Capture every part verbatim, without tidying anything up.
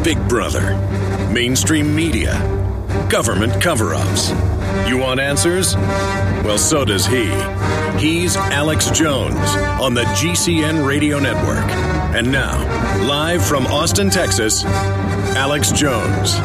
Big Brother, mainstream media, government cover-ups. You want answers? Well, so does he. He's Alex Jones on the G C N Radio Network. And now, live from Austin, Texas, Alex Jones.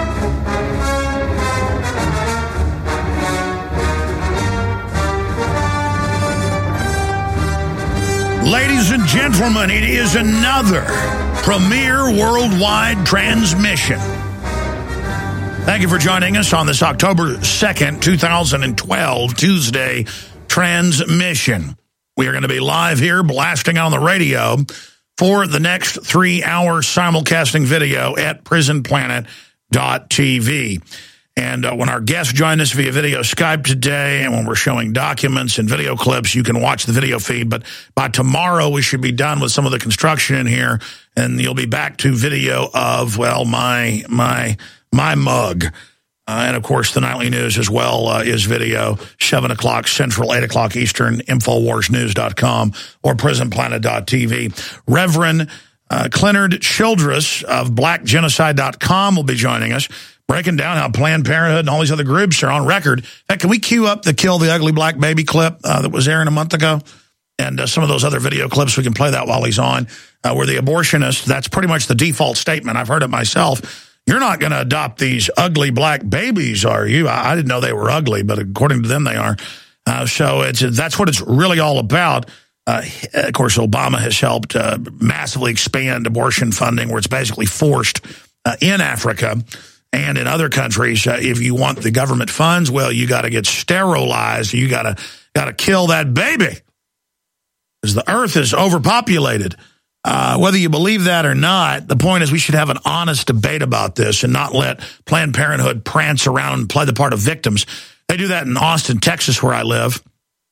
Ladies and gentlemen, it is another premier worldwide transmission. Thank you for joining us on this October second, two thousand twelve, Tuesday transmission. We are going to be live here blasting on the radio for the next three-hour simulcasting video at prison planet dot t v. And uh, when our guests join us via video Skype today, and when we're showing documents and video clips, you can watch the video feed. But by tomorrow, we should be done with some of the construction in here, and you'll be back to video of, well, my my my mug. Uh, and, of course, the nightly news as well uh, is video, seven o'clock Central, eight o'clock Eastern, Infowars News dot com or prison planet dot t v. Reverend uh, Clenard Childress of Black Genocide dot com will be joining us, breaking down how Planned Parenthood and all these other groups are on record. In fact, can we cue up the Kill the Ugly Black Baby clip uh, that was airing a month ago? And uh, some of those other video clips, we can play that while he's on, uh, where the abortionist, that's pretty much the default statement. I've heard it myself. You're not going to adopt these ugly black babies, are you? I, I didn't know they were ugly, but according to them, they are. Uh, so it's that's what it's really all about. Uh, of course, Obama has helped uh, massively expand abortion funding, where it's basically forced uh, in Africa and in other countries. Uh, if you want the government funds, well, you got to get sterilized. You got to got to kill that baby, because the earth is overpopulated. Uh, whether you believe that or not, the point is we should have an honest debate about this and not let Planned Parenthood prance around and play the part of victims. They do that in Austin, Texas, where I live.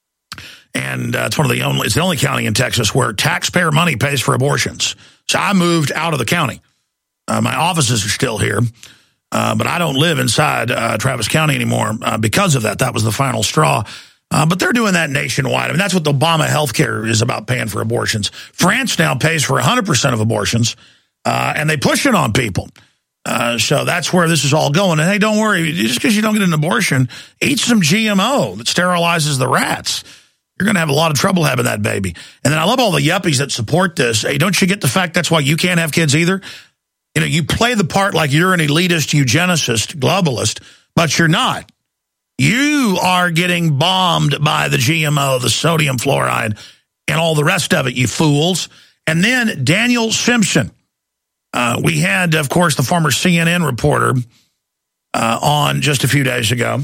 And uh, it's one of the only, it's the only county in Texas where taxpayer money pays for abortions. So I moved out of the county. Uh, my offices are still here. Uh, but I don't live inside uh, Travis County anymore uh, because of that. That was the final straw. Uh, but they're doing that nationwide. I mean, that's what the Obama health care is about, paying for abortions. France now pays for one hundred percent of abortions, uh, and they push it on people. Uh, so that's where this is all going. And hey, don't worry, just because you don't get an abortion, eat some G M O that sterilizes the rats. You're going to have a lot of trouble having that baby. And then I love all the yuppies that support this. Hey, don't you get the fact that's why you can't have kids either? You know, you play the part like you're an elitist, eugenicist, globalist, but you're not. You are getting bombed by the G M O, the sodium fluoride, and all the rest of it, you fools. And then Daniel Simpson. Uh, we had, of course, the former C N N reporter uh, on just a few days ago.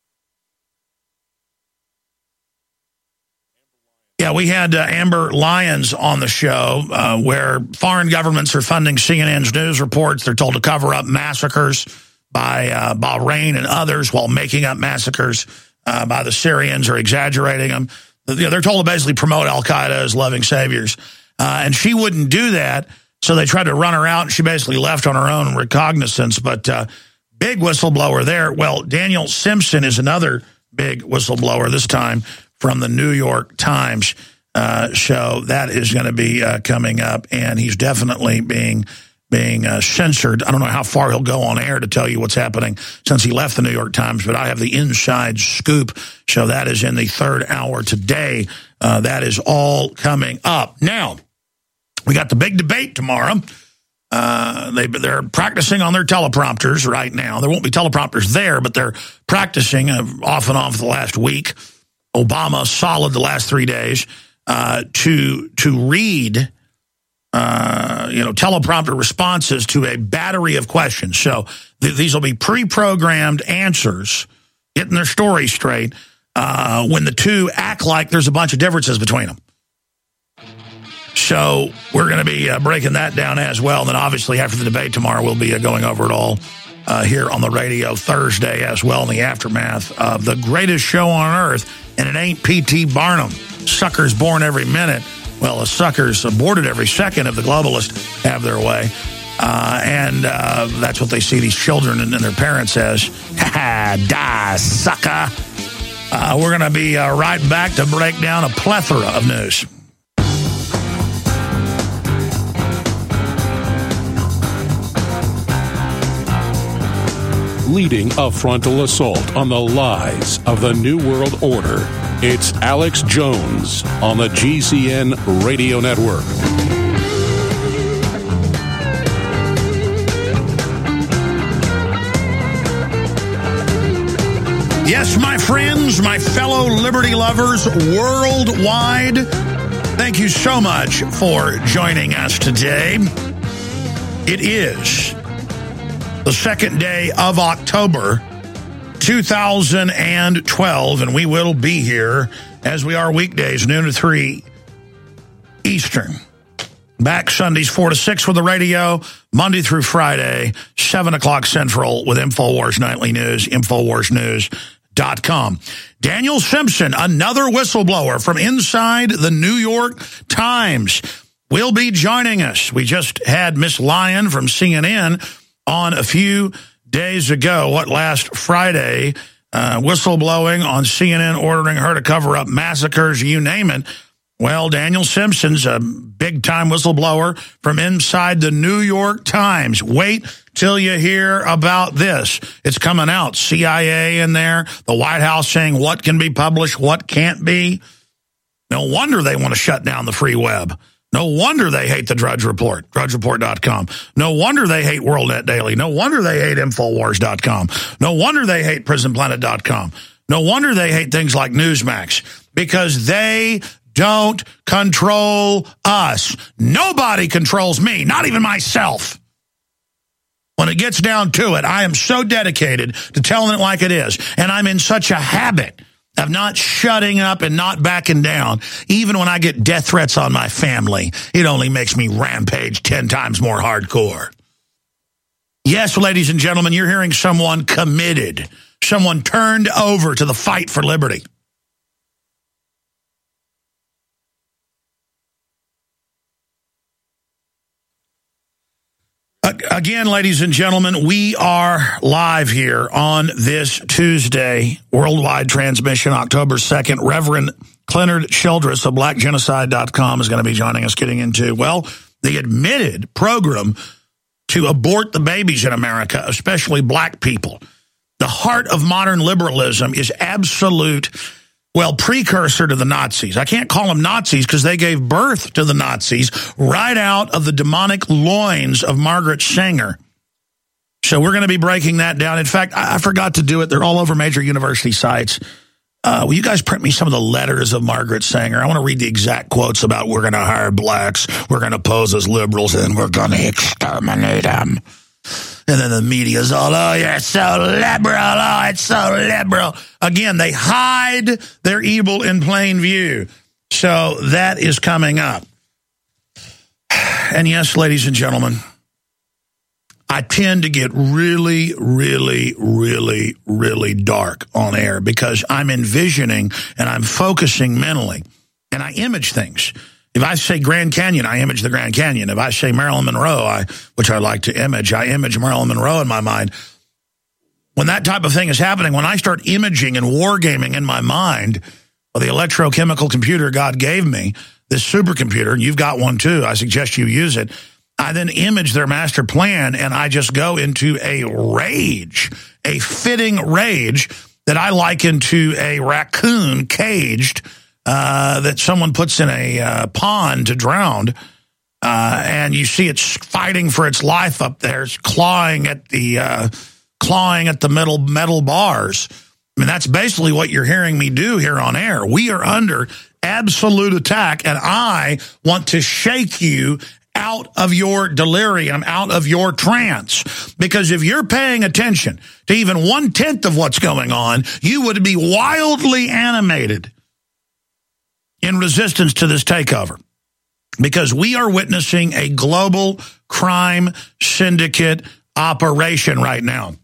Yeah, we had uh, Amber Lyons on the show, uh, where foreign governments are funding C N N's news reports. They're told to cover up massacres by uh, Bahrain and others, while making up massacres uh, by the Syrians or exaggerating them. You know, they're told to basically promote al-Qaeda as loving saviors. Uh, and she wouldn't do that, so they tried to run her out, and she basically left on her own recognizance. But uh, big whistleblower there. Well, Daniel Simpson is another big whistleblower, this time from the New York Times uh, show. That is going to be uh, coming up, and he's definitely being... being uh, censored. I don't know how far he'll go on air to tell you what's happening since he left the New York Times, but I have the inside scoop, so that is in the third hour today. Uh, that is all coming up. Now, we got the big debate tomorrow. Uh, they, they're practicing on their teleprompters right now. There won't be teleprompters there, but they're practicing uh, off and on for the last week. Obama, solid the last three days, uh, to to read Uh, you know, teleprompter responses to a battery of questions. So th these will be pre-programmed answers, getting their story straight, uh, when the two act like there's a bunch of differences between them. So we're going to be uh, breaking that down as well. And then obviously after the debate tomorrow, we'll be uh, going over it all uh, here on the radio Thursday as well, in the aftermath of the greatest show on earth. And it ain't P T Barnum. Suckers born every minute. Well, the suckers aborted every second if the globalists have their way. Uh, and uh, that's what they see these children and, and their parents as. Ha ha, die, sucker. Uh, we're going to be uh, right back to break down a plethora of news. leading a frontal assault on the lies of the New World Order. It's Alex Jones on the G C N Radio Network. Yes, my friends, my fellow liberty lovers worldwide, thank you so much for joining us today. It is the second day of October, two thousand twelve, and we will be here, as we are weekdays, noon to three Eastern. Back Sundays, four to six with the radio, Monday through Friday, seven o'clock Central with InfoWars Nightly News, Infowars News dot com. Daniel Simpson, another whistleblower from inside the New York Times, will be joining us. We just had Miss Lyon from C N N on a few days ago, what, last Friday, uh, whistleblowing on C N N, ordering her to cover up massacres, you name it. Well, Daniel Simpson's a big-time whistleblower from inside the New York Times. Wait till you hear about this. It's coming out. C I A in there, the White House saying what can be published, what can't be. No wonder they want to shut down the free web. No wonder they hate the Drudge Report, drudge report dot com. No wonder they hate WorldNet Daily. No wonder they hate Infowars dot com. No wonder they hate prison planet dot com. No wonder they hate things like Newsmax, because they don't control us. Nobody controls me, not even myself. When it gets down to it, I am so dedicated to telling it like it is, and I'm in such a habit of not shutting up and not backing down. Even when I get death threats on my family, it only makes me rampage ten times more hardcore. Yes, ladies and gentlemen, you're hearing someone committed, someone turned over to the fight for liberty. Again, ladies and gentlemen, we are live here on this Tuesday, worldwide transmission, October second. Reverend Clenard Childress of black genocide dot com is going to be joining us, getting into, well, the admitted program to abort the babies in America, especially black people. The heart of modern liberalism is absolute, well, precursor to the Nazis. I can't call them Nazis because they gave birth to the Nazis right out of the demonic loins of Margaret Sanger. So we're going to be breaking that down. In fact, I forgot to do it. They're all over major university sites. Uh, will you guys print me some of the letters of Margaret Sanger? I want to read the exact quotes about we're going to hire blacks, we're going to pose as liberals, and we're going to exterminate them. And then the media's all, oh, you're so liberal. Oh, it's so liberal. Again, they hide their evil in plain view. So that is coming up. And yes, ladies and gentlemen, I tend to get really, really, really, really dark on air because I'm envisioning and I'm focusing mentally and I image things. If I say Grand Canyon, I image the Grand Canyon. If I say Marilyn Monroe, I, which I like to image, I image Marilyn Monroe in my mind. When that type of thing is happening, when I start imaging and wargaming in my mind, well, the electrochemical computer God gave me, this supercomputer, and you've got one too, I suggest you use it, I then image their master plan, and I just go into a rage, a fitting rage that I liken to a raccoon caged Uh, that someone puts in a uh, pond to drown, uh, and you see it's fighting for its life up there. It's clawing at the uh, clawing at the metal metal bars. I mean, that's basically what you're hearing me do here on air. We are under absolute attack, and I want to shake you out of your delirium, out of your trance. Because if you're paying attention to even one-tenth of what's going on, you would be wildly animated in resistance to this takeover, because we are witnessing a global crime syndicate operation right now.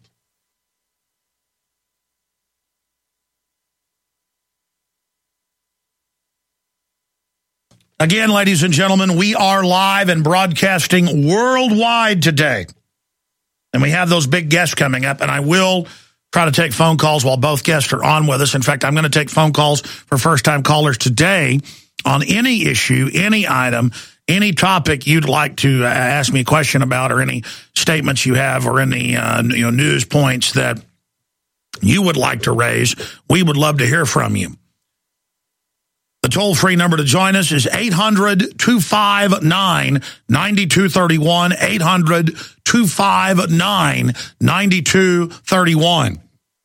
Again, ladies and gentlemen, we are live and broadcasting worldwide today. And we have those big guests coming up, and I will try to take phone calls while both guests are on with us. In fact, I'm going to take phone calls for first-time callers today on any issue, any item, any topic you'd like to ask me a question about, or any statements you have, or any uh, you know, news points that you would like to raise, we would love to hear from you. The toll-free number to join us is eight hundred, two five nine, nine two three one, eight hundred, two five nine, nine two three one.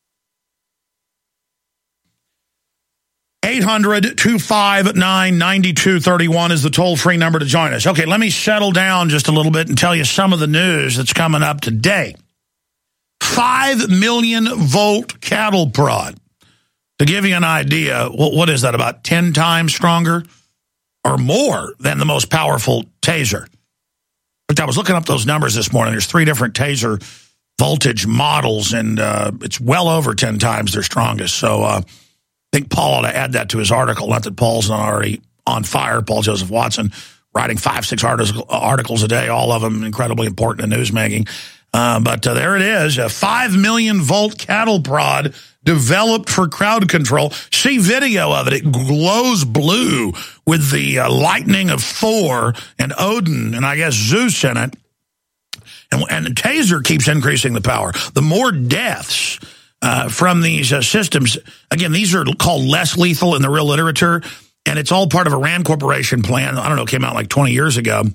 eight hundred, two five nine, nine two three one is the toll-free number to join us. Okay, let me settle down just a little bit and tell you some of the news that's coming up today. Five million volt cattle prod. To give you an idea, what is that, about ten times stronger or more than the most powerful taser? But I was looking up those numbers this morning. There's three different taser voltage models, and uh, it's well over ten times their strongest. So uh, I think Paul ought to add that to his article. Not that Paul's not already on fire. Paul Joseph Watson, writing five, six articles a day, all of them incredibly important in newsmaking. Uh, but uh, there it is, a five million volt cattle prod developed for crowd control. See video of it. It glows blue with the uh, lightning of Thor and Odin and I guess Zeus in it. And, and the taser keeps increasing the power. The more deaths uh, from these uh, systems, again, these are called less lethal in the real literature, and it's all part of a Rand Corporation plan, I don't know, came out like twenty years ago,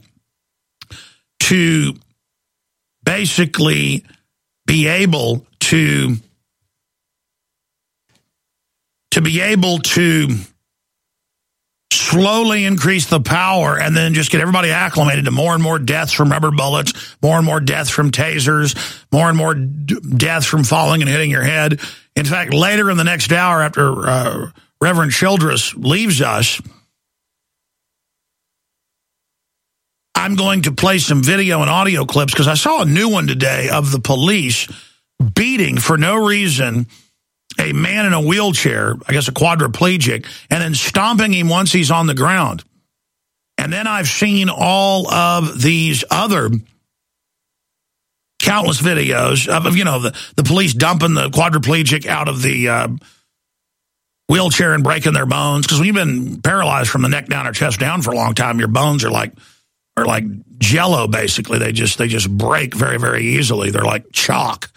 to basically be able to to be able to slowly increase the power and then just get everybody acclimated to more and more deaths from rubber bullets, more and more deaths from tasers, more and more d- deaths from falling and hitting your head. In fact, later in the next hour after uh, Reverend Childress leaves us, I'm going to play some video and audio clips because I saw a new one today of the police beating for no reason a man in a wheelchair, I guess a quadriplegic, and then stomping him once he's on the ground. And then I've seen all of these other countless videos of, you know, the, the police dumping the quadriplegic out of the uh, wheelchair and breaking their bones. Because when you've been paralyzed from the neck down or chest down for a long time, your bones are like are like jello, basically. They just they just break very, very easily. They're like chalk.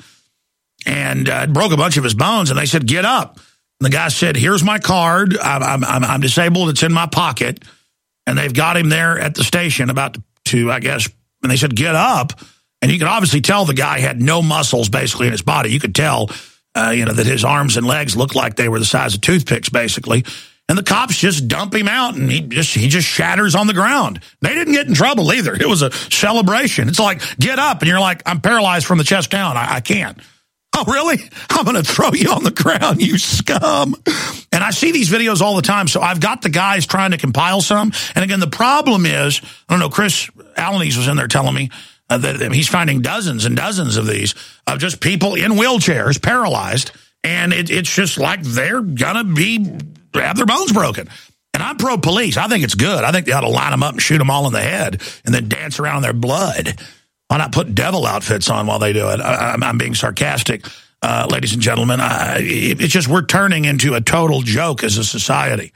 And uh, it broke a bunch of his bones, and they said, get up. And the guy said, here's my card. I'm, I'm, I'm disabled. It's in my pocket. And they've got him there at the station about to, to, I guess, and they said, get up. And you could obviously tell the guy had no muscles, basically, in his body. You could tell, uh, you know, that his arms and legs looked like they were the size of toothpicks, basically. And the cops just dump him out, and he just he just shatters on the ground. They didn't get in trouble either. It was a celebration. It's like, get up, and you're like, I'm paralyzed from the chest down. I, I can't. Oh, really? I'm going to throw you on the ground, you scum. And I see these videos all the time, so I've got the guys trying to compile some. And again, the problem is, I don't know, Chris Alaniz was in there telling me uh, that he's finding dozens and dozens of these, of just people in wheelchairs, paralyzed, and it, it's just like they're going to be, have their bones broken. And I'm pro-police. I think it's good. I think they ought to line them up and shoot them all in the head and then dance around in their blood. Why not put devil outfits on while they do it? I, I'm being sarcastic, uh, ladies and gentlemen. I, it's just we're turning into a total joke as a society.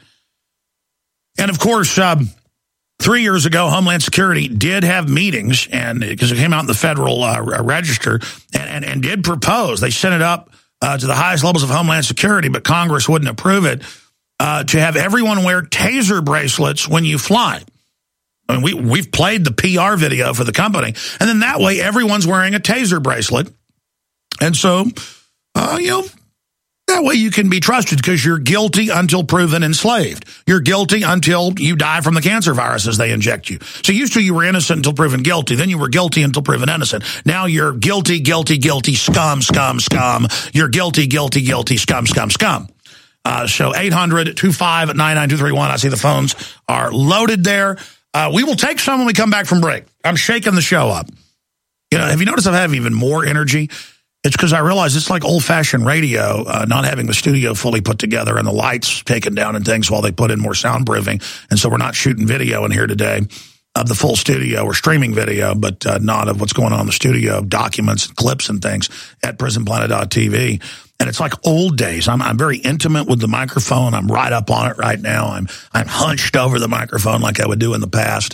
And, of course, um, three years ago, Homeland Security did have meetings, and because it came out in the Federal uh, Register, and, and, and did propose. They sent it up uh, to the highest levels of Homeland Security, but Congress wouldn't approve it, uh, to have everyone wear taser bracelets when you fly. I mean, we, we've played the P R video for the company, and then that way everyone's wearing a taser bracelet. And so, uh, you know, that way you can be trusted because you're guilty until proven enslaved. You're guilty until you die from the cancer viruses they inject you. So used to you were innocent until proven guilty. Then you were guilty until proven innocent. Now you're guilty, guilty, guilty, scum, scum, scum. You're guilty, guilty, guilty, scum, scum, scum. Uh, so eight hundred, two five nine, nine two three one. I see the phones are loaded there. Uh, we will take some when we come back from break. I'm shaking the show up. You know, have you noticed I have even more energy? It's because I realize it's like old-fashioned radio, uh, not having the studio fully put together and the lights taken down and things while they put in more soundproofing. And so we're not shooting video in here today of the full studio. We're streaming video, but uh, not of what's going on in the studio, documents, and clips and things at prison planet dot t v. And it's like old days. I'm, I'm very intimate with the microphone. I'm right up on it right now. I'm I'm hunched over the microphone like I would do in the past.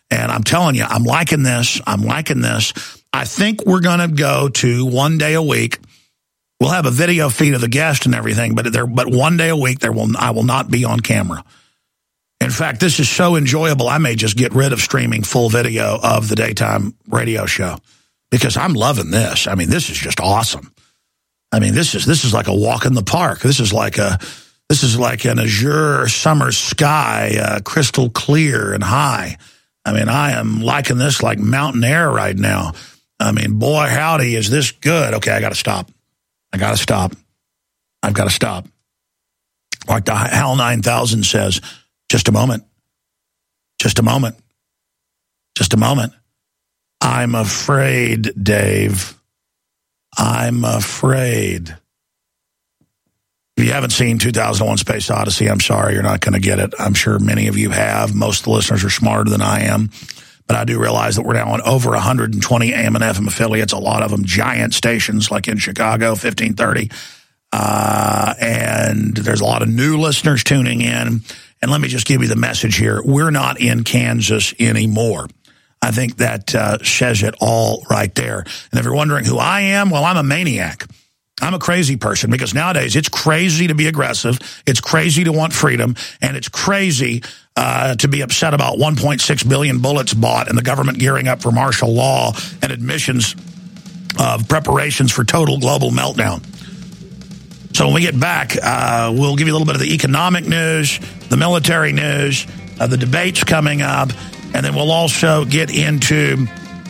And I'm telling you, I'm liking this. I'm liking this. I think we're going to go to one day a week. We'll have a video feed of the guest and everything, but there, but one day a week, there will I will not be on camera. In fact, this is so enjoyable, I may just get rid of streaming full video of the daytime radio show because I'm loving this. I mean, this is just awesome. I mean, this is this is like a walk in the park. This is like a this is like an azure summer sky, uh, crystal clear and high. I mean, I am liking this like mountain air right now. I mean, boy, howdy, is this good? Okay, I got to stop. I got to stop. I've got to stop. Like the HAL nine thousand says, just a moment. Just a moment. Just a moment. I'm afraid, Dave. I'm afraid. If you haven't seen two thousand one Space Odyssey, I'm sorry, you're not going to get it. I'm sure many of you have. Most of the listeners are smarter than I am. But I do realize that we're now on over one hundred twenty A M and F M affiliates, a lot of them giant stations like in Chicago, fifteen thirty. Uh, and there's a lot of new listeners tuning in. And let me just give you the message here. We're not in Kansas anymore. I think that uh, says it all right there. And if you're wondering who I am, well, I'm a maniac. I'm a crazy person because nowadays it's crazy to be aggressive. It's crazy to want freedom. And it's crazy uh, to be upset about one point six billion bullets bought and the government gearing up for martial law and admissions of preparations for total global meltdown. So when we get back, uh, we'll give you a little bit of the economic news, the military news, uh, the debates coming up, and then we'll also get into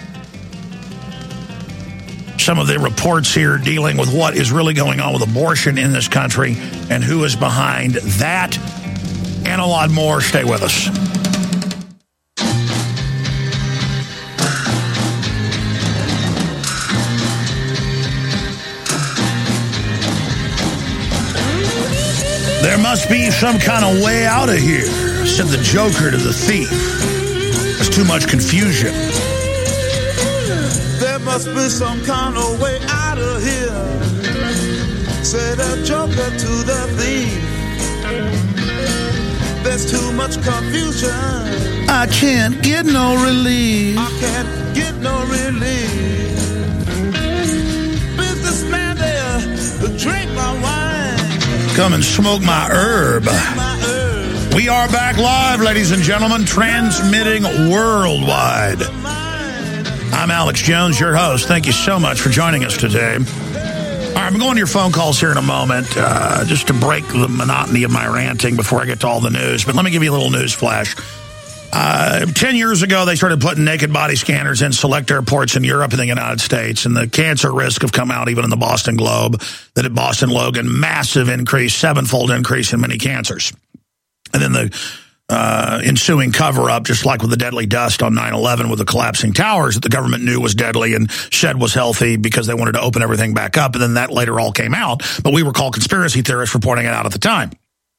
some of the reports here dealing with what is really going on with abortion in this country and who is behind that, and a lot more. Stay with us. There must be some kind of way out of here, said the Joker to the thief. There's too much confusion. There must be some kind of way out of here, said the Joker to the thief. There's too much confusion. I can't get no relief. I can't get no relief. Businessman there, drink my wine. Come and smoke my herb. My herb. We are back live, ladies and gentlemen, transmitting worldwide. I'm Alex Jones, your host. Thank you so much for joining us today. All right, I'm going to your phone calls here in a moment, uh, just to break the monotony of my ranting before I get to all the news. But let me give you a little news flash. Uh, ten years ago, they started putting naked body scanners in select airports in Europe and the United States, and the cancer risk have come out even in the Boston Globe, that at Boston Logan, massive increase, sevenfold increase in many cancers. And then the uh, ensuing cover-up, just like with the deadly dust on nine eleven with the collapsing towers that the government knew was deadly and said was healthy because they wanted to open everything back up, and then that later all came out. But we were called conspiracy theorists for pointing it out at the time.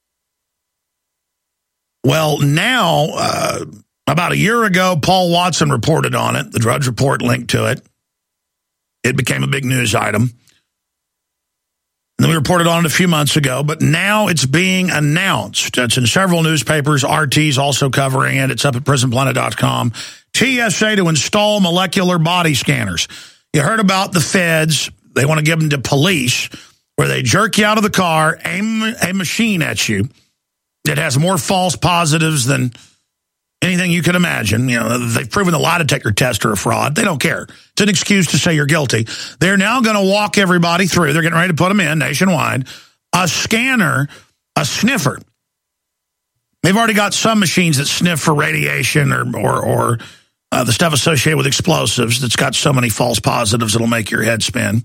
Well, now, uh, about a year ago, Paul Watson reported on it. The Drudge Report linked to it. It became a big news item. And then we reported on it a few months ago, but now it's being announced. It's in several newspapers. R T's also covering it. It's up at prison planet dot com. T S A to install molecular body scanners. You heard about the feds. They want to give them to police, where they jerk you out of the car, aim a machine at you that has more false positives than anything you could imagine. You know, they've proven the lie detector tests are a fraud. They don't care. It's an excuse to say you're guilty. They're now going to walk everybody through. They're getting ready to put them in nationwide. A scanner, a sniffer. They've already got some machines that sniff for radiation or or, or uh, the stuff associated with explosives that's got so many false positives it'll make your head spin.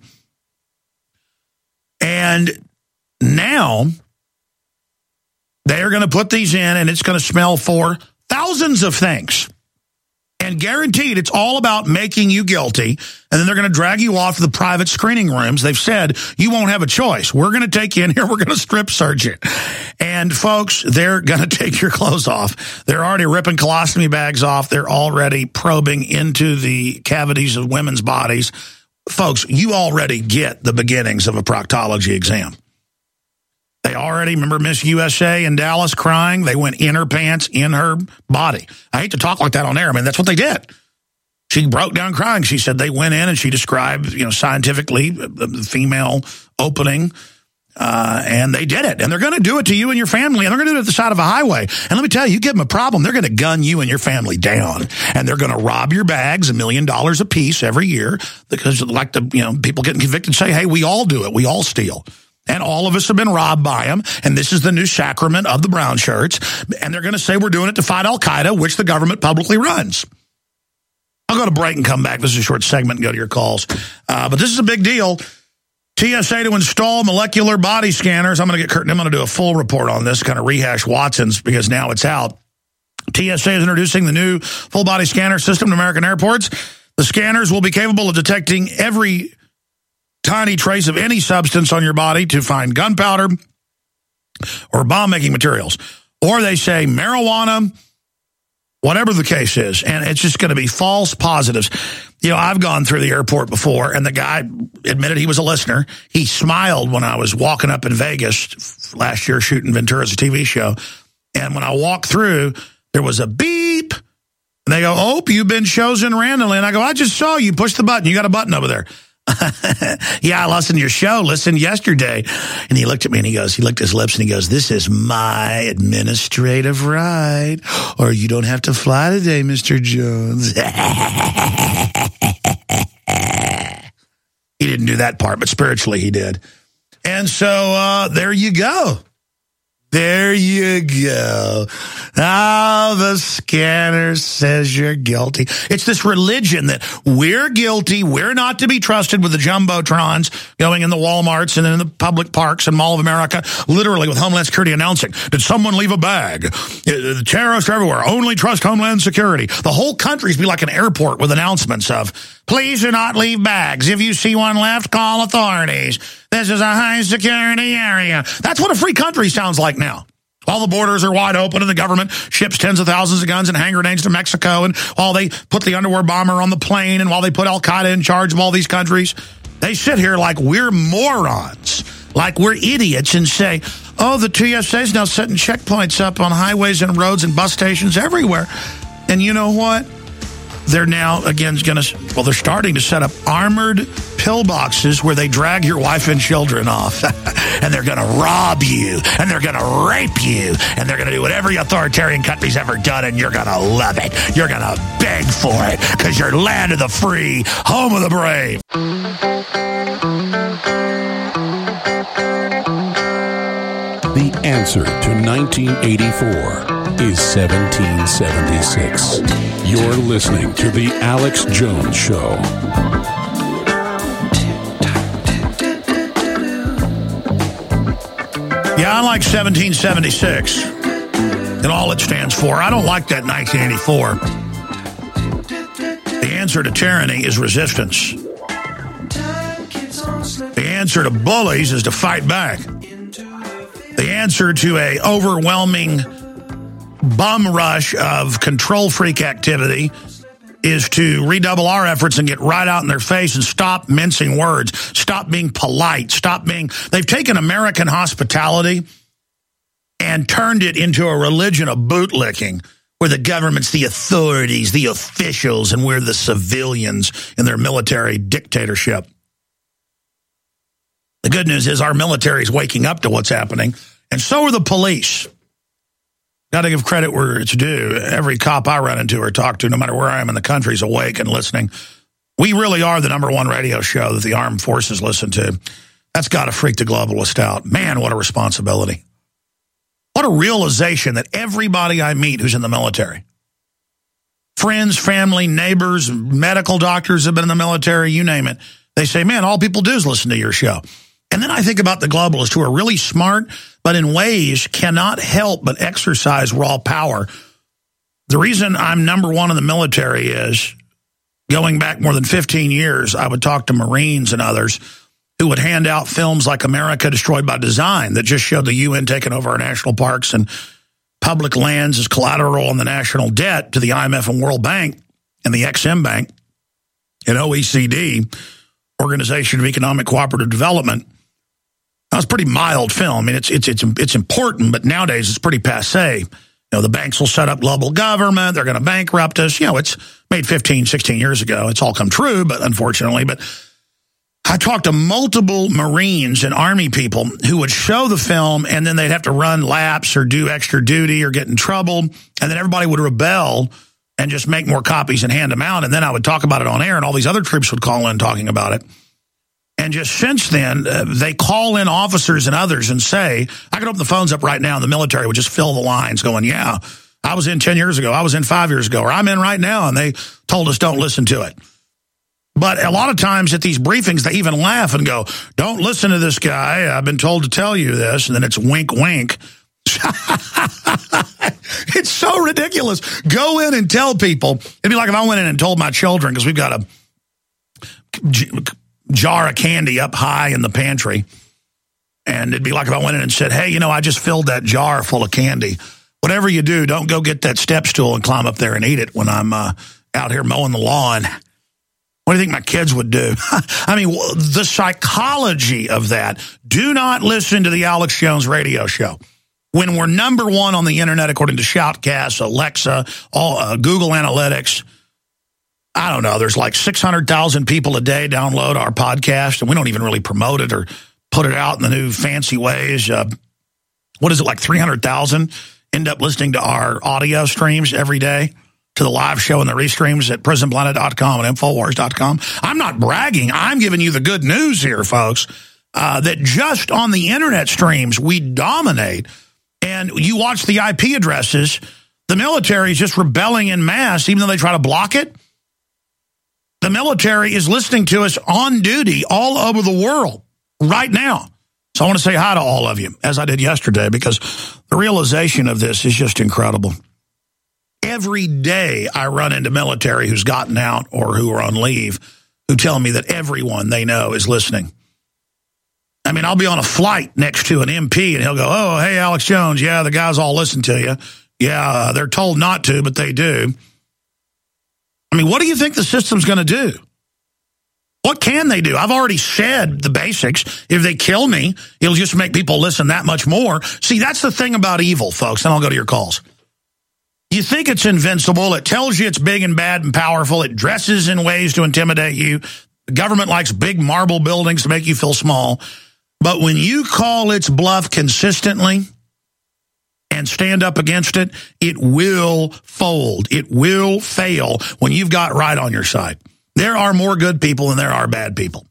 And now they are going to put these in, and it's going to smell for thousands of things. And guaranteed, it's all about making you guilty. And then they're going to drag you off to the private screening rooms. They've said, you won't have a choice. We're going to take you in here. We're going to strip search it. And folks, they're going to take your clothes off. They're already ripping colostomy bags off. They're already probing into the cavities of women's bodies. Folks, you already get the beginnings of a proctology exam. They already, remember Miss U S A in Dallas crying? They went in her pants, in her body. I hate to talk like that on air. I mean, that's what they did. She broke down crying. She said they went in and she described, you know, scientifically the female opening. Uh, and they did it. And they're going to do it to you and your family. And they're going to do it at the side of a highway. And let me tell you, you give them a problem, they're going to gun you and your family down. And they're going to rob your bags a million dollars a piece every year. Because like the, you know, people getting convicted say, hey, we all do it. We all steal. And all of us have been robbed by them. And this is the new sacrament of the brown shirts. And they're going to say we're doing it to fight Al-Qaeda, which the government publicly runs. I'll go to break and come back. This is a short segment and go to your calls. Uh, but this is a big deal. T S A to install molecular body scanners. I'm going to get Kurt. I'm going to do a full report on this, kind of rehash Watson's because now it's out. T S A is introducing the new full body scanner system to American airports. The scanners will be capable of detecting every tiny trace of any substance on your body to find gunpowder or bomb-making materials. Or they say marijuana, whatever the case is, and it's just going to be false positives. You know, I've gone through the airport before, and the guy admitted he was a listener. He smiled when I was walking up in Vegas last year shooting Ventura's T V show. And when I walked through, there was a beep. And they go, oh, you've been chosen randomly. And I go, I just saw you. Push the button. You got a button over there. Yeah, I listened to your show. Listened yesterday. And he looked at me and he goes, he licked his lips and he goes, this is my administrative right. Or you don't have to fly today, Mister Jones. He didn't do that part, but spiritually he did. And so uh, there you go. There you go. Oh, the scanner says you're guilty. It's this religion that we're guilty. We're not to be trusted with the jumbotrons going in the Walmarts and in the public parks and Mall of America, literally with Homeland Security announcing, did someone leave a bag? The terrorists are everywhere. Only trust Homeland Security. The whole country's be like an airport with announcements of, please do not leave bags. If you see one left, call authorities. This is a high security area. That's what a free country sounds like now. All the borders are wide open and the government ships tens of thousands of guns and hand grenades to Mexico. And while they put the underwear bomber on the plane and while they put Al-Qaeda in charge of all these countries, they sit here like we're morons, like we're idiots and say, oh, the T S A is now setting checkpoints up on highways and roads and bus stations everywhere. And you know what? They're now, again, going to, well, they're starting to set up armored pillboxes where they drag your wife and children off. And they're going to rob you. And they're going to rape you. And they're going to do what every authoritarian country's ever done. And you're going to love it. You're going to beg for it. Because you're land of the free, home of the brave. The answer to nineteen eighty-four is seventeen seventy-six. You're listening to The Alex Jones Show. Yeah, I like seventeen seventy-six and all it stands for. I don't like that nineteen eighty-four. The answer to tyranny is resistance. The answer to bullies is to fight back. The answer to a overwhelming bum rush of control freak activity is to redouble our efforts and get right out in their face and stop mincing words, stop being polite, stop being... They've taken American hospitality and turned it into a religion of bootlicking, where the government's the authorities, the officials, and we're the civilians in their military dictatorship. The good news is our military is waking up to what's happening, and so are the police. Got to give credit where it's due. Every cop I run into or talk to, no matter where I am in the country, is awake and listening. We really are the number one radio show that the armed forces listen to. That's got to freak the globalist out. Man, what a responsibility. What a realization that everybody I meet who's in the military, friends, family, neighbors, medical doctors have been in the military, you name it, they say, man, all people do is listen to your show. And then I think about the globalists who are really smart, but in ways cannot help but exercise raw power. The reason I'm number one in the military is, going back more than fifteen years, I would talk to Marines and others who would hand out films like America Destroyed by Design that just showed the U N taking over our national parks and public lands as collateral on the national debt to the I M F and World Bank and the Ex-Im Bank and O E C D, Organization of Economic Cooperative Development. Now, it's a pretty mild film. I mean, it's it's it's it's important, but nowadays it's pretty passé. You know, the banks will set up global government. They're going to bankrupt us. You know, it's made fifteen, sixteen years ago. It's all come true, but unfortunately. But I talked to multiple Marines and Army people who would show the film, and then they'd have to run laps or do extra duty or get in trouble, and then everybody would rebel and just make more copies and hand them out, and then I would talk about it on air, and all these other troops would call in talking about it. And just since then, uh, they call in officers and others and say, I could open the phones up right now, and the military would just fill the lines going, yeah, I was in ten years ago, I was in five years ago, or I'm in right now, and they told us don't listen to it. But a lot of times at these briefings, they even laugh and go, don't listen to this guy, I've been told to tell you this, and then it's wink, wink. It's so ridiculous. Go in and tell people. It'd be like if I went in and told my children, because we've got a jar of candy up high in the pantry, and it'd be like if I went in and said, hey, you know, I just filled that jar full of candy. Whatever you do, don't go get that step stool and climb up there and eat it when I'm uh, out here mowing the lawn. What do you think my kids would do? I mean, the psychology of that. Do not listen to the Alex Jones radio show. When we're number one on the internet, according to Shoutcast, Alexa, all uh, Google Analytics, I don't know, there's like six hundred thousand people a day download our podcast, and we don't even really promote it or put it out in the new fancy ways. Uh, what is it, like three hundred thousand end up listening to our audio streams every day, to the live show and the restreams at prison planet dot com and infowars dot com. I'm not bragging. I'm giving you the good news here, folks, uh, that just on the internet streams, we dominate. And you watch the I P addresses, the military is just rebelling en masse, even though they try to block it. The military is listening to us on duty all over the world right now. So I want to say hi to all of you, as I did yesterday, because the realization of this is just incredible. Every day I run into military who's gotten out or who are on leave who tell me that everyone they know is listening. I mean, I'll be on a flight next to an M P, and he'll go, oh, hey, Alex Jones, yeah, the guys all listen to you. Yeah, uh, they're told not to, but they do. I mean, what do you think the system's going to do? What can they do? I've already said the basics. If they kill me, it'll just make people listen that much more. See, that's the thing about evil, folks, and I'll go to your calls. You think it's invincible. It tells you it's big and bad and powerful. It dresses in ways to intimidate you. The government likes big marble buildings to make you feel small. But when you call its bluff consistently and stand up against it, it will fold. It will fail when you've got right on your side. There are more good people than there are bad people.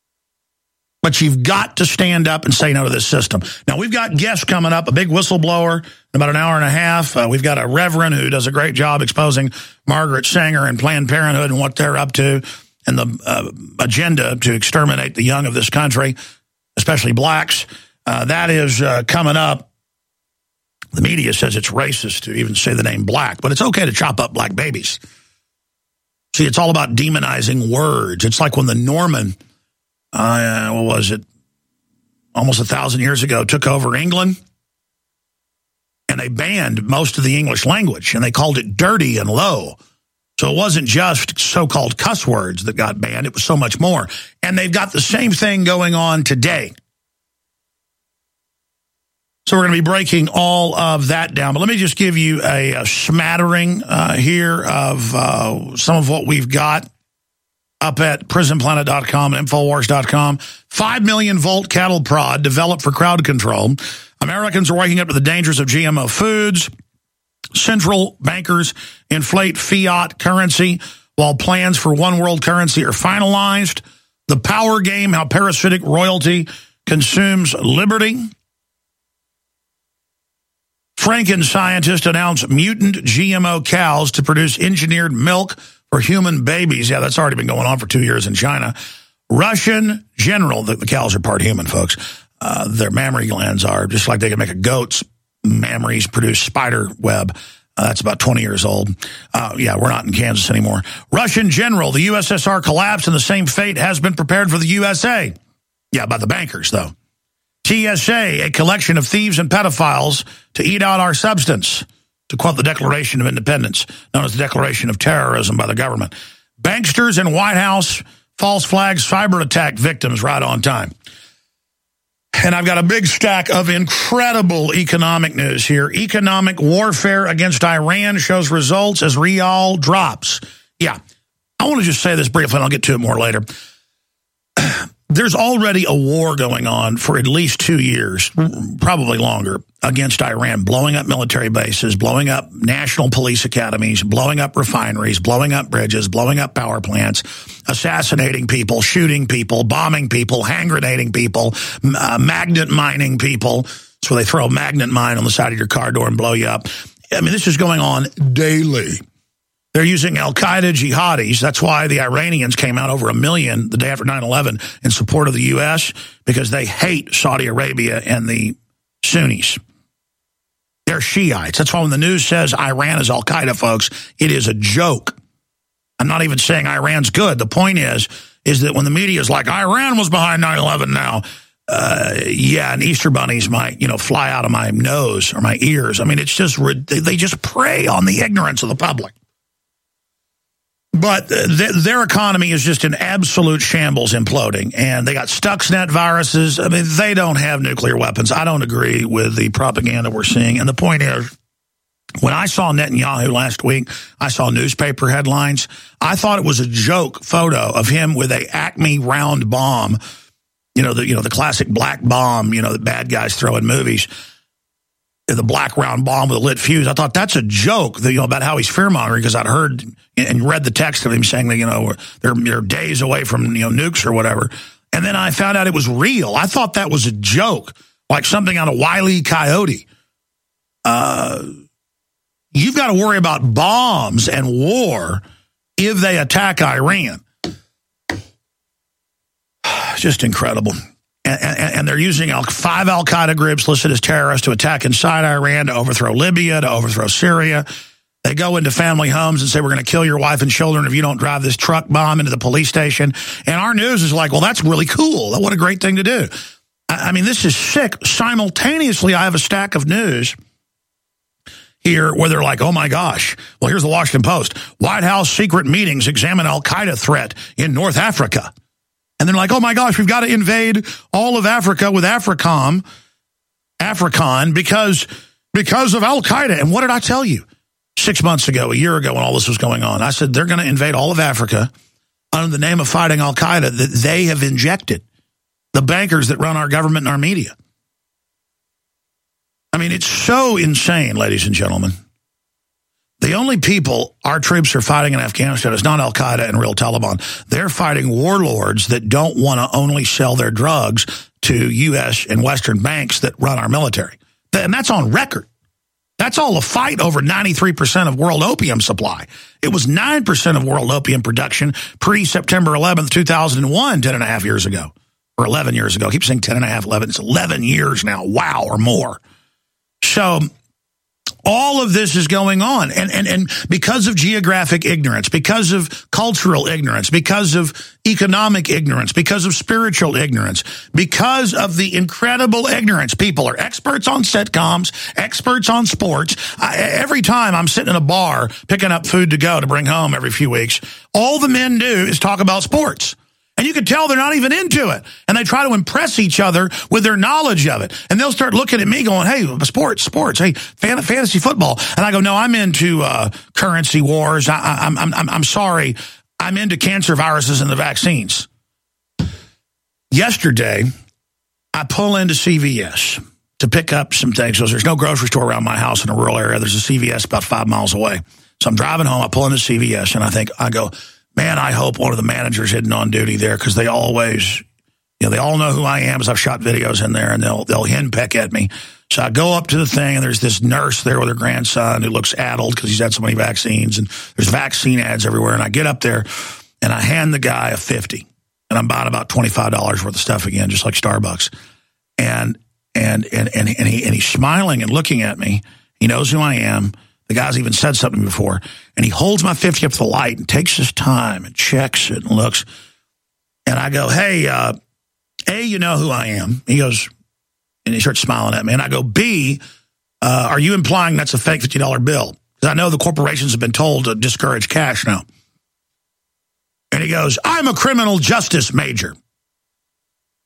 But you've got to stand up and say no to this system. Now, we've got guests coming up, a big whistleblower in about an hour and a half. Uh, we've got a reverend who does a great job exposing Margaret Sanger and Planned Parenthood and what they're up to and the uh, agenda to exterminate the young of this country, especially blacks. Uh, that is uh, coming up. The media says it's racist to even say the name black, but it's okay to chop up black babies. See, it's all about demonizing words. It's like when the Norman, uh, what was it, almost a thousand years ago, took over England, and they banned most of the English language, and they called it dirty and low. So it wasn't just so-called cuss words that got banned. It was so much more. And they've got the same thing going on today. So we're going to be breaking all of that down. But let me just give you a, a smattering uh, here of uh, some of what we've got up at prison planet dot com and infowars dot com. Five million volt cattle prod developed for crowd control. Americans are waking up to the dangers of G M O foods. Central bankers inflate fiat currency while plans for one world currency are finalized. The power game, how parasitic royalty consumes liberty. Franken scientists announce mutant G M O cows to produce engineered milk for human babies. Yeah, that's already been going on for two years in China. Russian general, the, the cows are part human, folks. Uh, their mammary glands are, just like they can make a goat's mammaries produce spider web. Uh, that's about twenty years old. Uh, yeah, we're not in Kansas anymore. Russian general, the U S S R collapsed and the same fate has been prepared for the U S A. Yeah, by the bankers, though. T S A, a collection of thieves and pedophiles to eat out our substance, to quote the Declaration of Independence, known as the Declaration of Terrorism by the government. Banksters and White House false flags cyber attack victims right on time. And I've got a big stack of incredible economic news here. Economic warfare against Iran shows results as rial drops. Yeah, I want to just say this briefly, and I'll get to it more later. There's already a war going on for at least two years, probably longer, against Iran, blowing up military bases, blowing up national police academies, blowing up refineries, blowing up bridges, blowing up power plants, assassinating people, shooting people, bombing people, hand grenading people, uh, magnet mining people. That's where they throw a magnet mine on the side of your car door and blow you up. I mean, this is going on daily. They're using al-Qaeda jihadis. That's why the Iranians came out over a million the day after nine eleven in support of the U S, because they hate Saudi Arabia and the Sunnis. They're Shiites. That's why when the news says Iran is al-Qaeda, folks, it is a joke. I'm not even saying Iran's good. The point is, is that when the media is like, Iran was behind nine eleven now, uh, yeah, and Easter bunnies might, you know, fly out of my nose or my ears. I mean, it's just, they just prey on the ignorance of the public. But th their economy is just in absolute shambles, imploding. And they got Stuxnet viruses. I mean, they don't have nuclear weapons. I don't agree with the propaganda we're seeing. And the point is, when I saw Netanyahu last week, I saw newspaper headlines. I thought it was a joke photo of him with a Acme round bomb, you know, the, you know, the classic black bomb, you know, that bad guys throw in movies. The black round bomb with a lit fuse. I thought that's a joke, that, you know, about how he's fear-mongering, because I'd heard and read the text of him saying that, you know, they're, they're days away from, you know, nukes or whatever. And then I found out it was real. I thought that was a joke, like something out of Wile E. Coyote. Uh, you've got to worry about bombs and war if they attack Iran. Just incredible. And, and, and they're using five al-Qaeda groups listed as terrorists to attack inside Iran, to overthrow Libya, to overthrow Syria. They go into family homes and say, we're going to kill your wife and children if you don't drive this truck bomb into the police station. And our news is like, well, that's really cool. What a great thing to do. I, I mean, this is sick. Simultaneously, I have a stack of news here where they're like, oh, my gosh. Well, here's the Washington Post. White House secret meetings examine al-Qaeda threat in North Africa. And they're like, oh, my gosh, we've got to invade all of Africa with AFRICOM, Africon, because, because of al-Qaeda. And what did I tell you six months ago, a year ago, when all this was going on? I said, they're going to invade all of Africa under the name of fighting al-Qaeda that they have injected, the bankers that run our government and our media. I mean, it's so insane, ladies and gentlemen. The only people our troops are fighting in Afghanistan is not al-Qaeda and real Taliban. They're fighting warlords that don't want to only sell their drugs to U S and Western banks that run our military. And that's on record. That's all a fight over ninety-three percent of world opium supply. It was nine percent of world opium production pre-September eleventh, two thousand one, ten and a half years ago, or eleven years ago. I keep saying ten and a half, eleven. It's eleven years now. Wow, or more. So all of this is going on, and, and, and because of geographic ignorance, because of cultural ignorance, because of economic ignorance, because of spiritual ignorance, because of the incredible ignorance. People are experts on sitcoms, experts on sports. I, every time I'm sitting in a bar picking up food to go to bring home every few weeks, all the men do is talk about sports. And you can tell they're not even into it. And they try to impress each other with their knowledge of it. And they'll start looking at me going, hey, sports, sports, hey, fan fantasy football. And I go, no, I'm into uh, currency wars. I, I, I'm, I'm, I'm sorry. I'm into cancer viruses and the vaccines. Yesterday, I pull into C V S to pick up some things. So there's no grocery store around my house in a rural area. There's a C V S about five miles away. So I'm driving home. I pull into C V S, and I think, I go, man, I hope one of the managers isn't on duty there, because they always, you know, they all know who I am, because I've shot videos in there, and they'll they'll henpeck at me. So I go up to the thing, and there's this nurse there with her grandson who looks addled because he's had so many vaccines, and there's vaccine ads everywhere. And I get up there, and I hand the guy a fifty, and I'm buying about twenty-five dollars worth of stuff again, just like Starbucks. And and and and and, he, and he's smiling and looking at me. He knows who I am. The guy's even said something before. And he holds my fifty up to the light and takes his time and checks it and looks. And I go, hey, uh, A, you know who I am. He goes, and he starts smiling at me. And I go, B, uh, are you implying that's a fake fifty dollar bill? Because I know the corporations have been told to discourage cash now. And he goes, I'm a criminal justice major.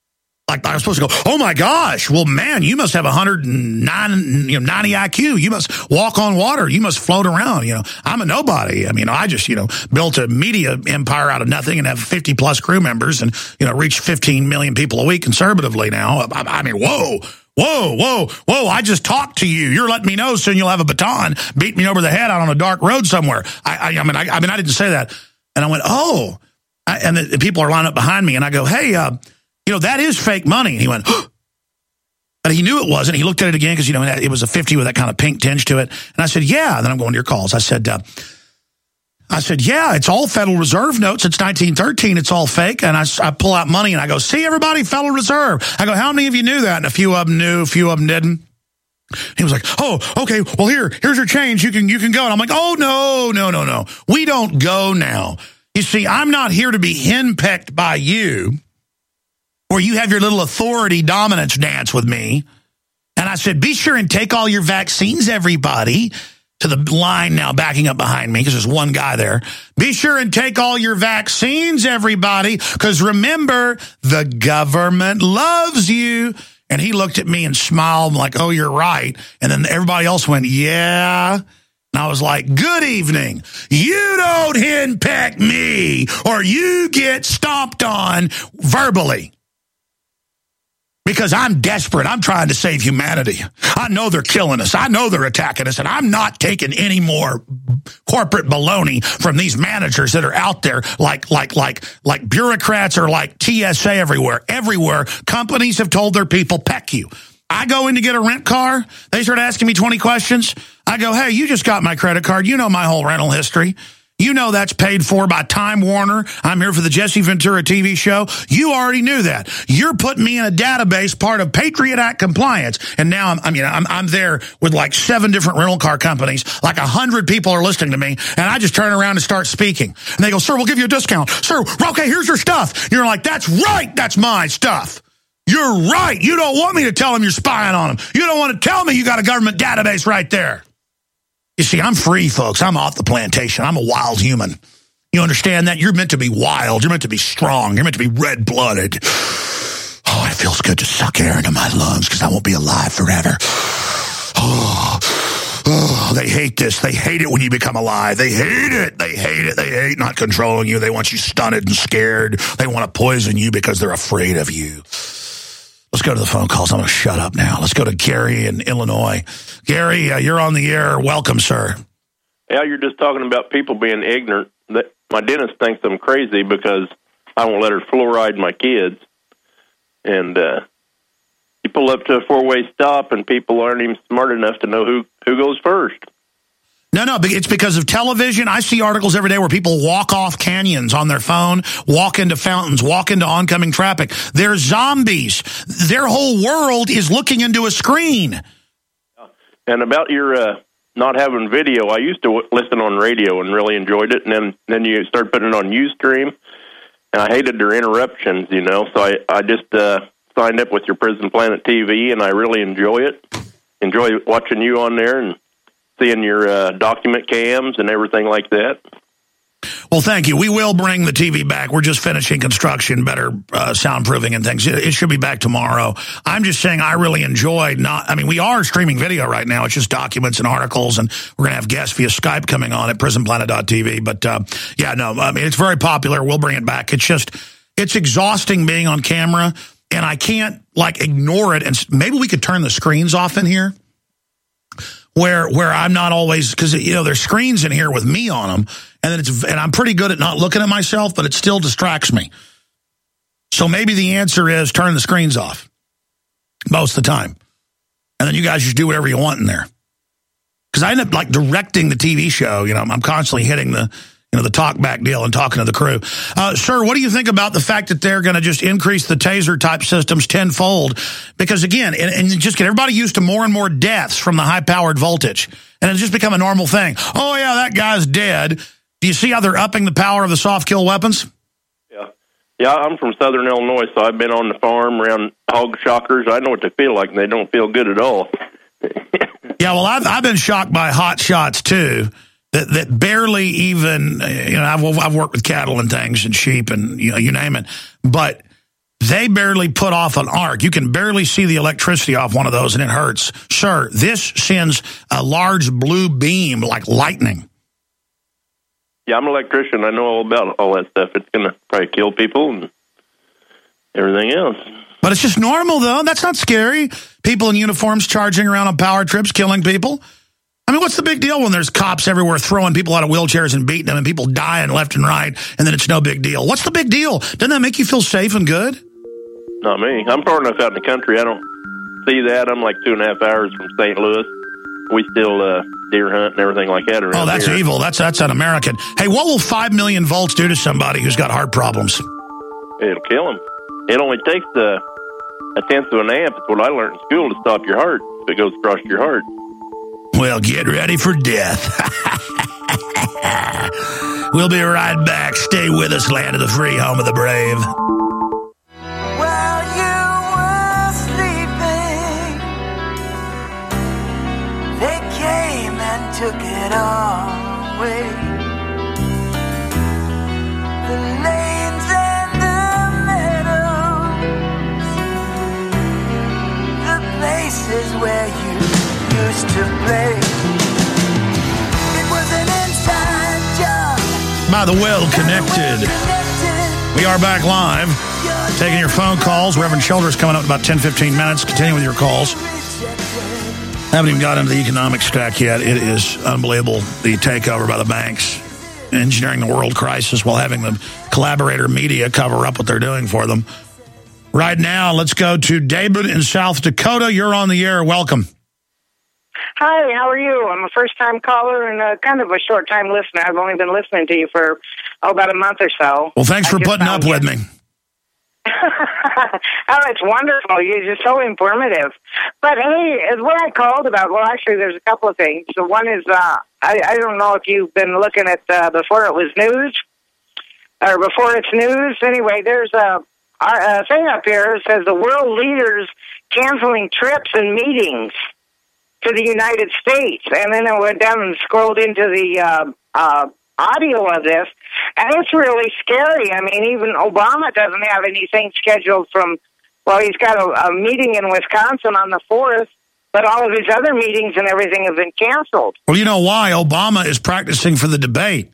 Like I was supposed to go, oh my gosh, well, man, you must have one hundred nine, you know, ninety I Q. You must walk on water. You must float around. You know, I'm a nobody. I mean, I just, you know, built a media empire out of nothing and have fifty plus crew members and, you know, reach fifteen million people a week conservatively now. I, I mean, whoa, whoa, whoa, whoa. I just talked to you. You're letting me know soon you'll have a baton, beat me over the head out on a dark road somewhere. I, I, I mean, I, I mean, I didn't say that. And I went, oh, I, and the, the people are lined up behind me and I go, hey, uh, you know, that is fake money. And he went, oh. But he knew it wasn't. He looked at it again because, you know, it was a fifty with that kind of pink tinge to it. And I said, yeah. And then I'm going to your calls. I said, uh, I said, yeah, it's all Federal Reserve notes. It's nineteen thirteen. It's all fake. And I, I pull out money and I go, see, everybody, Federal Reserve. I go, how many of you knew that? And a few of them knew, a few of them didn't. He was like, oh, okay, well, here, here's your change. You can, you can go. And I'm like, oh, no, no, no, no. We don't go now. You see, I'm not here to be henpecked by you, where you have your little authority dominance dance with me. And I said, be sure and take all your vaccines, everybody, to the line now backing up behind me because there's one guy there. Be sure and take all your vaccines, everybody, because remember, the government loves you. And he looked at me and smiled like, oh, you're right. And then everybody else went, yeah. And I was like, good evening. You don't henpeck me or you get stomped on verbally. Because I'm desperate. I'm trying to save humanity. I know they're killing us. I know they're attacking us. And I'm not taking any more corporate baloney from these managers that are out there like like like like bureaucrats or like T S A everywhere. Everywhere, companies have told their people, peck you. I go in to get a rent car. They start asking me twenty questions. I go, hey, you just got my credit card. You know my whole rental history. You know that's paid for by Time Warner. I'm here for the Jesse Ventura T V show. You already knew that. You're putting me in a database, part of Patriot Act compliance. And now, I'm, I mean, I'm, I'm there with like seven different rental car companies. Like a hundred people are listening to me. And I just turn around and start speaking. And they go, sir, we'll give you a discount. Sir, okay, here's your stuff. And you're like, that's right. That's my stuff. You're right. You don't want me to tell them you're spying on them. You don't want to tell me you got a government database right there. You see, I'm free, folks. I'm off the plantation. I'm a wild human. You understand that? You're meant to be wild. You're meant to be strong. You're meant to be red-blooded. Oh, it feels good to suck air into my lungs because I won't be alive forever. Oh, oh, they hate this. They hate it when you become alive. They hate it. They hate it. They hate not controlling you. They want you stunted and scared. They want to poison you because they're afraid of you. Let's go to the phone calls. I'm going to shut up now. Let's go to Gary in Illinois. Gary, uh, you're on the air. Welcome, sir. Yeah, you're just talking about people being ignorant. That my dentist thinks I'm crazy because I won't let her fluoride my kids. And uh, you pull up to a four-way stop, and people aren't even smart enough to know who, who goes first. No, no, it's because of television. I see articles every day where people walk off canyons on their phone, walk into fountains, walk into oncoming traffic. They're zombies. Their whole world is looking into a screen. And about your uh, not having video, I used to w- listen on radio and really enjoyed it, and then, then you start putting it on Ustream, and I hated their interruptions, you know, so I, I just uh, signed up with your Prison Planet T V, and I really enjoy it. Enjoy watching you on there and seeing your uh, document cams and everything like that. Well, thank you. We will bring the T V back. We're just finishing construction, better uh, soundproofing and things. It, it should be back tomorrow. I'm just saying I really enjoyed not, I mean, we are streaming video right now. It's just documents and articles, and we're going to have guests via Skype coming on at prison planet dot t v. But, uh, yeah, no, I mean, it's very popular. We'll bring it back. It's just, it's exhausting being on camera, and I can't, like, ignore it. And maybe we could turn the screens off in here. Where where I'm not always, because, you know, there's screens in here with me on them, and then it's and I'm pretty good at not looking at myself, but it still distracts me. So maybe the answer is turn the screens off most of the time, and then you guys just do whatever you want in there. Because I end up like directing the T V show. You know, I'm constantly hitting the you know the talk back deal and talking to the crew. Uh, sir, what do you think about the fact that they're going to just increase the taser type systems tenfold? Because again, and, and just get everybody used to more and more deaths from the high powered voltage, and it's just become a normal thing. Oh yeah, that guy's dead. Do you see how they're upping the power of the soft kill weapons? Yeah, yeah. I'm from Southern Illinois, so I've been on the farm around hog shockers. I know what they feel like, and they don't feel good at all. Yeah, well, I've I've been shocked by hot shots too. That, that barely even, you know, I've, I've worked with cattle and things and sheep and, you know, you name it. But They barely put off an arc. You can barely see the electricity off one of those, and it hurts. Sir, this sends a large blue beam like lightning. Yeah, I'm an electrician. I know all about all that stuff. It's going to probably kill people and everything else. But it's just normal, though. That's not scary. People in uniforms charging around on power trips, killing people. I mean, what's the big deal when there's cops everywhere throwing people out of wheelchairs and beating them and people dying left and right, and then it's no big deal? What's the big deal? Doesn't that make you feel safe and good? Not me. I'm far enough out in the country. I don't see that. I'm like two and a half hours from Saint Louis. We still uh, deer hunt and everything like that around Oh, that's here. evil. That's that's un-American. Hey, what will five million volts do to somebody who's got heart problems? It'll kill them. It only takes uh, a tenth of an amp. It's what I learned in school to stop your heart if it goes across your heart. Well, get ready for death. We'll be right back. Stay with us, land of the free, home of the brave. While you were sleeping, they came and took it all away. The lanes and the meadows, the places where you used to play. It was an inside job. By the well-connected. We are back live, taking your phone calls. Reverend Childers coming up in about ten, fifteen minutes. Continue with your calls. Haven't even got into the economic stack yet. It is unbelievable, the takeover by the banks, engineering the world crisis while having the collaborator media cover up what they're doing for them. Right now, let's go to David in South Dakota. You're on the air. Welcome. Hi, how are you? I'm a first-time caller and a, kind of a short-time listener. I've only been listening to you for oh, about a month or so. Well, thanks I for just putting up found with you. me. Oh, it's wonderful. You're just so informative. But hey, what I called about, well, actually, there's a couple of things. So one is, uh, I, I don't know if you've been looking at uh, before it was news or before it's news. Anyway, there's a, a thing up here that says the world leaders canceling trips and meetings to the United States. And then I went down and scrolled into the uh, uh, audio of this, and it's really scary. I mean, even Obama doesn't have anything scheduled from, well, he's got a, a meeting in Wisconsin on the fourth, but all of his other meetings and everything have been canceled. Well, you know why? Obama is practicing for the debate.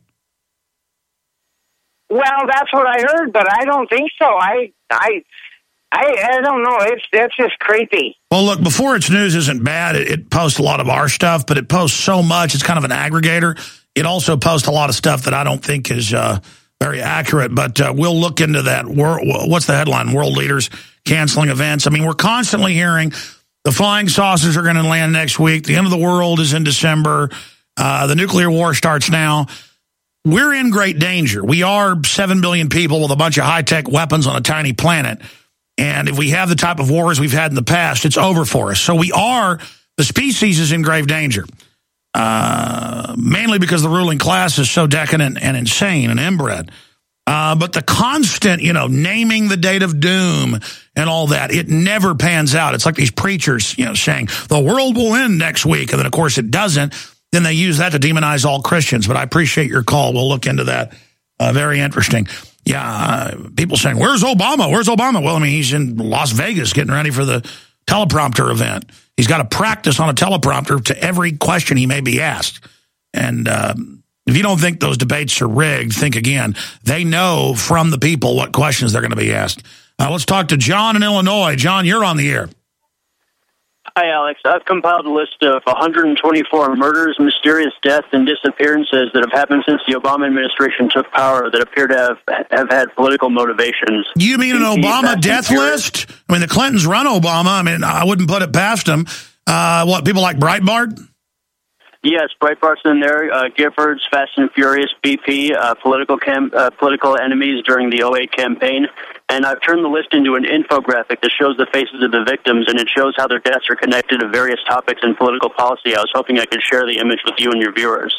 Well, that's what I heard, but I don't think so. I, I, I, I don't know. It's that's just creepy. Well, look, Before It's News isn't bad. It, it posts a lot of our stuff, but it posts so much. It's kind of an aggregator. It also posts a lot of stuff that I don't think is uh, very accurate, but uh, we'll look into that. We're, what's the headline? World leaders canceling events. I mean, we're constantly hearing the flying saucers are going to land next week. The end of the world is in December. Uh, the nuclear war starts now. We're in great danger. We are seven billion people with a bunch of high-tech weapons on a tiny planet. And if we have the type of wars we've had in the past, it's over for us. So we are, the species is in grave danger. Uh, mainly because the ruling class is so decadent and insane and inbred. Uh, but the constant, you know, naming the date of doom and all that, it never pans out. It's like these preachers, you know, saying the world will end next week. And then, of course, it doesn't. Then they use that to demonize all Christians. But I appreciate your call. We'll look into that. Uh, very interesting. Yeah, uh, people saying, where's Obama? Where's Obama? Well, I mean, he's in Las Vegas getting ready for the teleprompter event. He's got to practice on a teleprompter to every question he may be asked. And um, if you don't think those debates are rigged, think again. They know from the people what questions they're going to be asked. Uh, let's talk to John in Illinois. John, you're on the air. Hi, Alex. I've compiled a list of one hundred twenty-four murders, mysterious deaths, and disappearances that have happened since the Obama administration took power that appear to have, have had political motivations. You mean an Obama death list? I mean, the Clintons run Obama. I mean, I wouldn't put it past them. Uh, what, people like Breitbart? Yes, Breitbart's in there. Uh, Giffords, Fast and Furious, B P, uh, political cam- uh, political enemies during the oh eight campaign. And I've turned the list into an infographic that shows the faces of the victims, and it shows how their deaths are connected to various topics in political policy. I was hoping I could share the image with you and your viewers.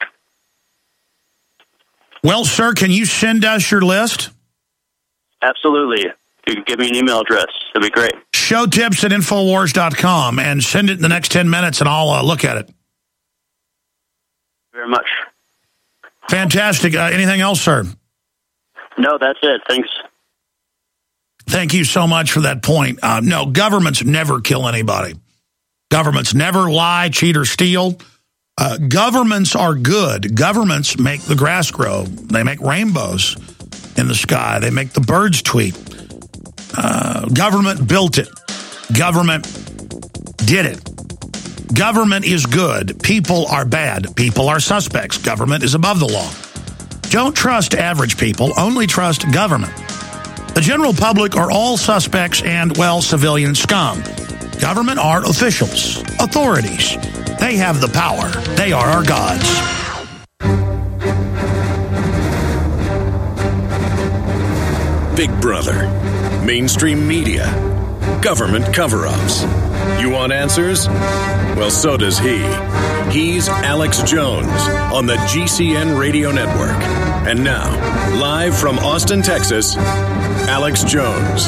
Well, sir, can you send us your list? Absolutely. If you could give me an email address, that'd be great. Show tips at Infowars dot com, and send it in the next ten minutes, and I'll uh, look at it. Very much. Fantastic. Uh, anything else, sir? No, that's it. Thanks. Thank you so much for that point. Uh, no, governments never kill anybody. Governments never lie, cheat, or steal. Uh, governments are good. Governments make the grass grow. They make rainbows in the sky. They make the birds tweet. Uh, government built it. Government did it. Government is good. People are bad. People are suspects. Government is above the law. Don't trust average people. Only trust government. The general public are all suspects and, well, civilian scum. Government are officials, authorities. They have the power. They are our gods. Big Brother, mainstream media, government cover-ups. You want answers? Well, so does he. He's Alex Jones on the G C N Radio Network. And now, live from Austin, Texas, Alex Jones.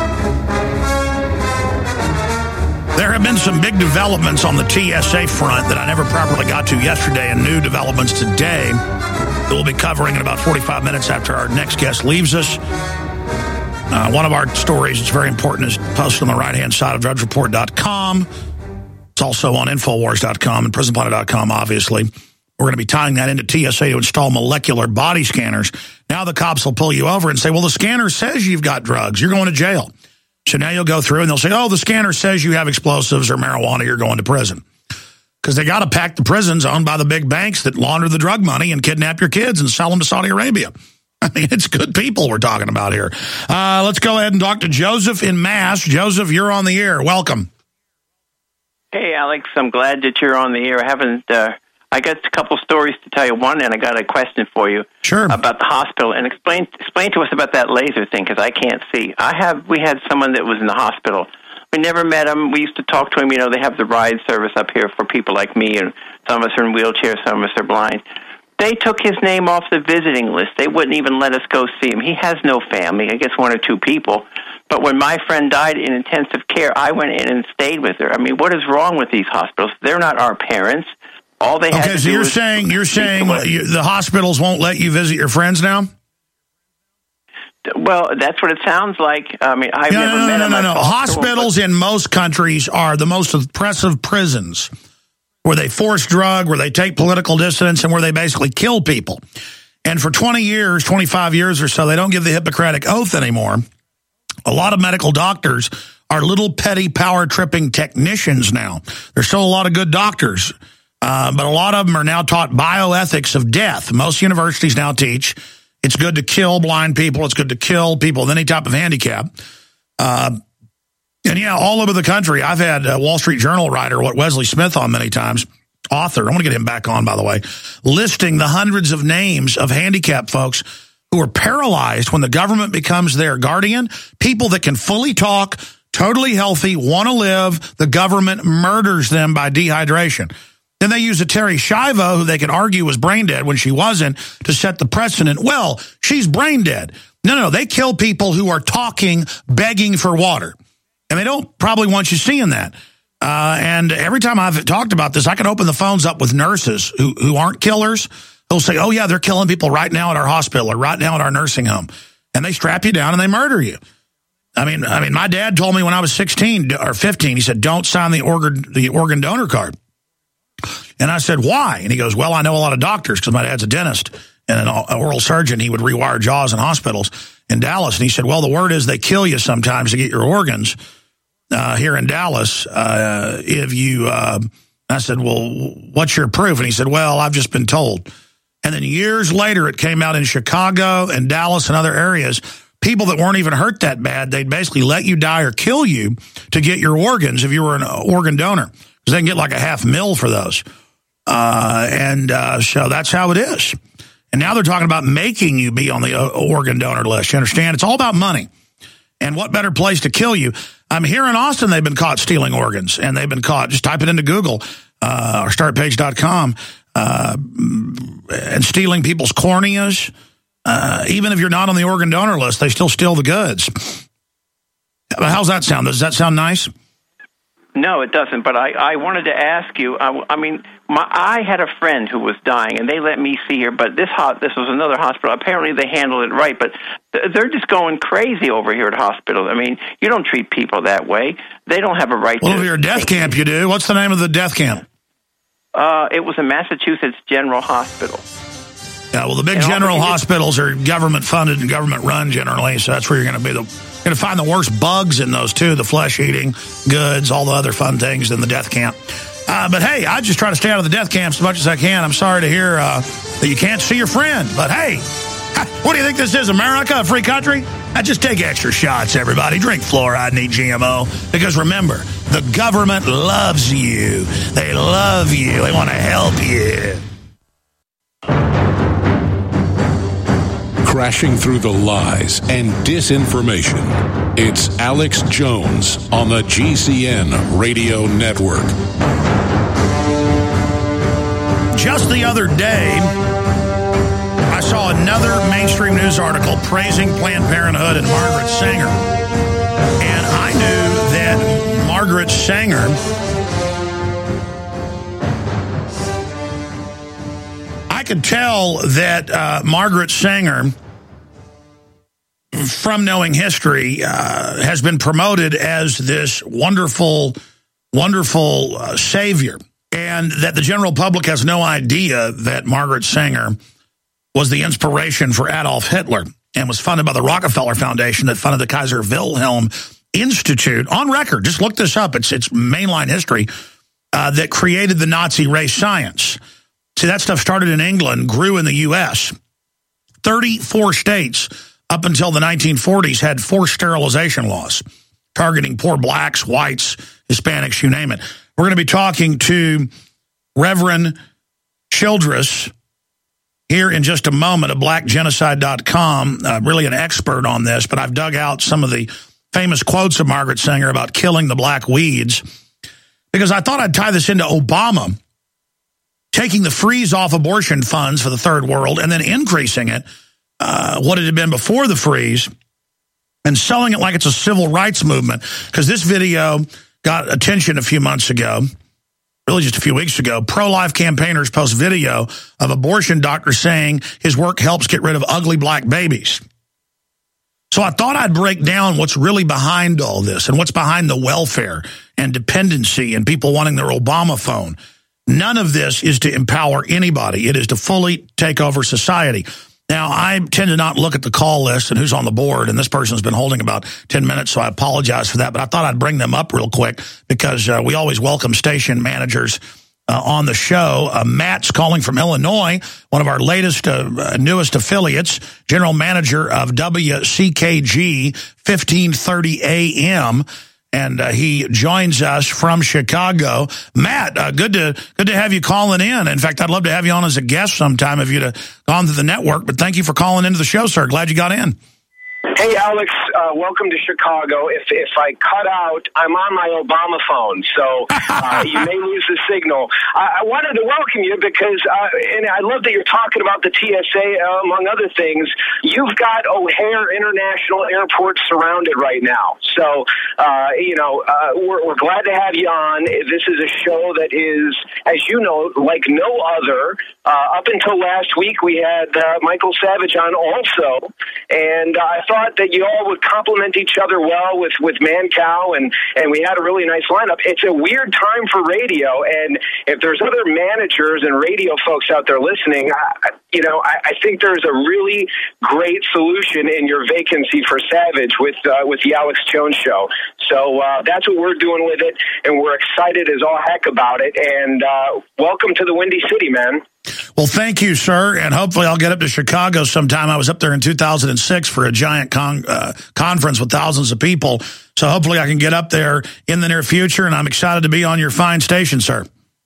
There have been some big developments on the T S A front that I never properly got to yesterday, and new developments today that we'll be covering in about forty-five minutes after our next guest leaves us. Uh, one of our stories that's very important is posted on the right-hand side of drudge report dot com. It's also on infowars dot com and prison planet dot com, obviously. We're going to be tying that into T S A to install molecular body scanners. Now the cops will pull you over and say, well, the scanner says you've got drugs. You're going to jail. So now you'll go through and they'll say, oh, the scanner says you have explosives or marijuana. You're going to prison. Because they got to pack the prisons owned by the big banks that launder the drug money and kidnap your kids and sell them to Saudi Arabia. I mean, it's good people we're talking about here. Uh, let's go ahead and talk to Joseph in Mass. Joseph, you're on the air. Welcome. Hey, Alex. I'm glad that you're on the air. I haven't... Uh... I got a couple stories to tell you. One, and I got a question for you. Sure. About the hospital, and explain explain to us about that laser thing, because I can't see. I have we had someone that was in the hospital. We never met him. We used to talk to him. You know, they have the ride service up here for people like me, and some of us are in wheelchairs, some of us are blind. They took his name off the visiting list. They wouldn't even let us go see him. He has no family. I guess one or two people. But when my friend died in intensive care, I went in and stayed with her. I mean, what is wrong with these hospitals? They're not our parents. All they had okay, to so do you're was saying you're saying you, the hospitals won't let you visit your friends now? Well, that's what it sounds like. I mean, I've no, never no, no, met no, him. no, no. Hospitals in most countries are the most oppressive prisons, where they force drug, where they take political dissidents, and where they basically kill people. And for twenty years, twenty-five years or so, they don't give the Hippocratic Oath anymore. A lot of medical doctors are little petty power-tripping technicians now. There's still a lot of good doctors. Uh, but a lot of them are now taught bioethics of death. Most universities now teach it's good to kill blind people. It's good to kill people with any type of handicap. Uh, and, yeah, all over the country. I've had a Wall Street Journal writer, what Wesley Smith on many times, author. I want to get him back on, by the way, listing the hundreds of names of handicapped folks who are paralyzed when the government becomes their guardian, people that can fully talk, totally healthy, want to live. The government murders them by dehydration. Then they use a Terry Schiavo, who they can argue was brain dead when she wasn't, to set the precedent. Well, she's brain dead. No, no, they kill people who are talking, begging for water. And they don't probably want you seeing that. Uh, and every time I've talked about this, I can open the phones up with nurses who, who aren't killers. They'll say, oh, yeah, they're killing people right now at our hospital or right now at our nursing home. And they strap you down and they murder you. I mean, I mean, my dad told me when I was sixteen or fifteen, he said, don't sign the organ, the organ donor card. And I said, why? And he goes, well, I know a lot of doctors because my dad's a dentist and an oral surgeon. He would rewire jaws in hospitals in Dallas. And he said, well, the word is they kill you sometimes to get your organs uh, here in Dallas. Uh, if you, uh, I said, well, what's your proof? And he said, well, I've just been told. And then years later, it came out in Chicago and Dallas and other areas, people that weren't even hurt that bad, they'd basically let you die or kill you to get your organs if you were an organ donor. Because they can get like a half mil for those. Uh, and uh, so that's how it is. And now they're talking about making you be on the uh, organ donor list. You understand? It's all about money. And what better place to kill you? I'm here in Austin, they've been caught stealing organs. And they've been caught, just type it into Google uh, or start page dot com, uh, and stealing people's corneas. Uh, even if you're not on the organ donor list, they still steal the goods. How's that sound? Does that sound nice? No, it doesn't. But I, I wanted to ask you, I, I mean, my, I had a friend who was dying, and they let me see her, but this ho- this was another hospital. Apparently they handled it right, but They're just going crazy over here at hospitals. I mean, you don't treat people that way. They don't have a right well, to... Well, if you're a death camp, you do. What's the name of the death camp? Uh, it was a Massachusetts General Hospital. Yeah, well, the big and general just, hospitals are government-funded and government-run generally, so that's where you're going to be the... You're going to find the worst bugs in those, too, the flesh-eating goods, all the other fun things in the death camp. Uh, but, hey, I just try to stay out of the death camps as much as I can. I'm sorry to hear uh, that you can't see your friend, but, hey... What do you think this is, America, a free country? Now just take extra shots, everybody. Drink fluoride and eat G M O. Because remember, the government loves you. They love you. They want to help you. Crashing through the lies and disinformation. It's Alex Jones on the G C N Radio Network. Just the other day... I saw another mainstream news article praising Planned Parenthood and Margaret Sanger. And I knew that Margaret Sanger I could tell that uh, Margaret Sanger, from knowing history, uh, has been promoted as this wonderful, wonderful uh, savior. And that the general public has no idea that Margaret Sanger was the inspiration for Adolf Hitler and was funded by the Rockefeller Foundation that funded the Kaiser Wilhelm Institute. On record, just look this up. It's, it's mainline history uh, that created the Nazi race science. See, that stuff started in England, grew in the U S thirty-four states up until the nineteen forties had forced sterilization laws targeting poor blacks, whites, Hispanics, you name it. We're going to be talking to Reverend Childress here in just a moment of black genocide dot com, uh, really an expert on this, but I've dug out some of the famous quotes of Margaret Sanger about killing the black weeds, because I thought I'd tie this into Obama taking the freeze off abortion funds for the third world and then increasing it, uh, what it had been before the freeze, and selling it like it's a civil rights movement, because this video got attention a few months ago. Really just a few weeks ago, pro-life campaigners post video of abortion doctor saying his work helps get rid of ugly black babies. So I thought I'd break down what's really behind all this and what's behind the welfare and dependency and people wanting their Obama phone. None of this is to empower anybody. It is to fully take over society. Now, I tend to not look at the call list and who's on the board, and this person's been holding about ten minutes, so I apologize for that. But I thought I'd bring them up real quick because uh, we always welcome station managers uh, on the show. Uh, Matt's calling from Illinois, one of our latest, uh, newest affiliates, general manager of W C K G fifteen thirty A M, and uh, he joins us from Chicago. Matt, uh, good to good to have you calling in. In fact, I'd love to have you on as a guest sometime if you'd have gone to the network. But thank you for calling into the show, sir. Glad you got in. Hey, Alex, uh, welcome to Chicago. If if I cut out, I'm on my Obama phone, so uh, you may lose the signal. I, I wanted to welcome you because, uh, and I love that you're talking about the T S A, uh, among other things. You've got O'Hare International Airport surrounded right now. So, uh, you know, uh, we're, we're glad to have you on. This is a show that is, as you know, like no other. Uh, up until last week, we had uh, Michael Savage on also, and uh, I thought that you all would complement each other well with, with Mancow, and, and we had a really nice lineup. It's a weird time for radio, and if there's other managers and radio folks out there listening, I, you know, I, I think there's a really great solution in your vacancy for Savage with uh, with the Alex Jones Show. So uh, that's what we're doing with it, and we're excited as all heck about it, and uh, welcome to the Windy City, man. Well, thank you, sir, and hopefully I'll get up to Chicago sometime. I was up there in two thousand six for a giant con uh, conference with thousands of people, so hopefully I can get up there in the near future, and I'm excited to be on your fine station, sir.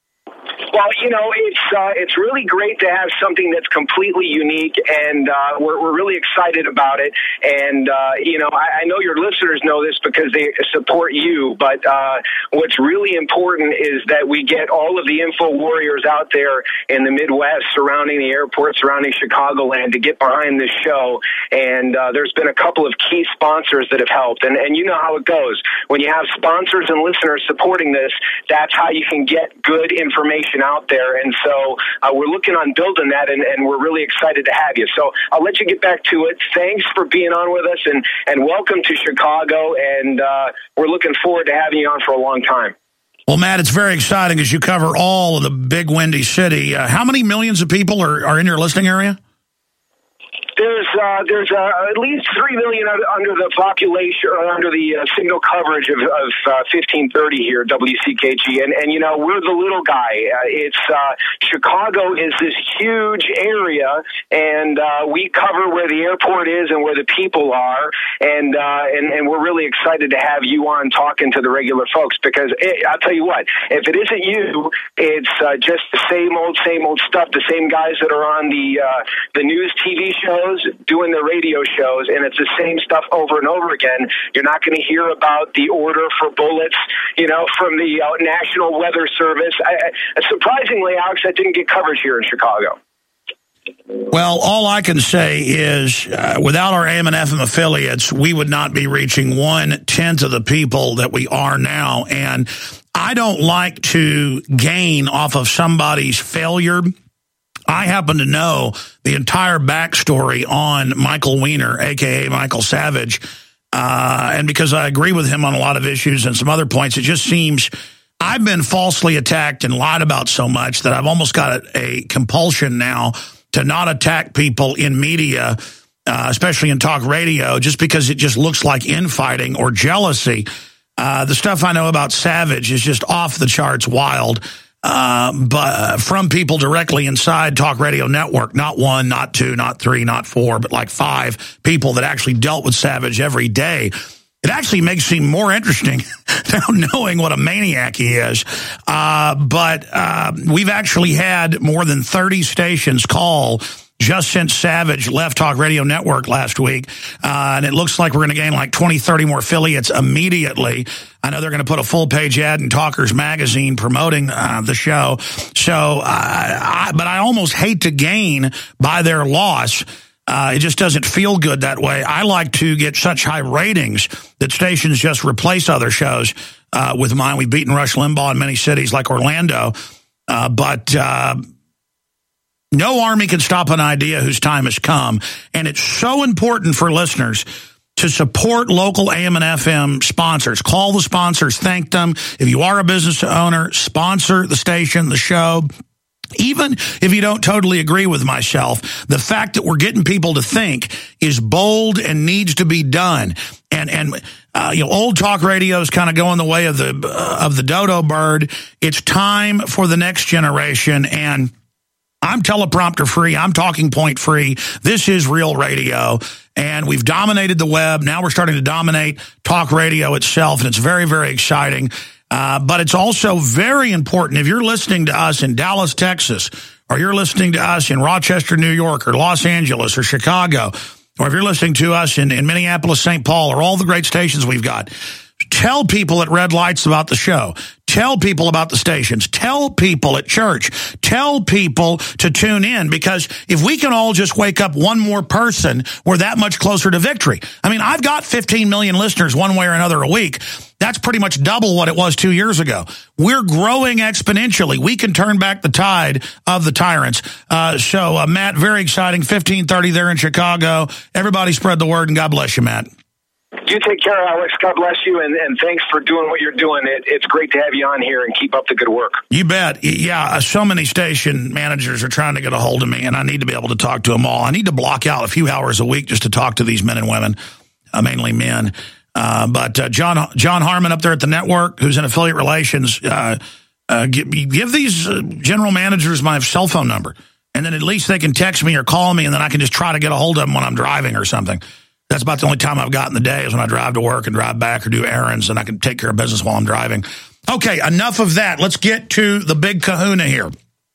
Well, you know, it's uh, it's really great to have something that's completely unique, and uh, we're we're really excited about it. And uh, you know, I, I know your listeners know this because they support you. But uh, what's really important is that we get all of the info warriors out there in the Midwest, surrounding the airport, surrounding Chicagoland, to get behind this show. And uh, there's been a couple of key sponsors that have helped. And and you know how it goes when you have sponsors and listeners supporting this. That's how you can get good information out there. And so So uh, we're looking on building that, and, and we're really excited to have you. So I'll let you get back to it. Thanks for being on with us, and, and welcome to Chicago, and uh, we're looking forward to having you on for a long time. Well, Matt, it's very exciting as you cover all of the big windy city. Uh, how many millions of people are, are in your listening area? There's uh, there's uh, at least three million under the population, or under the uh, signal coverage of, of uh, fifteen thirty here, W C K G, and and you know we're the little guy. Uh, it's uh, Chicago is this huge area, and uh, we cover where the airport is and where the people are, and uh, and and we're really excited to have you on talking to the regular folks, because it, I'll tell you what, if it isn't you, it's uh, just the same old same old stuff. The same guys that are on the uh, the news T V shows, doing the radio shows, and it's the same stuff over and over again. You're not going to hear about the order for bullets, you know, from the uh, National Weather Service. I, I, surprisingly, Alex, that didn't get coverage here in Chicago. Well, all I can say is uh, without our A M and F M affiliates, we would not be reaching one-tenth of the people that we are now. And I don't like to gain off of somebody's failure. I happen to know the entire backstory on Michael Weiner, a k a. Michael Savage, uh, and because I agree with him on a lot of issues and some other points, it just seems I've been falsely attacked and lied about so much that I've almost got a, a compulsion now to not attack people in media, uh, especially in talk radio, just because it just looks like infighting or jealousy. Uh, the stuff I know about Savage is just off the charts wild. Uh, but uh, from people directly inside Talk Radio Network, not one, not two, not three, not four, but like five people that actually dealt with Savage every day. It actually makes him more interesting now knowing what a maniac he is. Uh, but uh, we've actually had more than thirty stations call just since Savage left Talk Radio Network last week. Uh, and it looks like we're going to gain like twenty, thirty more affiliates immediately. I know they're going to put a full-page ad in Talkers Magazine promoting uh, the show. So, uh, I, but I almost hate to gain by their loss. Uh, it just doesn't feel good that way. I like to get such high ratings that stations just replace other shows uh, with mine. We've beaten Rush Limbaugh in many cities like Orlando. Uh, but uh, no army can stop an idea whose time has come. And it's so important for listeners to support local A M and F M sponsors. Call the sponsors, thank them. If you are a business owner, sponsor the station, the show. Even if you don't totally agree with myself, the fact that we're getting people to think is bold and needs to be done. And and uh, you know, old talk radio is kind of going the way of the uh, of the dodo bird. It's time for the next generation. And I'm teleprompter free. I'm talking point free. This is real radio. And we've dominated the web. Now we're starting to dominate talk radio itself. And it's very, very exciting. Uh, but it's also very important if you're listening to us in Dallas, Texas, or you're listening to us in Rochester, New York, or Los Angeles, or Chicago, or if you're listening to us in, in Minneapolis, Saint Paul, or all the great stations we've got, tell people at red lights about the show. Tell people about the stations. Tell people at church. Tell people to tune in, because if we can all just wake up one more person, we're that much closer to victory. I mean, I've got fifteen million listeners one way or another a week. That's pretty much double what it was two years ago. We're growing exponentially. We can turn back the tide of the tyrants. Uh, so, uh, Matt, very exciting. fifteen thirty there in Chicago. Everybody spread the word, and God bless you, Matt. You take care, Alex. God bless you, and, and thanks for doing what you're doing. It, it's great to have you on here, and keep up the good work. You bet. Yeah, so many station managers are trying to get a hold of me, and I need to be able to talk to them all. I need to block out a few hours a week just to talk to these men and women, uh, mainly men. Uh, but uh, John John Harmon up there at the network, who's in affiliate relations, uh, uh, give, give these uh, general managers my cell phone number, and then at least they can text me or call me, and then I can just try to get a hold of them when I'm driving or something. That's about the only time I've got in the day is when I drive to work and drive back or do errands, and I can take care of business while I'm driving. Okay, enough of that. Let's get to the big kahuna here.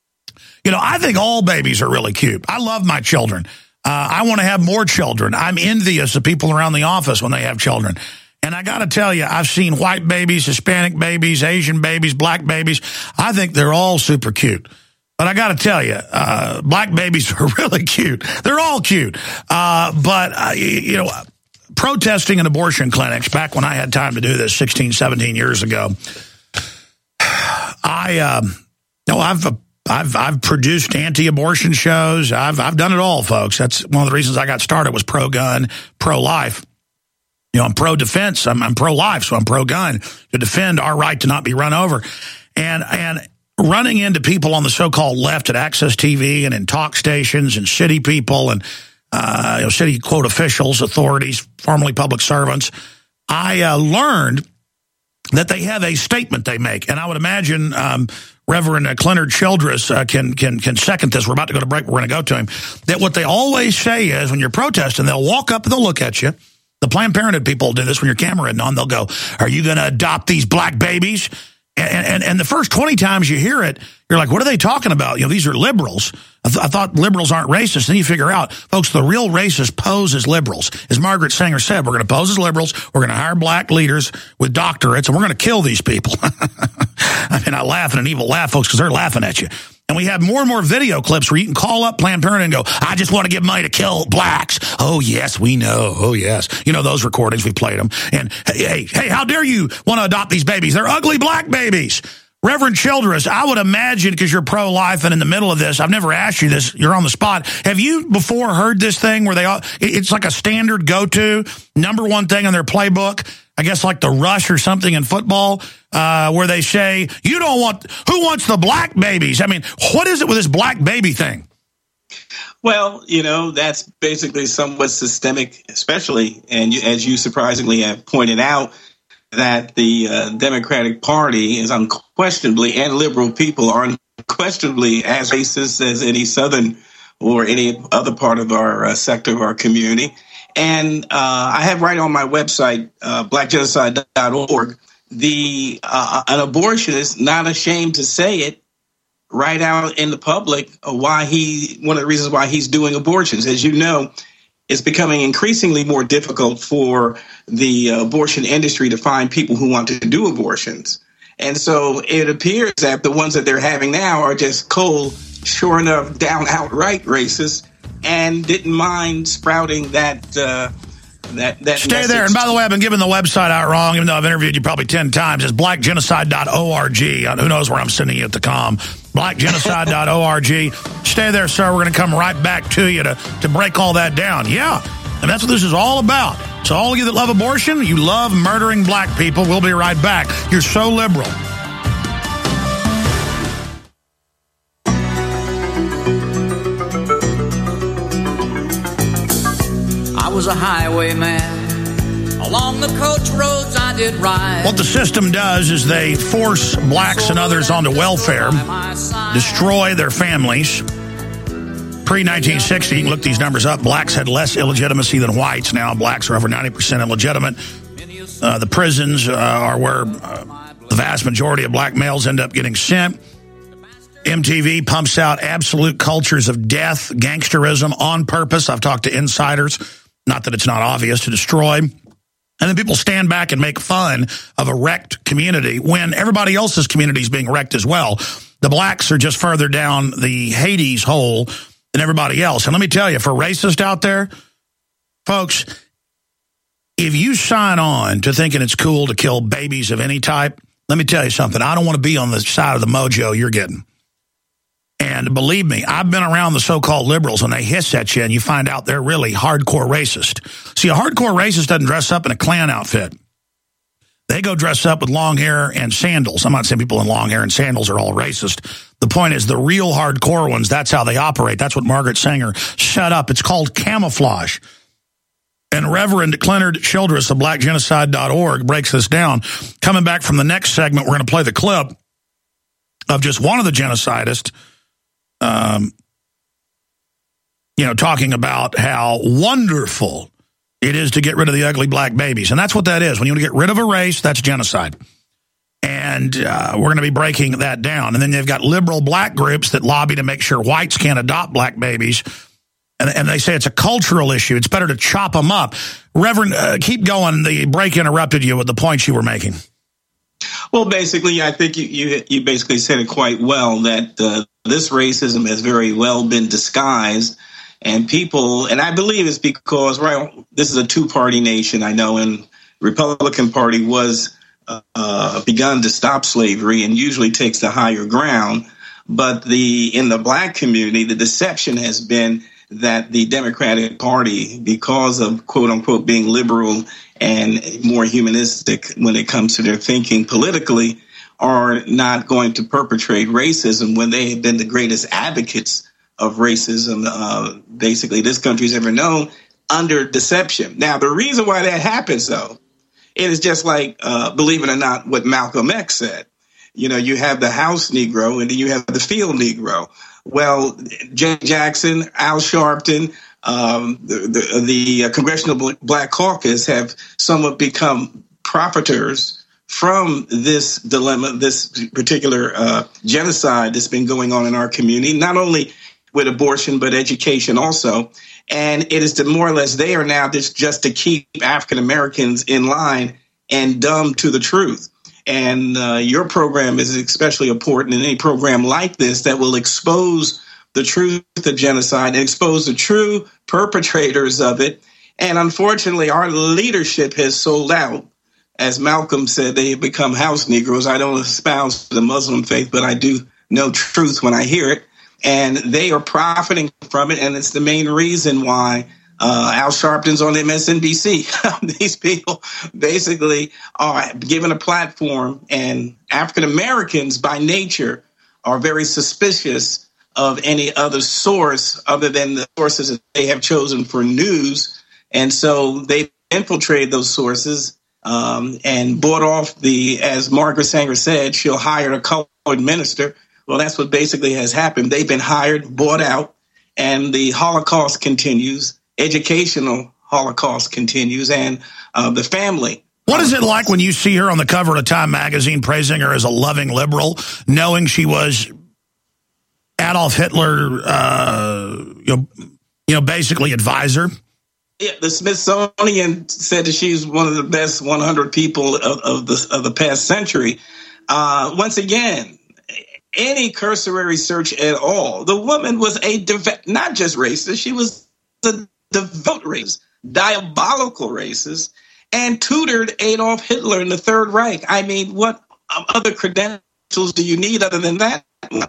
You know, I think all babies are really cute. I love my children. Uh, I want to have more children. I'm envious of people around the office when they have children. And I got to tell you, I've seen white babies, Hispanic babies, Asian babies, black babies. I think they're all super cute. But I got to tell you, uh, black babies are really cute. They're all cute. Uh, but, uh, you know, protesting in abortion clinics, back when I had time to do this sixteen, seventeen years ago, I, um, no, I've I've I've produced anti-abortion shows. I've I've done it all, folks. That's one of the reasons I got started was pro-gun, pro-life. You know, I'm pro-defense. I'm, I'm pro-life, so I'm pro-gun to defend our right to not be run over. And and running into people on the so-called left at Access T V and in talk stations and city people and uh, you know, city, quote, officials, authorities, formerly public servants, I uh, learned that they have a statement they make. And I would imagine um, Reverend uh, Clenard Childress uh, can, can, can second this. We're about to go to break. We're going to go to him. That what they always say is when you're protesting, they'll walk up and they'll look at you. The Planned Parenthood people do this when your camera isn't on. They'll go, are you going to adopt these black babies? And, and and the first twenty times you hear it, you're like, what are they talking about? You know, these are liberals. I, th- I thought liberals aren't racist. Then you figure out, folks, the real racists pose as liberals. As Margaret Sanger said, we're going to pose as liberals. We're going to hire black leaders with doctorates, and we're going to kill these people. I mean, I laugh in an evil laugh, folks, because they're laughing at you. And we have more and more video clips where you can call up Planned Parenthood and go, I just want to give money to kill blacks. Oh, yes, we know. Oh, yes. You know, those recordings, we played them. And, hey, hey, hey, how dare you want to adopt these babies? They're ugly black babies. Reverend Childress, I would imagine, because you're pro-life and in the middle of this, I've never asked you this, you're on the spot. Have you before heard this thing where they all, it's like a standard go-to, number one thing on their playbook? I guess like the rush or something in football, uh, where they say, you don't want, who wants the black babies? I mean, what is it with this black baby thing? Well, you know, that's basically somewhat systemic, especially, and you, as you surprisingly have pointed out, that the uh, Democratic Party is unquestionably, and liberal people are unquestionably as racist as any Southern or any other part of our uh, sector of our community. And uh, I have right on my website, uh, black genocide dot org, the uh, an abortionist not ashamed to say it right out in the public uh, why he one of the reasons why he's doing abortions. As you know, it's becoming increasingly more difficult for the uh, abortion industry to find people who want to do abortions. And so it appears that the ones that they're having now are just cold, sure enough, down outright racist, and didn't mind sprouting that uh, that that. Stay message. There. And by the way, I've been giving the website out wrong, even though I've interviewed you probably ten times. It's black genocide dot org. Who knows where I'm sending you at the com. black genocide dot org. Stay there, sir. We're going to come right back to you to, to break all that down. Yeah, and that's what this is all about. So all of you that love abortion, you love murdering black people, we'll be right back. You're so liberal. I was a highwayman. Along the coach roads I did ride. What the system does is they force blacks and others onto welfare, destroy their families. Pre nineteen sixty, you can look these numbers up, blacks had less illegitimacy than whites. Now blacks are over ninety percent illegitimate. Uh, the prisons uh, are where uh, the vast majority of black males end up getting sent. M T V pumps out absolute cultures of death, gangsterism on purpose. I've talked to insiders, not that it's not obvious, to destroy. And then people stand back and make fun of a wrecked community when everybody else's community is being wrecked as well. The blacks are just further down the Hades hole than everybody else. And let me tell you, for racists out there, folks, if you sign on to thinking it's cool to kill babies of any type, let me tell you something. I don't want to be on the side of the mojo you're getting. And believe me, I've been around the so-called liberals, and they hiss at you, and you find out they're really hardcore racist. See, a hardcore racist doesn't dress up in a Klan outfit. They go dress up with long hair and sandals. I'm not saying people in long hair and sandals are all racist. The point is the real hardcore ones, that's how they operate. That's what Margaret Sanger set up. It's called camouflage. And Reverend Clenard Childress of black genocide dot org breaks this down. Coming back from the next segment, we're going to play the clip of just one of the genocidists, um, you know, talking about how wonderful it is to get rid of the ugly black babies. And that's what that is. When you want to get rid of a race, that's genocide. And uh, we're going to be breaking that down. And then they've got liberal black groups that lobby to make sure whites can't adopt black babies. And, and they say it's a cultural issue. It's better to chop them up. Reverend, uh, keep going. The break interrupted you with the points you were making. Well, basically, I think you, you, you basically said it quite well, that uh, this racism has very well been disguised. And people, and I believe it's because, right, this is a two-party nation, I know, and Republican Party was uh, begun to stop slavery and usually takes the higher ground. But the in the black community, the deception has been that the Democratic Party, because of quote unquote being liberal and more humanistic when it comes to their thinking politically, are not going to perpetrate racism when they have been the greatest advocates of racism uh, basically this country's ever known, under deception. Now, the reason why that happens, though, it is just like, uh, believe it or not, what Malcolm X said. You know, you have the house Negro and then you have the field Negro. Well, Jay Jackson, Al Sharpton, um, the, the, the Congressional Black Caucus have somewhat become profiteers from this dilemma, this particular uh, genocide that's been going on in our community, not only with abortion, but education also. And it is to more or less there now just, just to keep African Americans in line and dumb to the truth. And uh, your program is especially important in any program like this that will expose the truth of genocide and expose the true perpetrators of it. And unfortunately, our leadership has sold out. As Malcolm said, they have become house Negroes. I don't espouse the Muslim faith, but I do know truth when I hear it. And they are profiting from it. And it's the main reason why uh, Al Sharpton's on M S N B C. These people basically are given a platform, and African Americans by nature are very suspicious of any other source other than the sources that they have chosen for news. And so they infiltrated those sources um, and bought off the, as Margaret Sanger said, she'll hire a colored minister. Well, that's what basically has happened. They've been hired, bought out, and the Holocaust continues. Educational Holocaust continues, and uh, the family. What is it like when you see her on the cover of Time magazine praising her as a loving liberal, knowing she was Adolf Hitler, uh, you know, you know, basically advisor? Yeah, the Smithsonian said that she's one of the best one hundred people of, of the of the past century. Uh, once again, any cursory search at all, the woman was a dev- not just racist, she was a devout racist, diabolical racist, and tutored Adolf Hitler in the Third Reich. I mean, what other credentials do you need other than that?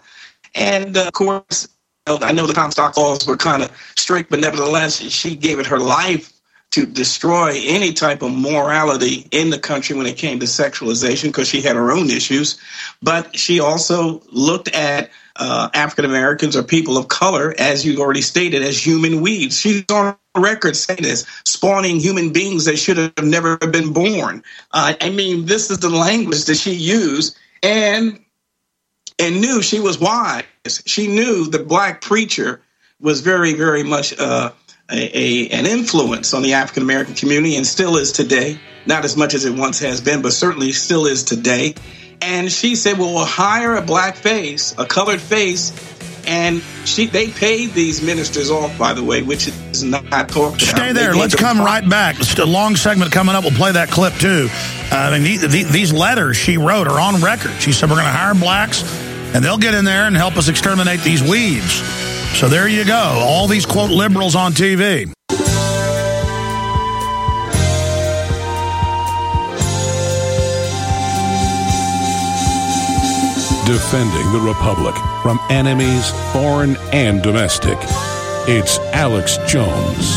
And uh, of course, I know the Comstock laws were kind of strict, but nevertheless, she gave it her life to destroy any type of morality in the country when it came to sexualization, because she had her own issues. But she also looked at uh, African Americans or people of color, as you already stated, as human weeds. She's on record saying this, spawning human beings that should have never been born. Uh, I mean, this is the language that she used, and and knew she was wise. She knew the black preacher was very, very much uh, a, a an influence on the African American community, and still is today. Not as much as it once has been, but certainly still is today. And she said, well, we'll hire a black face, a colored face. And she they paid these ministers off, by the way, which is not talked about. Stay there. Let's come right back. It's a long segment coming up. We'll play that clip, too. Uh, I mean, the, the, these letters she wrote are on record. She said, we're going to hire blacks, and they'll get in there and help us exterminate these weeds. So there you go. All these, quote, liberals on T V. Defending the Republic from enemies, foreign and domestic. It's Alex Jones.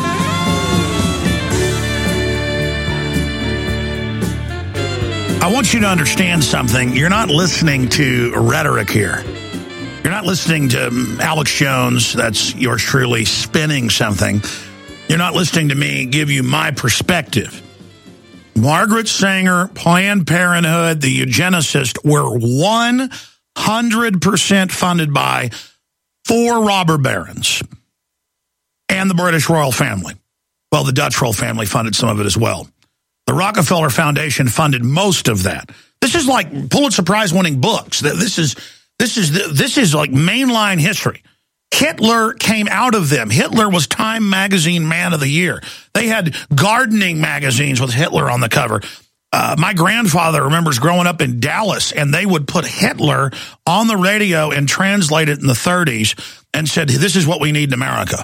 I want you to understand something. You're not listening to rhetoric here. You're not listening to Alex Jones, that's yours truly, spinning something. You're not listening to me give you my perspective. Margaret Sanger, Planned Parenthood, the eugenicist were one hundred percent funded by four robber barons and the British royal family. Well, the Dutch royal family funded some of it as well. The Rockefeller Foundation funded most of that. This is like Pulitzer Prize winning books. This is this is this is like mainline history. Hitler came out of them. Hitler was Time Magazine Man of the Year. They had gardening magazines with Hitler on the cover. Uh, my grandfather remembers growing up in Dallas, and they would put Hitler on the radio and translate it in the thirties and said, this is what we need in America.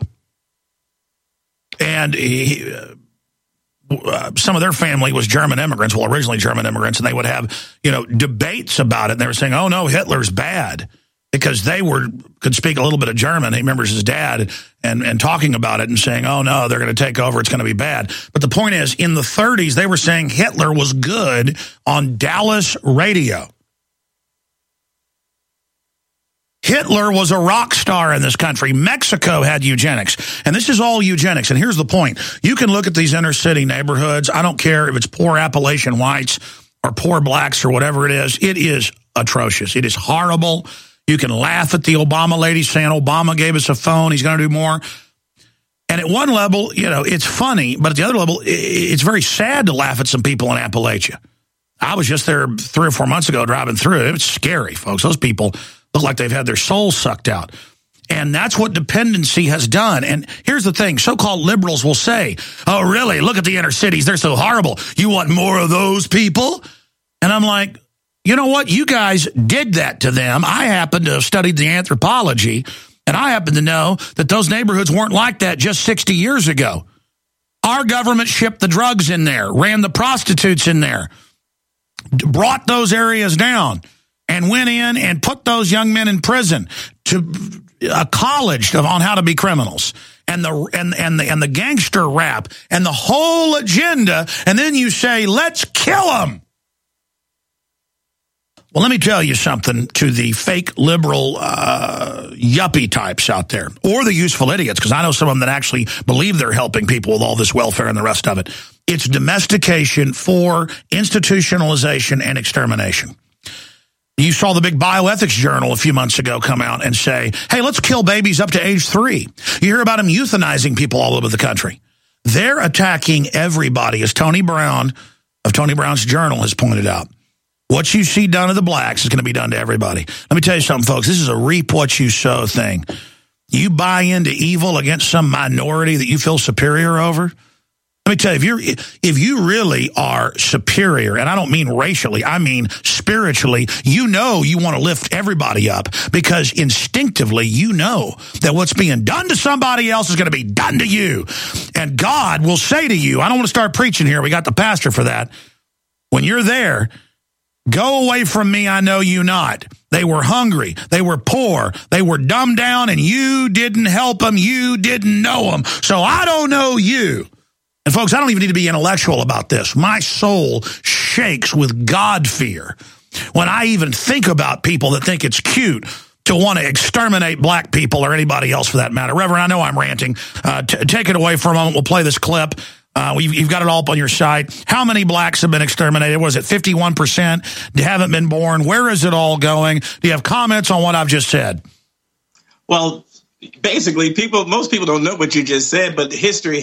And he, uh, some of their family was German immigrants, well, originally German immigrants, and they would have, you know, debates about it. And they were saying, oh, no, Hitler's bad. because they were could speak a little bit of German. He remembers his dad and, and talking about it and saying, oh, no, they're going to take over. It's going to be bad. But the point is, in the thirties, they were saying Hitler was good on Dallas radio. Hitler was a rock star in this country. Mexico had eugenics. And this is all eugenics. And here's the point. You can look at these inner city neighborhoods. I don't care if it's poor Appalachian whites or poor blacks or whatever it is. It is atrocious. It is horrible. You can laugh at the Obama lady saying Obama gave us a phone. He's going to do more. And at one level, you know, it's funny. But at the other level, it's very sad to laugh at some people in Appalachia. I was just there three or four months ago driving through. It was scary, folks. Those people look like they've had their souls sucked out. And that's what dependency has done. And here's the thing. So-called liberals will say, oh, really? Look at the inner cities. They're so horrible. You want more of those people? And I'm like, you know what? You guys did that to them. I happen to have studied the anthropology, and I happen to know that those neighborhoods weren't like that just sixty years ago. Our government shipped the drugs in there, ran the prostitutes in there, brought those areas down, and went in and put those young men in prison to a college on how to be criminals, and the and and the and the gangster rap and the whole agenda, and then you say, let's kill them. Well, let me tell you something to the fake liberal uh, yuppie types out there, or the useful idiots, because I know some of them that actually believe they're helping people with all this welfare and the rest of it. It's domestication for institutionalization and extermination. You saw the big bioethics journal a few months ago come out and say, hey, let's kill babies up to age three. You hear about them euthanizing people all over the country. They're attacking everybody, as Tony Brown of Tony Brown's Journal has pointed out. What you see done to the blacks is going to be done to everybody. Let me tell you something, folks. This is a reap what you sow thing. You buy into evil against some minority that you feel superior over. Let me tell you, if you're if you really are superior, and I don't mean racially, I mean spiritually, you know you want to lift everybody up, because instinctively you know that what's being done to somebody else is going to be done to you. And God will say to you, I don't want to start preaching here. We got the pastor for that. When you're there, go away from me, I know you not. They were hungry. They were poor. They were dumbed down, and you didn't help them. You didn't know them. So I don't know you. And folks, I don't even need to be intellectual about this. My soul shakes with God fear when I even think about people that think it's cute to want to exterminate black people, or anybody else for that matter. Reverend, I know I'm ranting. Uh, t- take it away for a moment. We'll play this clip. Uh, we've, you've got it all up on your site. How many blacks have been exterminated? Was it fifty-one percent? Haven't been born? Where is it all going? Do you have comments on what I've just said? Well, basically, people, most people don't know what you just said, but history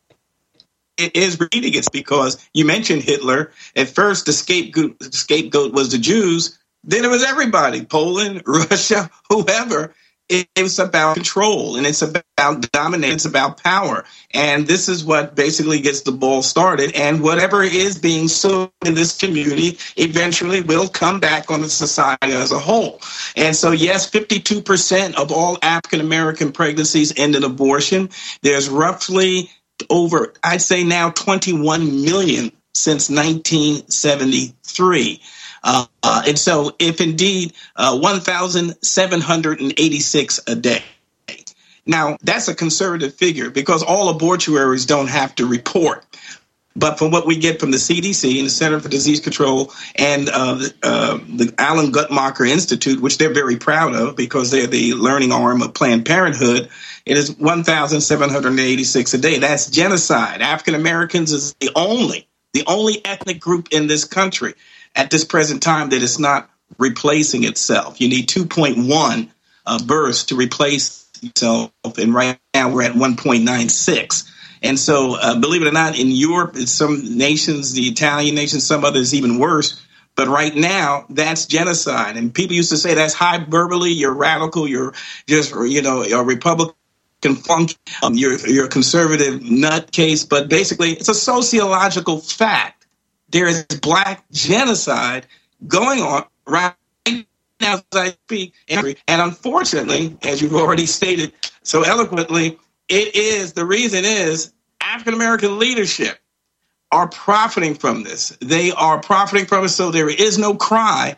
it is repeating it, because you mentioned Hitler. At first, the scapegoat, the scapegoat was the Jews. Then it was everybody, Poland, Russia, whoever. It, it was about control, and it's about dominance, it's about power. And this is what basically gets the ball started. And whatever is being sown in this community eventually will come back on the society as a whole. And so, yes, fifty-two percent of all African-American pregnancies end in abortion. There's roughly over, I'd say now, twenty-one million since nineteen seventy-three. Uh, uh, and so if indeed uh, one thousand seven hundred eighty-six a day. Now, that's a conservative figure, because all abortuaries don't have to report. But from what we get from the C D C and the Center for Disease Control and uh, the, uh, the Alan Guttmacher Institute, which they're very proud of because they're the learning arm of Planned Parenthood, it is one thousand seven hundred eighty-six a day. That's genocide. African Americans is the only, the only ethnic group in this country at this present time that is not replacing itself. You need two point one uh, births to replace itself, and right now we're at one point nine six. And so, uh, believe it or not, in Europe, in some nations, the Italian nations, some others even worse. But right now, that's genocide. And people used to say that's hyperbole, you're radical, you're just, you know, a Republican funk, um, you're, you're a conservative nutcase. But basically, it's a sociological fact. There is black genocide going on right now as I speak. And unfortunately, as you've already stated so eloquently, it is, the reason is African-American leadership are profiting from this. They are profiting from it, so there is no cry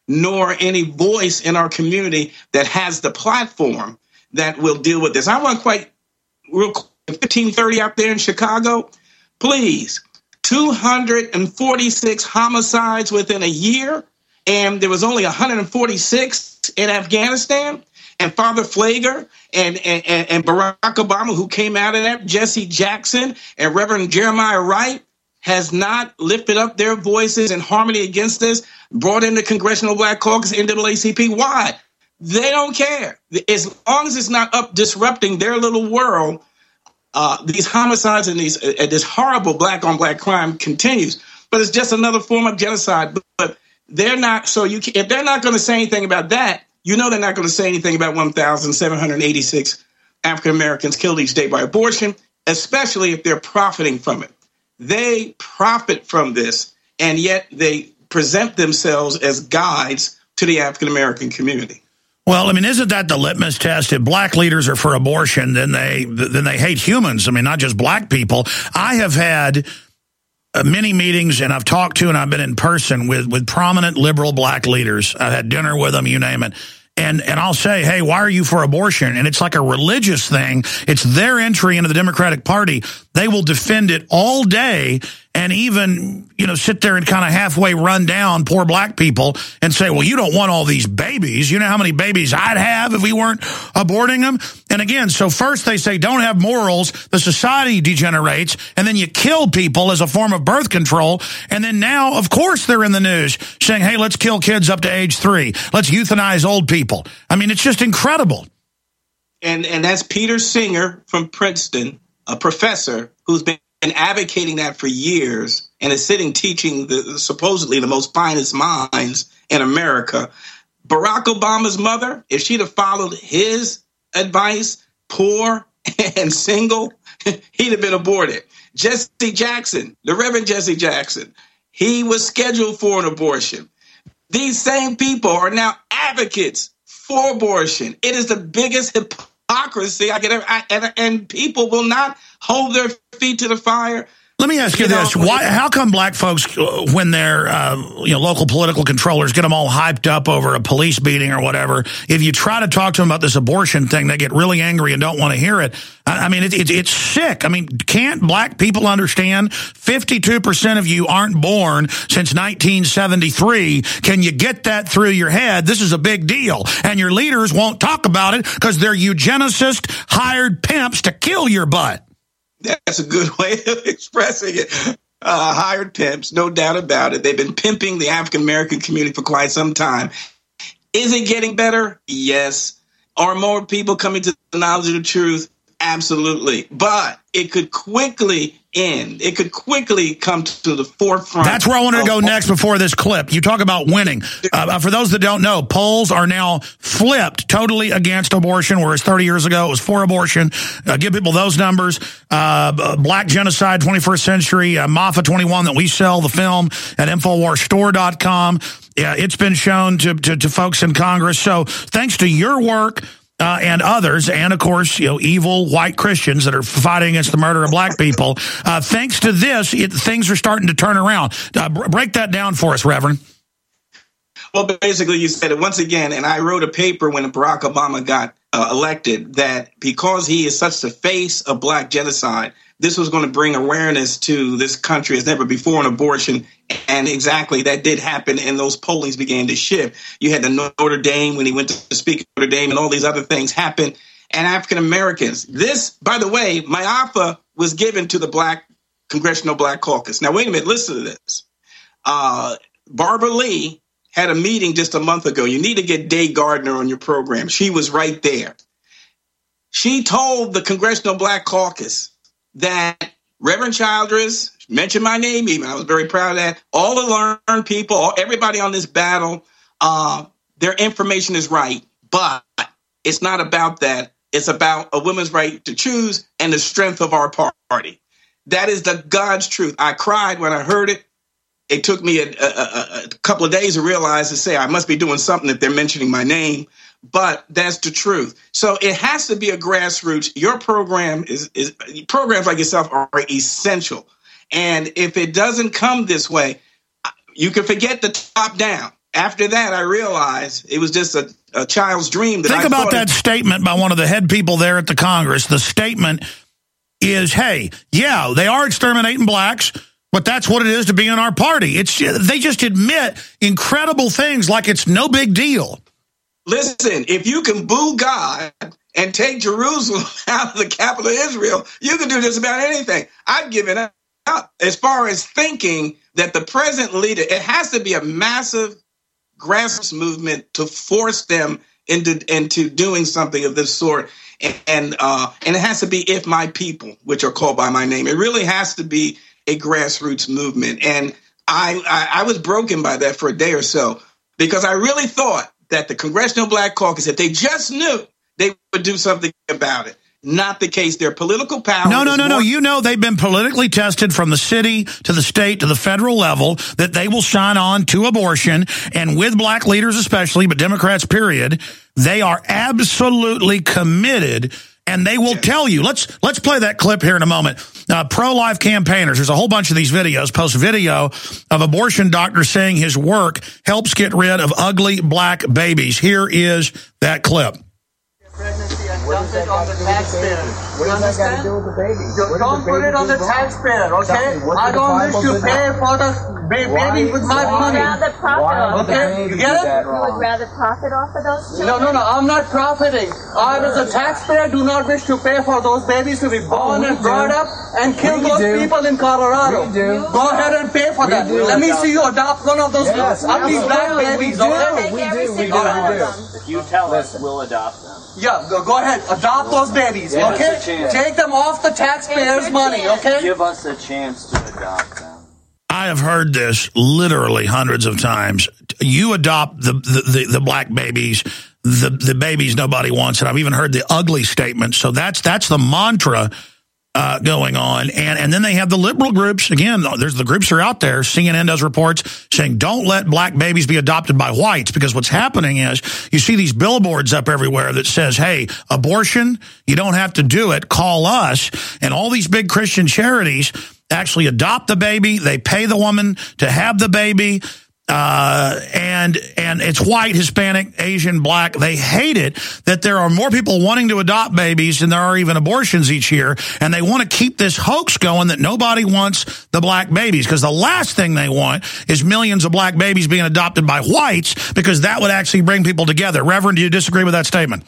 nor any voice in our community that has the platform that will deal with this. I want quite real quick, fifteen thirty out there in Chicago, please, two hundred forty-six homicides within a year, and there was only one hundred forty-six in Afghanistan. And Father Flager and, and, and Barack Obama, who came out of that, Jesse Jackson and Reverend Jeremiah Wright, has not lifted up their voices in harmony against this, brought in the Congressional Black Caucus, N double A C P. Why? They don't care. As long as it's not up disrupting their little world, uh, these homicides and these uh, this horrible black-on-black crime continues. But it's just another form of genocide. But, but they're not. So you can, if they're not going to say anything about that, you know they're not going to say anything about one thousand seven hundred eighty-six African Americans killed each day by abortion, especially if they're profiting from it. They profit from this, and yet they present themselves as guides to the African American community. Well, I mean, isn't that the litmus test? If black leaders are for abortion, then they then they hate humans. I mean, not just black people. I have had uh, many meetings, and I've talked to and I've been in person with, with prominent liberal black leaders. I had dinner with them, you name it. And and I'll say, hey, why are you for abortion? And it's like a religious thing. It's their entry into the Democratic Party. They will defend it all day and even, you know, sit there and kind of halfway run down poor black people and say, well, you don't want all these babies. You know how many babies I'd have if we weren't aborting them? And again, so first they say don't have morals, the society degenerates, and then you kill people as a form of birth control. And then now, of course, they're in the news saying, hey, let's kill kids up to age three. Let's euthanize old people. I mean, it's just incredible. And and that's Peter Singer from Princeton, a professor who's been and advocating that for years and is sitting teaching the supposedly the most finest minds in America. Barack Obama's mother, if she'd have followed his advice, poor and single, he'd have been aborted. Jesse Jackson, the Reverend Jesse Jackson, he was scheduled for an abortion. These same people are now advocates for abortion. It is the biggest hypocrisy I can ever, I, and, and people will not hold their feet to the fire. Let me ask you, you this. Know, Why, how come black folks, when their uh, you know, local political controllers get them all hyped up over a police beating or whatever, if you try to talk to them about this abortion thing, they get really angry and don't want to hear it? I, I mean, it, it, it's sick. I mean, can't black people understand? fifty-two percent of you aren't born since nineteen seventy-three. Can you get that through your head? This is a big deal. And your leaders won't talk about it because they're eugenicist hired pimps to kill your butt. That's a good way of expressing it. Uh, hired pimps, no doubt about it. They've been pimping the African-American community for quite some time. Is it getting better? Yes. Are more people coming to the knowledge of the truth? Absolutely. But it could quickly end. It could quickly come to the forefront. That's where I wanted to go next before this clip. You talk about winning. Uh, for those that don't know, polls are now flipped totally against abortion, whereas thirty years ago it was for abortion. Uh, give people those numbers. Uh, Black Genocide, twenty-first Century, uh, MAFA twenty-one that we sell, the film, at Infowars Store dot com. Yeah, it's been shown to, to, to folks in Congress. So thanks to your work, Uh, and others, and of course, you know, evil white Christians that are fighting against the murder of black people. Uh, thanks to this, it, things are starting to turn around. Uh, break that down for us, Reverend. Well, basically, you said it once again, and I wrote a paper when Barack Obama got uh, elected that because he is such the face of black genocide, this was going to bring awareness to this country as never before on abortion. And exactly, that did happen, and those pollings began to shift. You had the Notre Dame when he went to speak at Notre Dame, and all these other things happened. And African Americans, this, by the way, my offer was given to the Black Congressional Black Caucus. Now, wait a minute, listen to this. Uh, Barbara Lee had a meeting just a month ago. You need to get Day Gardner on your program. She was right there. She told the Congressional Black Caucus that Reverend Childress mentioned my name even. I was very proud of that. All the learned people, all, everybody on this battle, uh, their information is right. But it's not about that. It's about a woman's right to choose and the strength of our party. That is the God's truth. I cried when I heard it. It took me a, a, a couple of days to realize to say I must be doing something if they're mentioning my name. But that's the truth. So it has to be a grassroots. Your program is, is programs like yourself are essential. And if it doesn't come this way, you can forget the top down. after that, I realized it was just a, a child's dream. That Think I about that it- statement by one of the head people there at the Congress. The statement is, hey, yeah, they are exterminating blacks, but that's what it is to be in our party. It's they just admit incredible things like it's no big deal. Listen, if you can boo God and take Jerusalem out of the capital of Israel, you can do just about anything. I've given up. As far as thinking that the present leader, it has to be a massive grassroots movement to force them into into doing something of this sort. And and, uh, and it has to be if my people, which are called by my name. It really has to be a grassroots movement. And I, I, I was broken by that for a day or so, because I really thought that the Congressional Black Caucus, if they just knew, they would do something about it. Not the case. Their political power. No, no, is no, no. more- You know they've been politically tested from the city to the state to the federal level that they will shine on to abortion, and with black leaders especially, but Democrats period, they are absolutely committed, and they will tell you. Let's let's play that clip here in a moment. Uh, pro-life campaigners. There's a whole bunch of these videos. Post video of abortion doctors saying his work helps get rid of ugly black babies. Here is that clip. Pregnancy and dump it on the taxpayer. What You does that got understand? to do with the baby? You What don't does the put baby it on do the wrong? taxpayer, okay? Something. What I did the don't wish Bible to do pay wrong? for the ba- Why- baby with my why- money. rather profit Why off would the Okay, it. baby you do get it? that You wrong? would rather profit off of those No, children? no, no, I'm not profiting. I, as a taxpayer, do not wish to pay for those babies to be born we and do. brought up and kill We those do. people in Colorado. We do. Go ahead and pay for We that. do. Let me see you adopt one of those Yes, ugly black absolutely. babies, We do. okay? Take We every do, we single do, one we of do. them. If you tell us, Listen. we'll adopt them. Yeah, go, go ahead. Adopt those babies, Give us okay? a chance. Take them off the taxpayers' Take money, your okay? Give us a chance to adopt them. I have heard this literally hundreds of times. You adopt the the, the, the black babies, the the babies nobody wants, and I've even heard the ugly statement. So that's that's the mantra uh, going on, and and then they have the liberal groups again. There's the groups are out there. C N N does reports saying don't let black babies be adopted by whites, because what's happening is you see these billboards up everywhere that says, "Hey, abortion, you don't have to do it. Call us." And all these big Christian charities actually adopt the baby. They pay the woman to have the baby. Uh, and and it's white, Hispanic, Asian, black. They hate it that there are more people wanting to adopt babies than there are even abortions each year. And they want to keep this hoax going that nobody wants the black babies, because the last thing they want is millions of black babies being adopted by whites, because that would actually bring people together. Reverend, do you disagree with that statement?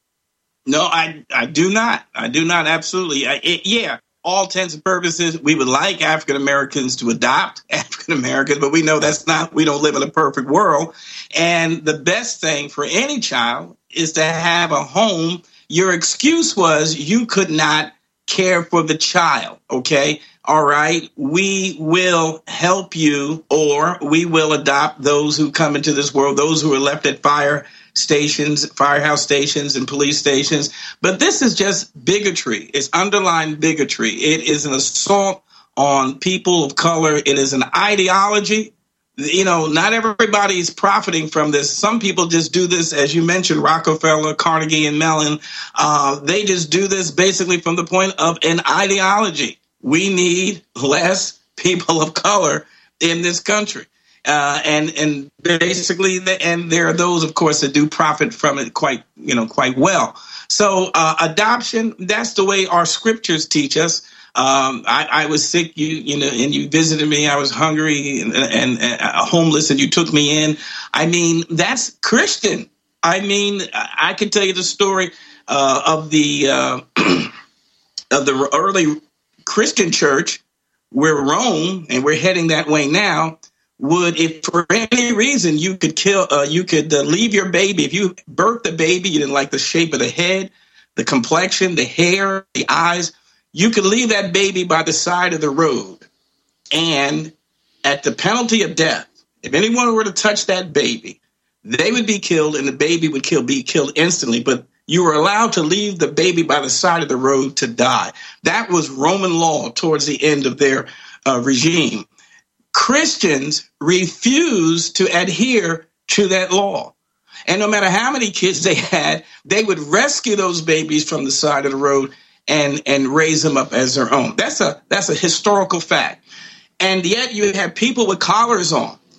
No, I I do not. I do not. Absolutely. I, it, yeah. All intents and purposes, we would like African Americans to adopt African Americans, but we know that's not, we don't live in a perfect world. And the best thing for any child is to have a home. Your excuse was you could not care for the child. Okay. All right. We will help you, or we will adopt those who come into this world, those who are left at fire stations, firehouse stations, and police stations. But this is just bigotry. It's underlying bigotry. It is an assault on people of color. It is an ideology. You know, not everybody is profiting from this. Some people just do this, as you mentioned, Rockefeller, Carnegie, and Mellon. Uh, they just do this basically from the point of an ideology. We need less people of color in this country. Uh, and and basically, the, and there are those, of course, that do profit from it quite, you know, quite well. So uh, adoption, that's the way our scriptures teach us. Um, I, I was sick, you you know, and you visited me. I was hungry and, and, and homeless, and you took me in. I mean, that's Christian. I mean, I can tell you the story uh, of the uh, of the early Christian church, where Rome, and we're heading that way now, would, if for any reason you could kill, uh, you could uh, leave your baby. If you birthed the baby, you didn't like the shape of the head, the complexion, the hair, the eyes, you could leave that baby by the side of the road. And at the penalty of death, if anyone were to touch that baby, they would be killed, and the baby would kill, be killed instantly. But you were allowed to leave the baby by the side of the road to die. That was Roman law towards the end of their uh, regime. Christians refuse to adhere to that law. And no matter how many kids they had, they would rescue those babies from the side of the road and, and raise them up as their own. That's a that's a historical fact. And yet you have people with collars on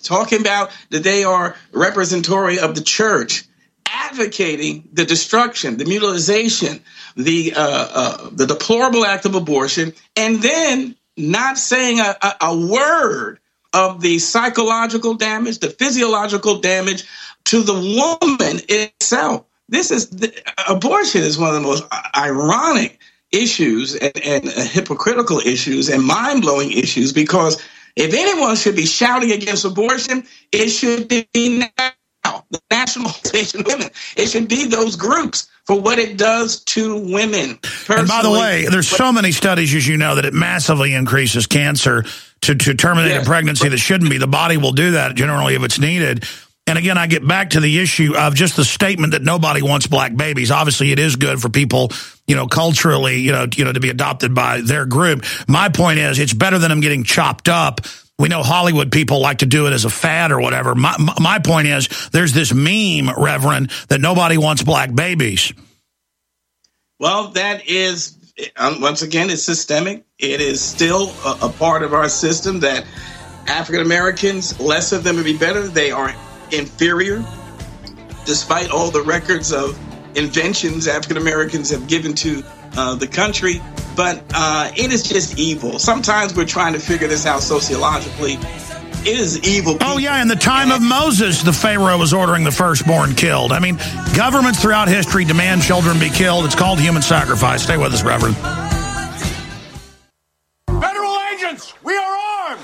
talking about that they are representatory of the church, advocating the destruction, the mutilization, the uh, uh, the deplorable act of abortion, and then not saying a, a, a word of the psychological damage, the physiological damage to the woman itself. This is the, abortion is one of the most ironic issues and, and uh, hypocritical issues and mind-blowing issues, because if anyone should be shouting against abortion, it should be now the National Organization of Women. It should be those groups for what it does to women. And by the way, there's so many studies, as you know, that it massively increases cancer to, to terminate yes. a pregnancy that shouldn't be. The body will do that generally if it's needed. And again, I get back to the issue of just the statement that nobody wants black babies. Obviously, it is good for people, you know, culturally, you know, you know, to be adopted by their group. My point is, it's better than them getting chopped up. We know Hollywood people like to do it as a fad or whatever. My, my point is, there's this meme, Reverend, that nobody wants black babies. Well, that is, once again, it's systemic. It is still a, a part of our system that African Americans, less of them would be better. They are inferior, despite all the records of inventions African Americans have given to uh, the country. But uh, it is just evil. Sometimes we're trying to figure this out sociologically. It is evil people. Oh, yeah, in the time of Moses, the Pharaoh was ordering the firstborn killed. I mean, governments throughout history demand children be killed. It's called human sacrifice. Stay with us, Reverend. Federal agents, we are armed!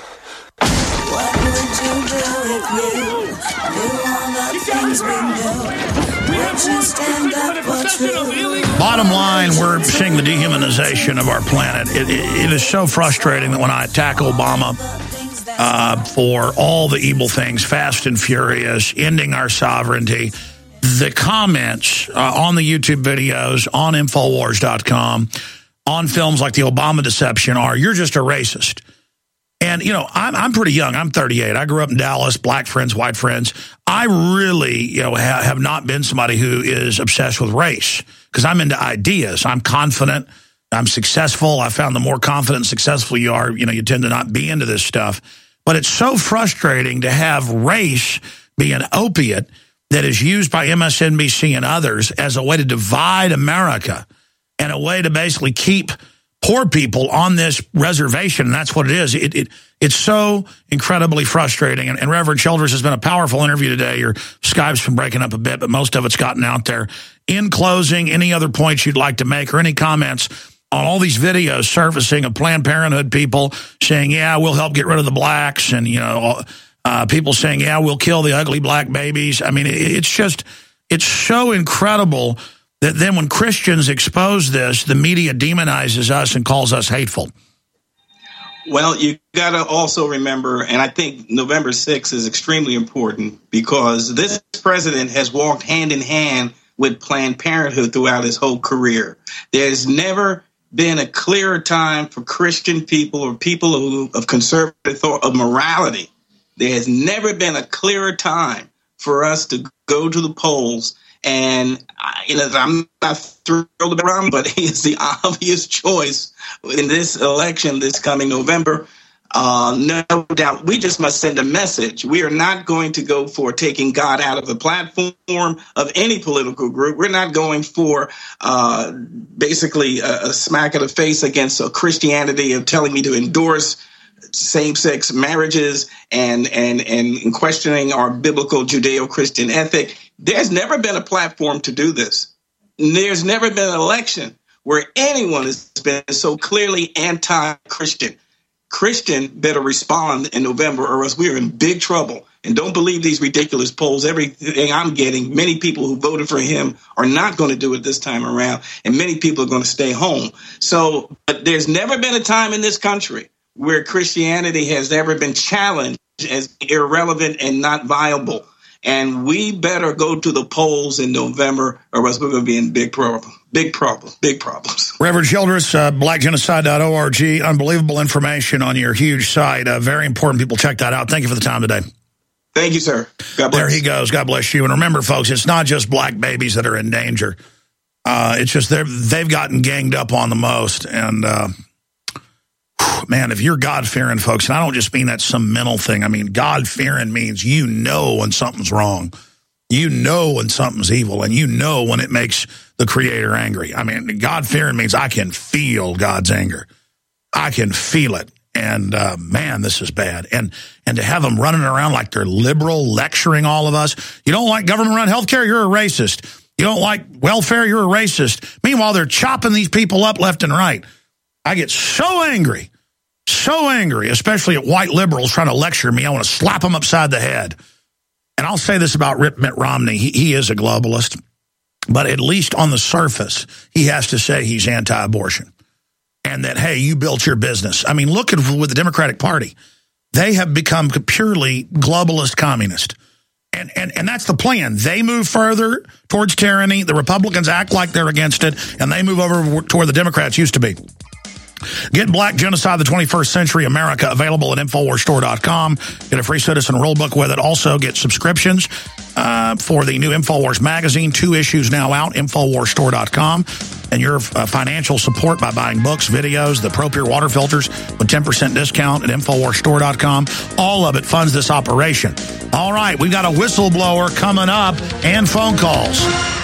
What would you do if you knew all the things we know? Would you stand up for truth? Bottom line, we're seeing the dehumanization of our planet. It, it, it is so frustrating that when I attack Obama uh, for all the evil things, Fast and Furious, ending our sovereignty, the comments uh, on the YouTube videos, on Infowars dot com, on films like the Obama deception are, you're just a racist. And, you know, I'm, I'm pretty young. I'm thirty-eight. I grew up in Dallas, black friends, white friends. I really, you know, ha have not been somebody who is obsessed with race because I'm into ideas. I'm confident. I'm successful. I found the more confident and successful you are, you know, you tend to not be into this stuff. But it's so frustrating to have race be an opiate that is used by M S N B C and others as a way to divide America and a way to basically keep poor people on this reservation, and that's what it is. It, it It's so incredibly frustrating, and, and Reverend Childress has been a powerful interview today. Your Skype's been breaking up a bit, but most of it's gotten out there. In closing, any other points you'd like to make or any comments on all these videos surfacing of Planned Parenthood people saying, yeah, we'll help get rid of the blacks, and, you know, uh, people saying, yeah, we'll kill the ugly black babies. I mean, it, it's just, it's so incredible that then when Christians expose this, the media demonizes us and calls us hateful. Well, you got to also remember, and I think November sixth is extremely important because this president has walked hand in hand with Planned Parenthood throughout his whole career. There's never been a clearer time for Christian people or people who, of conservative thought, of morality. There has never been a clearer time for us to go to the polls. And, you know, I'm not thrilled about him, but he is the obvious choice in this election this coming November. Uh, no doubt. We just must send a message. We are not going to go for taking God out of the platform of any political group. We're not going for uh, basically a, a smack of the face against a Christianity of telling me to endorse same-sex marriages and, and, and questioning our biblical Judeo-Christian ethic. There's never been a platform to do this. There's never been an election where anyone has been so clearly anti-Christian. Christian better respond in November or else we're in big trouble. And don't believe these ridiculous polls. Everything I'm getting, many people who voted for him are not going to do it this time around, and many people are going to stay home. So but there's never been a time in this country where Christianity has ever been challenged as irrelevant and not viable. And we better go to the polls in November or else we're going to be in big problem, big problem, big problems. Reverend Childress, uh, black genocide dot org, unbelievable information on your huge site. Uh, very important. People check that out. Thank you for the time today. Thank you, sir. God bless. There he goes. God bless you. And remember, folks, it's not just black babies that are in danger. Uh, it's just they've gotten ganged up on the most. And uh, Man, if you're God-fearing, folks, and I don't just mean that's some mental thing. I mean, God-fearing means you know when something's wrong. You know when something's evil, and you know when it makes the Creator angry. I mean, God-fearing means I can feel God's anger. I can feel it. And, uh, man, this is bad. And and to have them running around like they're liberal, lecturing all of us. You don't like government-run health care? You're a racist. You don't like welfare? You're a racist. Meanwhile, they're chopping these people up left and right. I get so angry, so angry, especially at white liberals trying to lecture me. I want to slap them upside the head. And I'll say this about Mitt Romney. He, he is a globalist, but at least on the surface, he has to say he's anti-abortion. And that, hey, you built your business. I mean, look at with the Democratic Party. They have become purely globalist communist. And, and, and that's the plan. They move further towards tyranny. The Republicans act like they're against it, and they move over to where the Democrats used to be. Get Black Genocide, the twenty-first Century America, available at Infowars Store dot com. Get a free Citizen Rulebook with it. Also get subscriptions uh, for the new Infowars magazine. Two issues now out, Infowars Store dot com. And your uh, financial support by buying books, videos, the ProPure water filters with ten percent discount at Infowars Store dot com. All of it funds this operation. All right, we've got a whistleblower coming up and phone calls.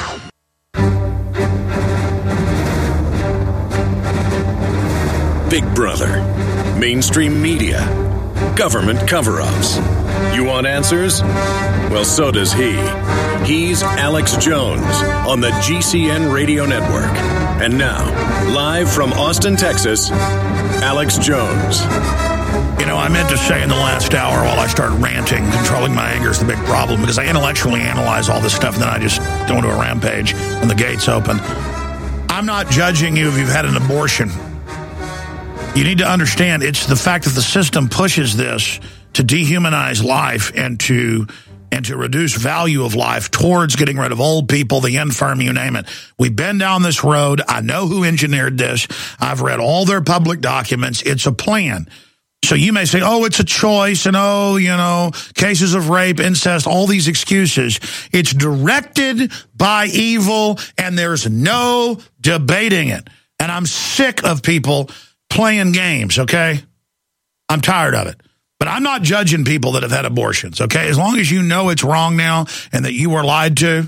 Big Brother, mainstream media, government cover-ups. You want answers? Well, so does he. He's Alex Jones on the G C N Radio Network. And now, live from Austin, Texas, Alex Jones. You know, I meant to say in the last hour while I started ranting, controlling my anger is the big problem, because I intellectually analyze all this stuff and then I just go into a rampage when the gates open. I'm not judging you if you've had an abortion. You need to understand it's the fact that the system pushes this to dehumanize life and to and to reduce value of life towards getting rid of old people, the infirm, you name it. We've been down this road. I know who engineered this. I've read all their public documents. It's a plan. So you may say, oh, it's a choice, and oh, you know, cases of rape, incest, all these excuses. It's directed by evil, and there's no debating it. And I'm sick of people playing games, okay? I'm tired of it. But I'm not judging people that have had abortions, okay? As long as you know it's wrong now and that you were lied to.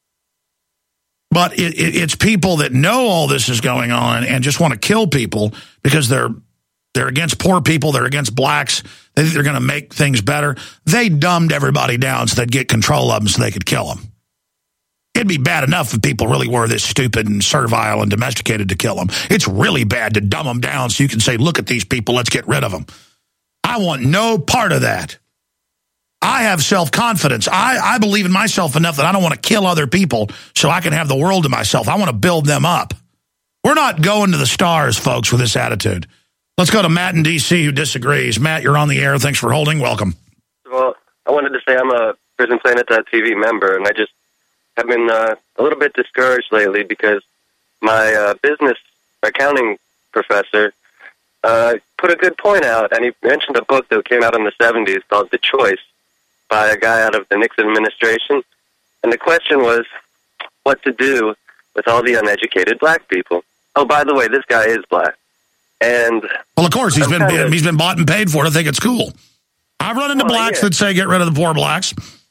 But it, it, it's people that know all this is going on and just want to kill people because they're they're against poor people, they're against blacks, they think they're going to make things better. They dumbed everybody down so they'd get control of them so they could kill them. It'd be bad enough if people really were this stupid and servile and domesticated to kill them. It's really bad to dumb them down so you can say, look at these people, let's get rid of them. I want no part of that. I have self-confidence. I, I believe in myself enough that I don't want to kill other people so I can have the world to myself. I want to build them up. We're not going to the stars, folks, with this attitude. Let's go to Matt in D C who disagrees. Matt, you're on the air. Thanks for holding. Welcome. Well, I wanted to say I'm a Prison Planet T V member, and I just have been uh, a little bit discouraged lately because my uh, business accounting professor uh, put a good point out, and he mentioned a book that came out in the seventies called The Choice by a guy out of the Nixon administration. And the question was what to do with all the uneducated black people. Oh, by the way, this guy is black. And well, of course, he's I'm been kinda, he's been bought and paid for it. I think it's cool. I've run into well, blacks yeah. that say get rid of the poor blacks.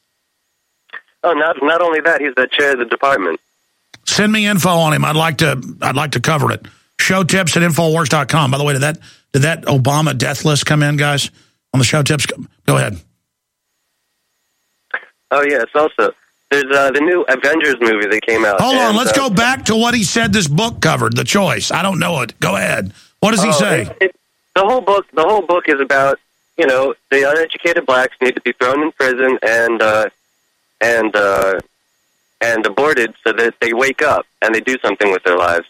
Oh, not not only that, he's the chair of the department. Send me info on him. I'd like to I'd like to cover it. Show tips at Infowars dot com. By the way, did that did that Obama death list come in, guys? On the show tips? Go ahead. Oh, yes, also. There's uh, the new Avengers movie that came out. Hold and, on, let's uh, go back to what he said this book covered, The Choice. I don't know it. Go ahead. What does he oh, say? It, it, the whole book the whole book is about, you know, the uneducated blacks need to be thrown in prison and uh, and uh, and aborted so that they wake up and they do something with their lives.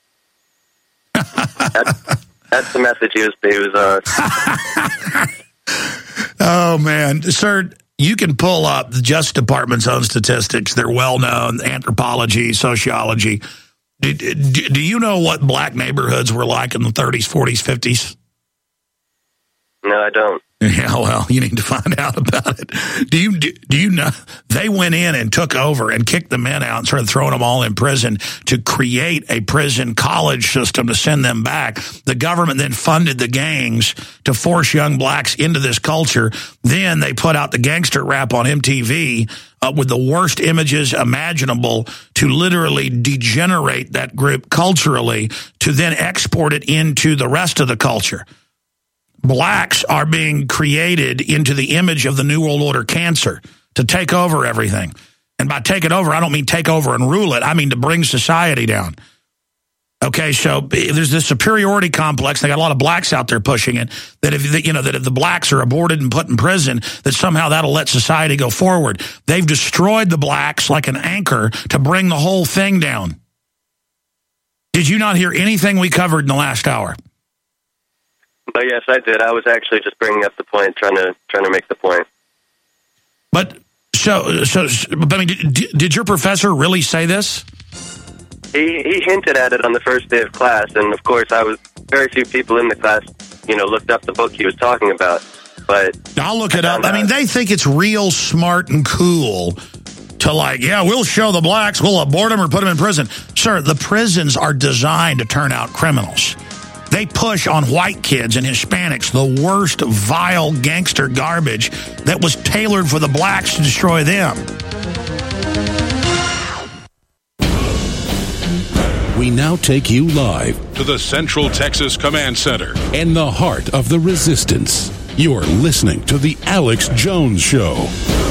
that's, that's the message he was, he was uh... Oh, man. Sir, you can pull up the Justice Department's own statistics. They're well-known, anthropology, sociology. Do, do, do you know what black neighborhoods were like in the thirties, forties, fifties? No, I don't. Yeah, well, you need to find out about it. Do you do, do you know they went in and took over and kicked the men out and started throwing them all in prison to create a prison college system to send them back? The government then funded the gangs to force young blacks into this culture. Then they put out the gangster rap on M T V uh, with the worst images imaginable to literally degenerate that group culturally to then export it into the rest of the culture. Blacks are being created into the image of the New World Order cancer to take over everything. And by take it over, I don't mean take over and rule it. I mean to bring society down. Okay, so there's this superiority complex. They got a lot of blacks out there pushing it, that if, you know, that if the blacks are aborted and put in prison, that somehow that'll let society go forward. They've destroyed the blacks like an anchor to bring the whole thing down. Did you not hear anything we covered in the last hour? But yes, I did. I was actually just bringing up the point, trying to trying to make the point. But so so, I mean, did, did your professor really say this? He he hinted at it on the first day of class, and of course, I was very few people in the class, you know, looked up the book he was talking about. But I'll look it up. I mean, they think it's real smart and cool to like, yeah, we'll show the blacks, we'll abort them or put them in prison. Sir, the prisons are designed to turn out criminals. They push on white kids and Hispanics the worst, vile gangster garbage that was tailored for the blacks to destroy them. We now take you live to the Central Texas Command Center in the heart of the resistance. You're listening to The Alex Jones Show.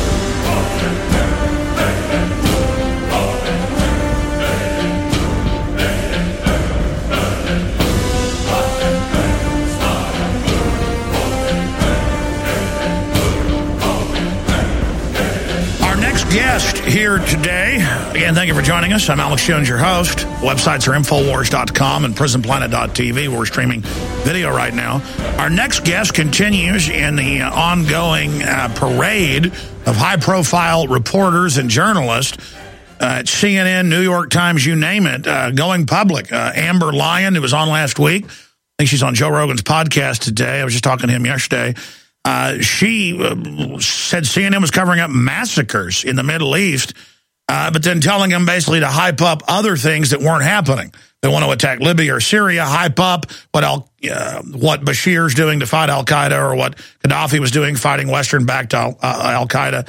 Guest here today. Again, thank you for joining us. I'm Alex Jones, your host. Websites are Infowars dot com and Prison Planet dot T V. We're streaming video right now. Our next guest continues in the ongoing uh, parade of high-profile reporters and journalists uh, at C N N, New York Times, you name it, uh, going public. Uh, Amber Lyon, who was on last week. I think she's on Joe Rogan's podcast today. I was just talking to him yesterday. Uh, she uh, said C N N was covering up massacres in the Middle East, uh, but then telling them basically to hype up other things that weren't happening. They want to attack Libya or Syria, hype up what Al, uh, what Bashir's doing to fight al-Qaeda or what Gaddafi was doing fighting Western-backed al, uh, al-Qaeda.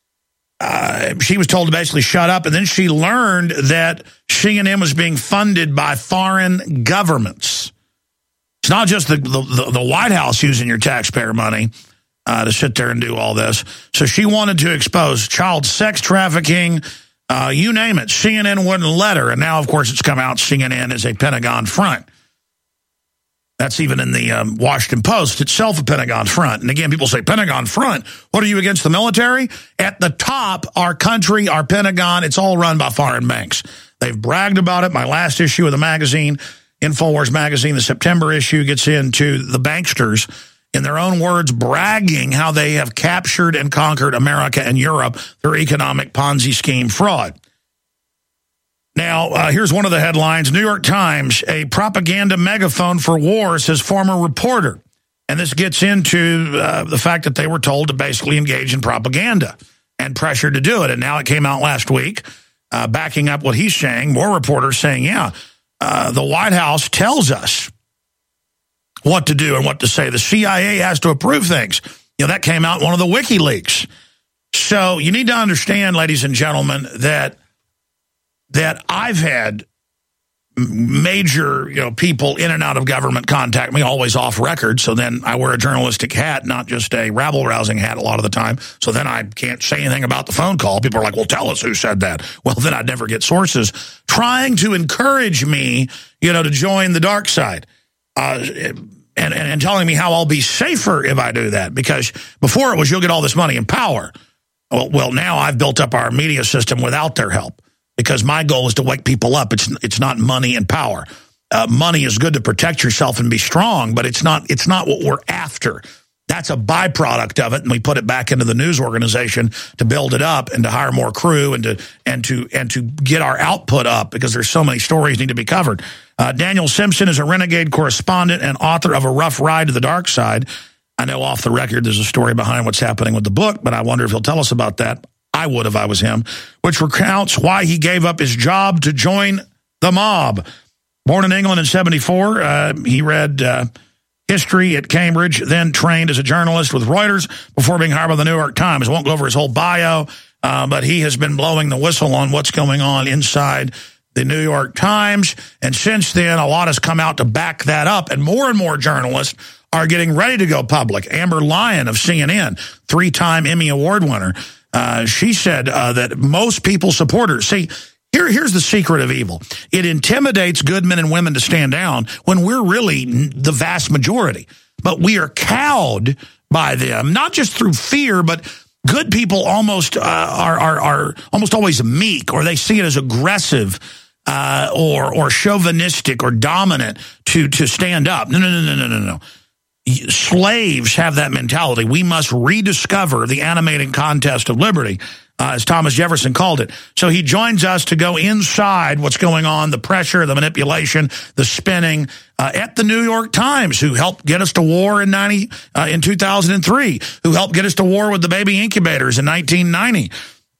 Uh, she was told to basically shut up, and then she learned that C N N was being funded by foreign governments. It's not just the, the, the White House using your taxpayer money uh, to sit there and do all this. So she wanted to expose child sex trafficking, uh, you name it. C N N wouldn't let her. And now, of course, it's come out C N N is a Pentagon front. That's even in the um, Washington Post itself, a Pentagon front. And again, people say, Pentagon front, what are you against the military? At the top, our country, our Pentagon, it's all run by foreign banks. They've bragged about it. My last issue of the magazine, InfoWars magazine, the September issue, gets into the banksters, in their own words, bragging how they have captured and conquered America and Europe through economic Ponzi scheme fraud. Now, uh, here's one of the headlines. New York Times, a propaganda megaphone for war, says former reporter. And this gets into uh, the fact that they were told to basically engage in propaganda and pressured to do it. And now it came out last week, uh, backing up what he's saying. More reporters saying, yeah, Uh, the White House tells us what to do and what to say. The C I A has to approve things. You know, that came out in one of the WikiLeaks. So you need to understand, ladies and gentlemen, that that I've had major, you know, people in and out of government contact me, always off record. So then I wear a journalistic hat, not just a rabble-rousing hat a lot of the time. So then I can't say anything about the phone call. People are like, well, tell us who said that. Well, then I'd never get sources trying to encourage me, you know, to join the dark side. Uh, and, and, and telling me how I'll be safer if I do that. Because before it was, you'll get all this money and power. Well, well, now I've built up our media system without their help. Because my goal is to wake people up. It's it's not money and power. Uh, money is good to protect yourself and be strong, but it's not it's not what we're after. That's a byproduct of it, and we put it back into the news organization to build it up and to hire more crew and to and to and to get our output up because there's so many stories need to be covered. Uh, Daniel Simpson is a renegade correspondent and author of A Rough Ride to the Dark Side. I know off the record there's a story behind what's happening with the book, but I wonder if he'll tell us about that. I would if I was him, which recounts why he gave up his job to join the mob. Born in England in seventy-four, uh, he read uh, history at Cambridge, then trained as a journalist with Reuters before being hired by the New York Times. I won't go over his whole bio, uh, but he has been blowing the whistle on what's going on inside the New York Times. And since then, a lot has come out to back that up, and more and more journalists are getting ready to go public. Amber Lyon of C N N, three-time Emmy Award winner, uh, she said uh, that most people support her. See, here, here's the secret of evil. It intimidates good men and women to stand down when we're really the vast majority. But we are cowed by them, not just through fear, but good people almost uh, are, are, are almost always meek, or they see it as aggressive uh, or, or chauvinistic or dominant to, to stand up. No, no, no, no, no, no, no. Slaves have that mentality. We must rediscover the animating contest of liberty, uh, as Thomas Jefferson called it. So he joins us to go inside what's going on, the pressure, the manipulation, the spinning, uh, at the New York Times, who helped get us to war in ninety uh, in two thousand three, who helped get us to war with the baby incubators in nineteen ninety.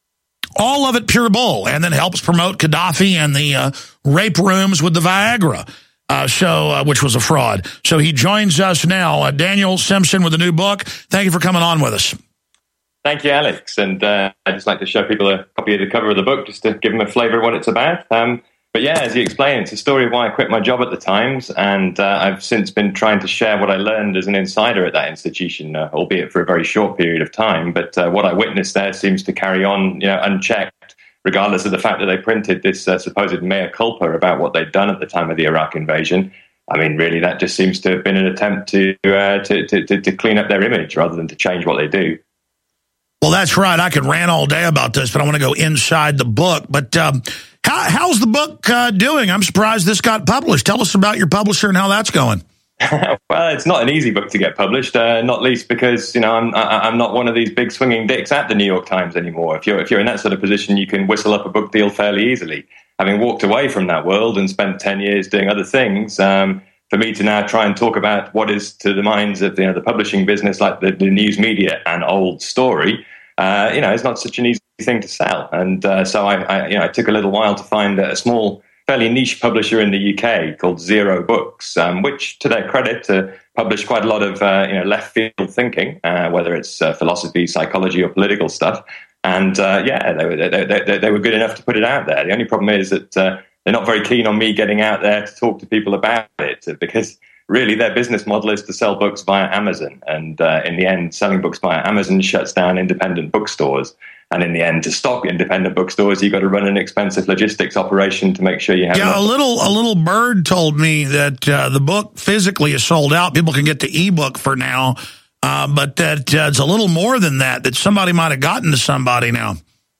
All of it pure bull, and then helps promote Gaddafi and the uh, rape rooms with the Viagra. Uh, so, uh, which was a fraud. So he joins us now. Uh, Daniel Simpson with a new book. Thank you for coming on with us. Thank you, Alex. And uh, I'd just like to show people a copy of the cover of the book just to give them a flavour of what it's about. Um, but yeah, as you explained, it's a story of why I quit my job at the Times. And uh, I've since been trying to share what I learned as an insider at that institution, uh, albeit for a very short period of time. But uh, what I witnessed there seems to carry on, you know, unchecked, regardless of the fact that they printed this uh, supposed mea culpa about what they'd done at the time of the Iraq invasion. I mean, really, that just seems to have been an attempt to, uh, to, to, to, to clean up their image rather than to change what they do. Well, that's right. I could rant all day about this, but I want to go inside the book. But um, how, how's the book uh, doing? I'm surprised this got published. Tell us about your publisher and how that's going. Well, it's not an easy book to get published, uh, not least because, you know, I'm I'm not one of these big swinging dicks at the New York Times anymore. If you're if you're in that sort of position, you can whistle up a book deal fairly easily. Having walked away from that world and spent ten years doing other things, um, for me to now try and talk about what is to the minds of, you know, the publishing business, like the, the news media, an old story, uh, you know, it's not such an easy thing to sell. And uh, so I, I, you know, it took a little while to find a small, fairly niche publisher in the U K called Zero Books, um, which, to their credit, uh, published quite a lot of uh, you know left field thinking, uh, whether it's uh, philosophy, psychology, or political stuff. And uh, yeah, they were they, they, they were good enough to put it out there. The only problem is that uh, they're not very keen on me getting out there to talk to people about it, because really their business model is to sell books via Amazon. And uh, in the end, selling books via Amazon shuts down independent bookstores. And in the end, to stock independent bookstores, you've got to run an expensive logistics operation to make sure you have. Yeah, enough. a little a little bird told me that uh, the book physically is sold out. People can get the ebook for now, uh, but that uh, it's a little more than that. That somebody might have gotten to somebody now.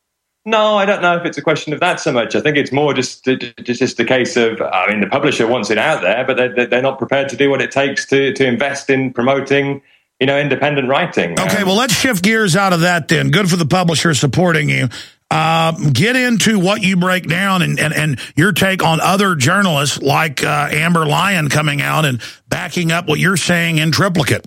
No, I don't know if it's a question of that so much. I think it's more just just a case of, I mean, the publisher wants it out there, but they're, they're not prepared to do what it takes to to invest in promoting, you know, independent writing. Okay, well, let's shift gears out of that then. Good for the publisher supporting you. Uh, get into what you break down and, and, and your take on other journalists like uh, Amber Lyon coming out and backing up what you're saying in triplicate.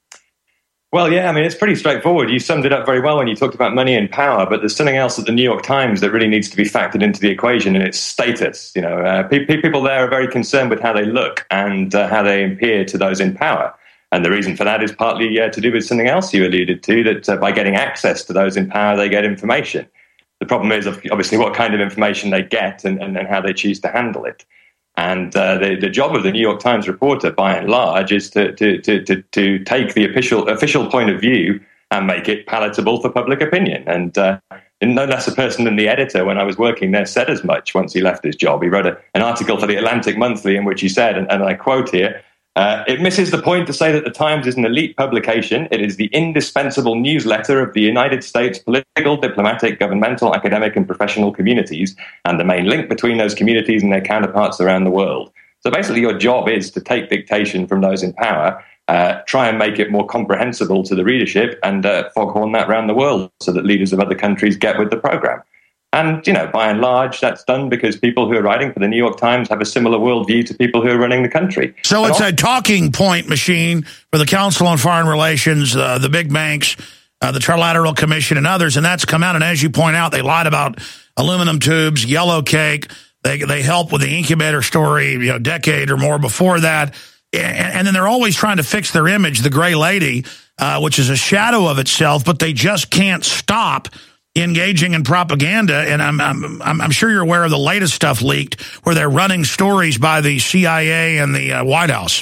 Well, yeah, I mean, it's pretty straightforward. You summed it up very well when you talked about money and power, but there's something else at the New York Times that really needs to be factored into the equation, and it's status. You know, uh, pe- people there are very concerned with how they look and uh, how they appear to those in power. And the reason for that is partly uh, to do with something else you alluded to, that uh, by getting access to those in power, they get information. The problem is, obviously, what kind of information they get and, and, and how they choose to handle it. And uh, the, the job of the New York Times reporter, by and large, is to, to, to, to, to take the official, official point of view and make it palatable for public opinion. And uh, no less a person than the editor, when I was working there, said as much once he left his job. He wrote a, an article for the Atlantic Monthly in which he said, and, and I quote here, Uh, it misses the point to say that the Times is an elite publication. It is the indispensable newsletter of the United States political, diplomatic, governmental, academic, and professional communities, and the main link between those communities and their counterparts around the world. So basically your job is to take dictation from those in power, uh, try and make it more comprehensible to the readership, and uh, foghorn that around the world so that leaders of other countries get with the program. And, you know, by and large, that's done because people who are writing for the New York Times have a similar worldview to people who are running the country. So it's a talking point machine for the Council on Foreign Relations, uh, the big banks, uh, the Trilateral Commission, and others, and that's come out. And as you point out, they lied about aluminum tubes, yellow cake. They they help with the incubator story, you know, a decade or more before that. And, and then they're always trying to fix their image, the gray lady, uh, which is a shadow of itself, but they just can't stop engaging in propaganda. And I'm, I'm I'm sure you're aware of the latest stuff leaked where they're running stories by the C I A and the uh, White House.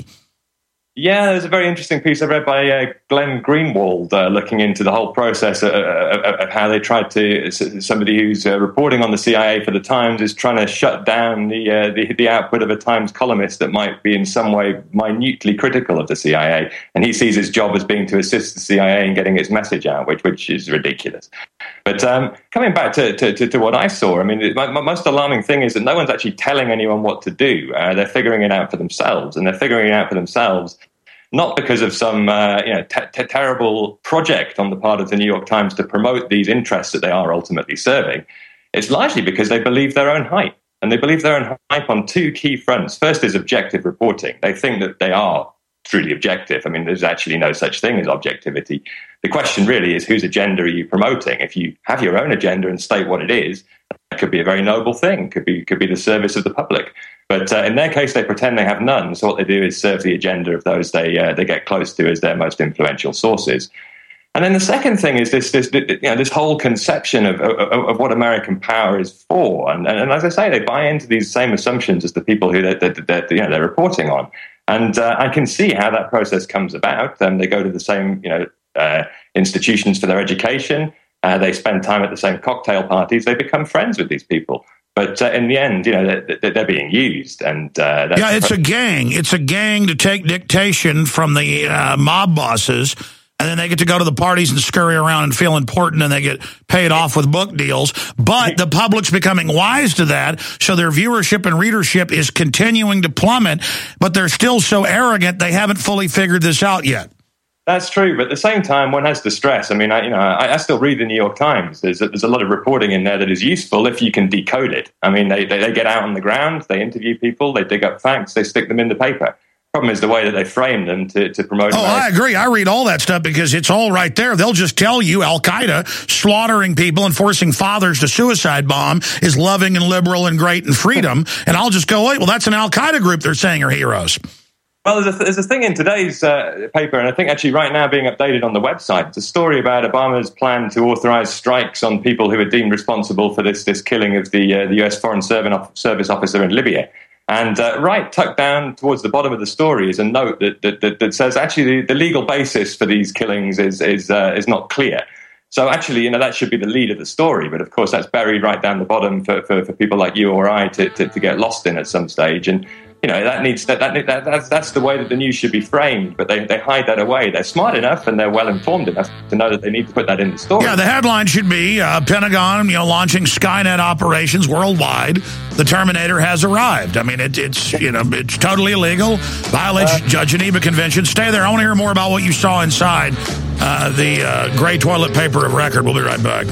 Yeah, there's a very interesting piece I read by uh, Glenn Greenwald uh, looking into the whole process of, of, of how they tried to, somebody who's uh, reporting on the C I A for the Times is trying to shut down the, uh, the the output of a Times columnist that might be in some way minutely critical of the C I A. And he sees his job as being to assist the C I A in getting its message out, which which is ridiculous. But um, coming back to, to, to, to what I saw, I mean, my, my most alarming thing is that no one's actually telling anyone what to do. Uh, they're figuring it out for themselves, and they're figuring it out for themselves not because of some uh, you know te- te- terrible project on the part of the New York Times to promote these interests that they are ultimately serving. It's largely because they believe their own hype, and they believe their own hype on two key fronts. First is objective reporting. They think that they are truly objective. I mean, there's actually no such thing as objectivity. The question really is, whose agenda are you promoting? If you have your own agenda and state what it is, that could be a very noble thing. Could be could be the service of the public. But uh, in their case, they pretend they have none. So what they do is serve the agenda of those they uh, they get close to as their most influential sources. And then the second thing is this this you know this whole conception of of, of what American power is for. And, and and as I say, they buy into these same assumptions as the people who they're, they're, they're, you know, they're reporting on. And uh, I can see how that process comes about. Um, they go to the same you know uh, institutions for their education. Uh, they spend time at the same cocktail parties. They become friends with these people. But uh, in the end, you know, they're, they're being used. And uh, that's yeah, it's a gang. It's a gang to take dictation from the uh, mob bosses, and then they get to go to the parties and scurry around and feel important, and they get paid off with book deals. But the public's becoming wise to that, so their viewership and readership is continuing to plummet, but they're still so arrogant they haven't fully figured this out yet. That's true, but at the same time, one has to stress. I mean, I, you know, I, I still read the New York Times. There's a, there's a lot of reporting in there that is useful if you can decode it. I mean, they, they they get out on the ground, they interview people, they dig up facts, they stick them in the paper. Problem is the way that they frame them to, to promote. Oh, America. I agree. I read all that stuff because it's all right there. They'll just tell you Al-Qaeda slaughtering people and forcing fathers to suicide bomb is loving and liberal and great and freedom. And I'll just go, wait, well, that's an Al-Qaeda group they're saying are heroes. Well, there's a, there's a thing in today's uh, paper, and I think actually right now being updated on the website. It's a story about Obama's plan to authorize strikes on people who are deemed responsible for this this killing of the uh, the U S Foreign Service officer in Libya. And uh, right tucked down towards the bottom of the story is a note that that, that, that says actually the, the legal basis for these killings is is uh, is not clear. So actually, you know, that should be the lead of the story. But of course, that's buried right down the bottom for, for, for people like you or I to, to, to get lost in at some stage. And you know, that needs that, that, that that's, that's the way that the news should be framed, but they, they hide that away. They're smart enough and they're well informed enough to know that they need to put that in the story. Yeah, the headline should be uh, Pentagon, you know, launching Skynet operations worldwide. The Terminator has arrived. I mean, it, it's you know, it's totally illegal, violates uh, Geneva Convention. Stay there. I want to hear more about what you saw inside uh, the uh, gray toilet paper of record. We'll be right back.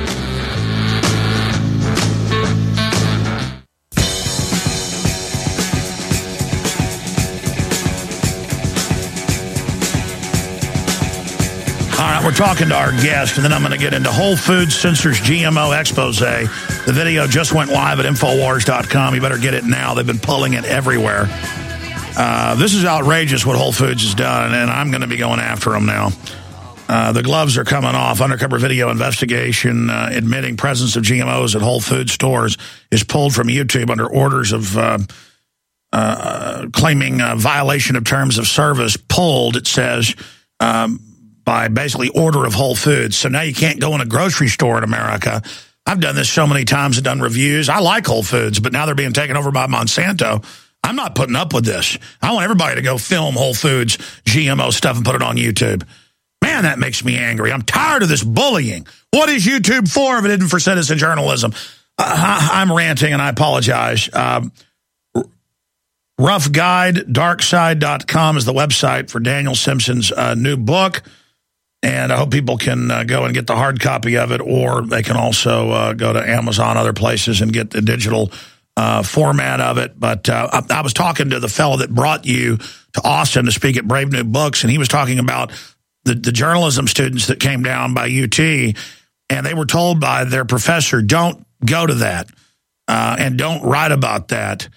We're talking to our guest, and then I'm going to get into Whole Foods censors G M O expose. The video just went live at Infowars dot com. You better get it now. They've been pulling it everywhere. Uh, this is outrageous what Whole Foods has done, and I'm going to be going after them now. Uh, the gloves are coming off. Undercover video investigation uh, admitting presence of G M Os at Whole Foods stores is pulled from YouTube under orders of uh, uh, claiming uh, violation of terms of service. Pulled, it says, um, by basically order of Whole Foods. So now you can't go in a grocery store in America. I've done this so many times and done reviews. I like Whole Foods, but now they're being taken over by Monsanto. I'm not putting up with this. I want everybody to go film Whole Foods G M O stuff and put it on YouTube. Man, that makes me angry. I'm tired of this bullying. What is YouTube for if it isn't for citizen journalism? Uh, I'm ranting, and I apologize. Um, Rough Guide, dark side dot com is the website for Daniel Simpson's uh, new book. And I hope people can uh, go and get the hard copy of it, or they can also uh, go to Amazon, other places, and get the digital uh, format of it. But uh, I, I was talking to the fellow that brought you to Austin to speak at Brave New Books, and he was talking about the, the journalism students that came down by U T, and they were told by their professor, don't go to that uh, and don't write about that.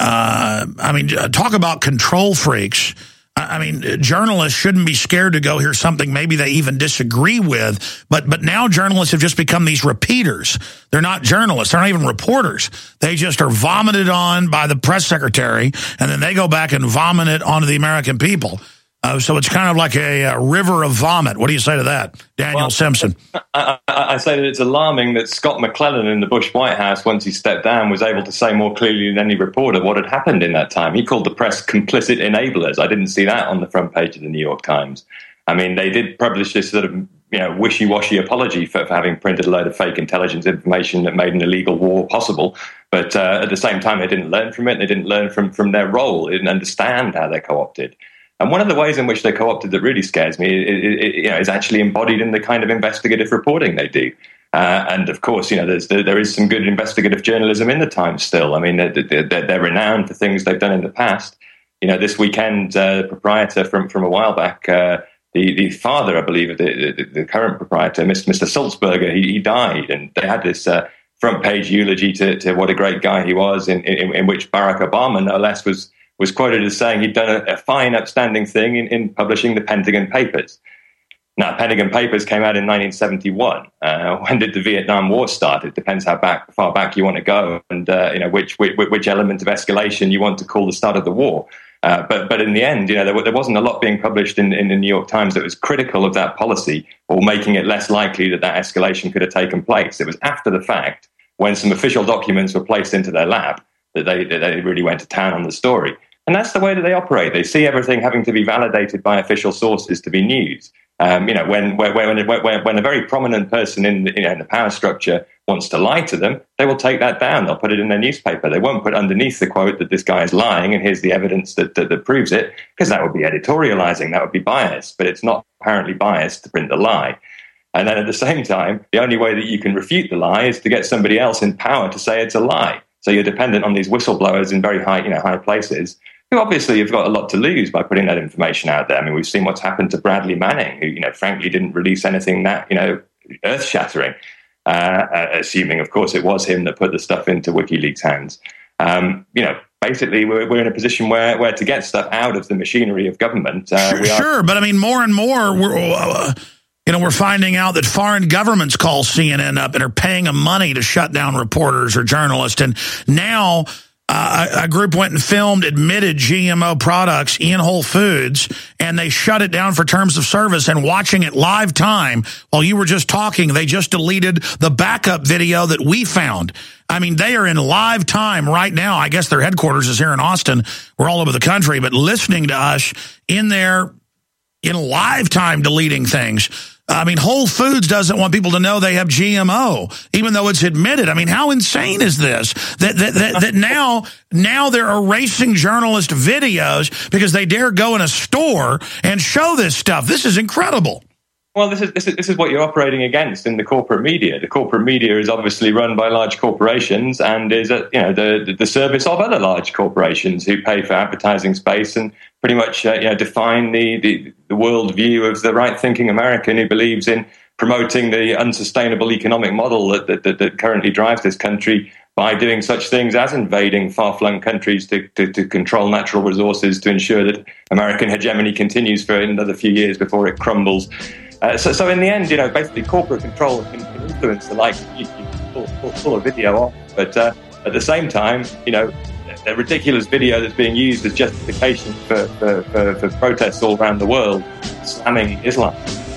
Uh, I mean, talk about control freaks. I mean, journalists shouldn't be scared to go hear something maybe they even disagree with, but but now journalists have just become these repeaters. They're not journalists. They're not even reporters. They just are vomited on by the press secretary, and then they go back and vomit it onto the American people. Uh, so it's kind of like a, a river of vomit. What do you say to that, Daniel well, Simpson? I, I, I say that it's alarming that Scott McClellan in the Bush White House, once he stepped down, was able to say more clearly than any reporter what had happened in that time. He called the press complicit enablers. I didn't see that on the front page of the New York Times. I mean, they did publish this sort of, you know, wishy-washy apology for, for having printed a load of fake intelligence information that made an illegal war possible. But uh, at the same time, they didn't learn from it. They didn't learn from, from their role. They didn't understand how they're co-opted. And one of the ways in which they're co-opted that really scares me is, you know, is actually embodied in the kind of investigative reporting they do. Uh, and of course, you know, there's, there, there is some good investigative journalism in the Times still. I mean, they're, they're, they're renowned for things they've done in the past. You know, this weekend, uh, the proprietor from, from a while back, uh, the, the father, I believe, of the, the, the current proprietor, Mister Sulzberger, he, he died. And they had this uh, front page eulogy to, to what a great guy he was, in, in, in which Barack Obama, no less, was was quoted as saying he'd done a, a fine, upstanding thing in, in publishing the Pentagon Papers. Now, Pentagon Papers came out in nineteen seventy-one. Uh, when did the Vietnam War start? It depends how back, far back you want to go, and uh, you know which, which which element of escalation you want to call the start of the war. Uh, but but in the end, you know, there, there wasn't a lot being published in, in the New York Times that was critical of that policy or making it less likely that that escalation could have taken place. It was after the fact, when some official documents were placed into their lab, that they that they really went to town on the story. And that's the way that they operate. They see everything having to be validated by official sources to be news. Um, you know, when when when when a very prominent person in the, you know, in the power structure wants to lie to them, they will take that down. They'll put it in their newspaper. They won't put underneath the quote that this guy is lying and here's the evidence that that, that proves it, because that would be editorializing. That would be biased. But it's not apparently biased to print the lie. And then at the same time, the only way that you can refute the lie is to get somebody else in power to say it's a lie. So you're dependent on these whistleblowers in very high, you know, high places, who obviously have got a lot to lose by putting that information out there. I mean, we've seen what's happened to Bradley Manning, who, you know, frankly didn't release anything that, you know, earth-shattering, uh, assuming, of course, it was him that put the stuff into WikiLeaks' hands. Um, you know, basically, we're, we're in a position where, where to get stuff out of the machinery of government, uh, sure, we are- sure, but I mean, more and more, we're, uh, you know, we're finding out that foreign governments call C N N up and are paying them money to shut down reporters or journalists, and now Uh, a group went and filmed admitted G M O products in Whole Foods, and they shut it down for terms of service. And watching it live time while you were just talking, they just deleted the backup video that we found. I mean, they are in live time right now. I guess their headquarters is here in Austin. We're all over the country, but listening to us in there in live time deleting things. I mean, Whole Foods doesn't want people to know they have G M O, even though it's admitted. I mean, how insane is this? That that that, that now now they're erasing journalist videos because they dare go in a store and show this stuff. This is incredible. Well, this is, this is this is what you're operating against in the corporate media. The corporate media is obviously run by large corporations and is at, you know, the the service of other large corporations who pay for advertising space and pretty much uh, you know define the, the the world view of the right-thinking American who believes in promoting the unsustainable economic model that that, that, that currently drives this country by doing such things as invading far-flung countries to, to, to control natural resources to ensure that American hegemony continues for another few years before it crumbles. Uh, so, so in the end, you know, basically corporate control can, can influence the like. You, you pull, pull, pull a video off, but uh, at the same time, you know, a ridiculous video that's being used as justification for, for, for, for protests all around the world, slamming Islam.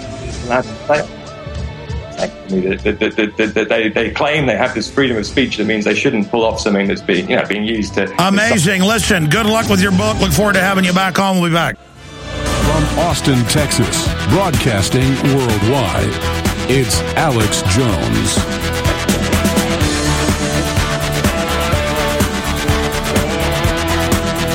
They, they, they, they, they claim they have this freedom of speech that means they shouldn't pull off something that's being, you know, being used to... Amazing. Listen, good luck with your book. Look forward to having you back on. We'll be back. From Austin, Texas, broadcasting worldwide, it's Alex Jones.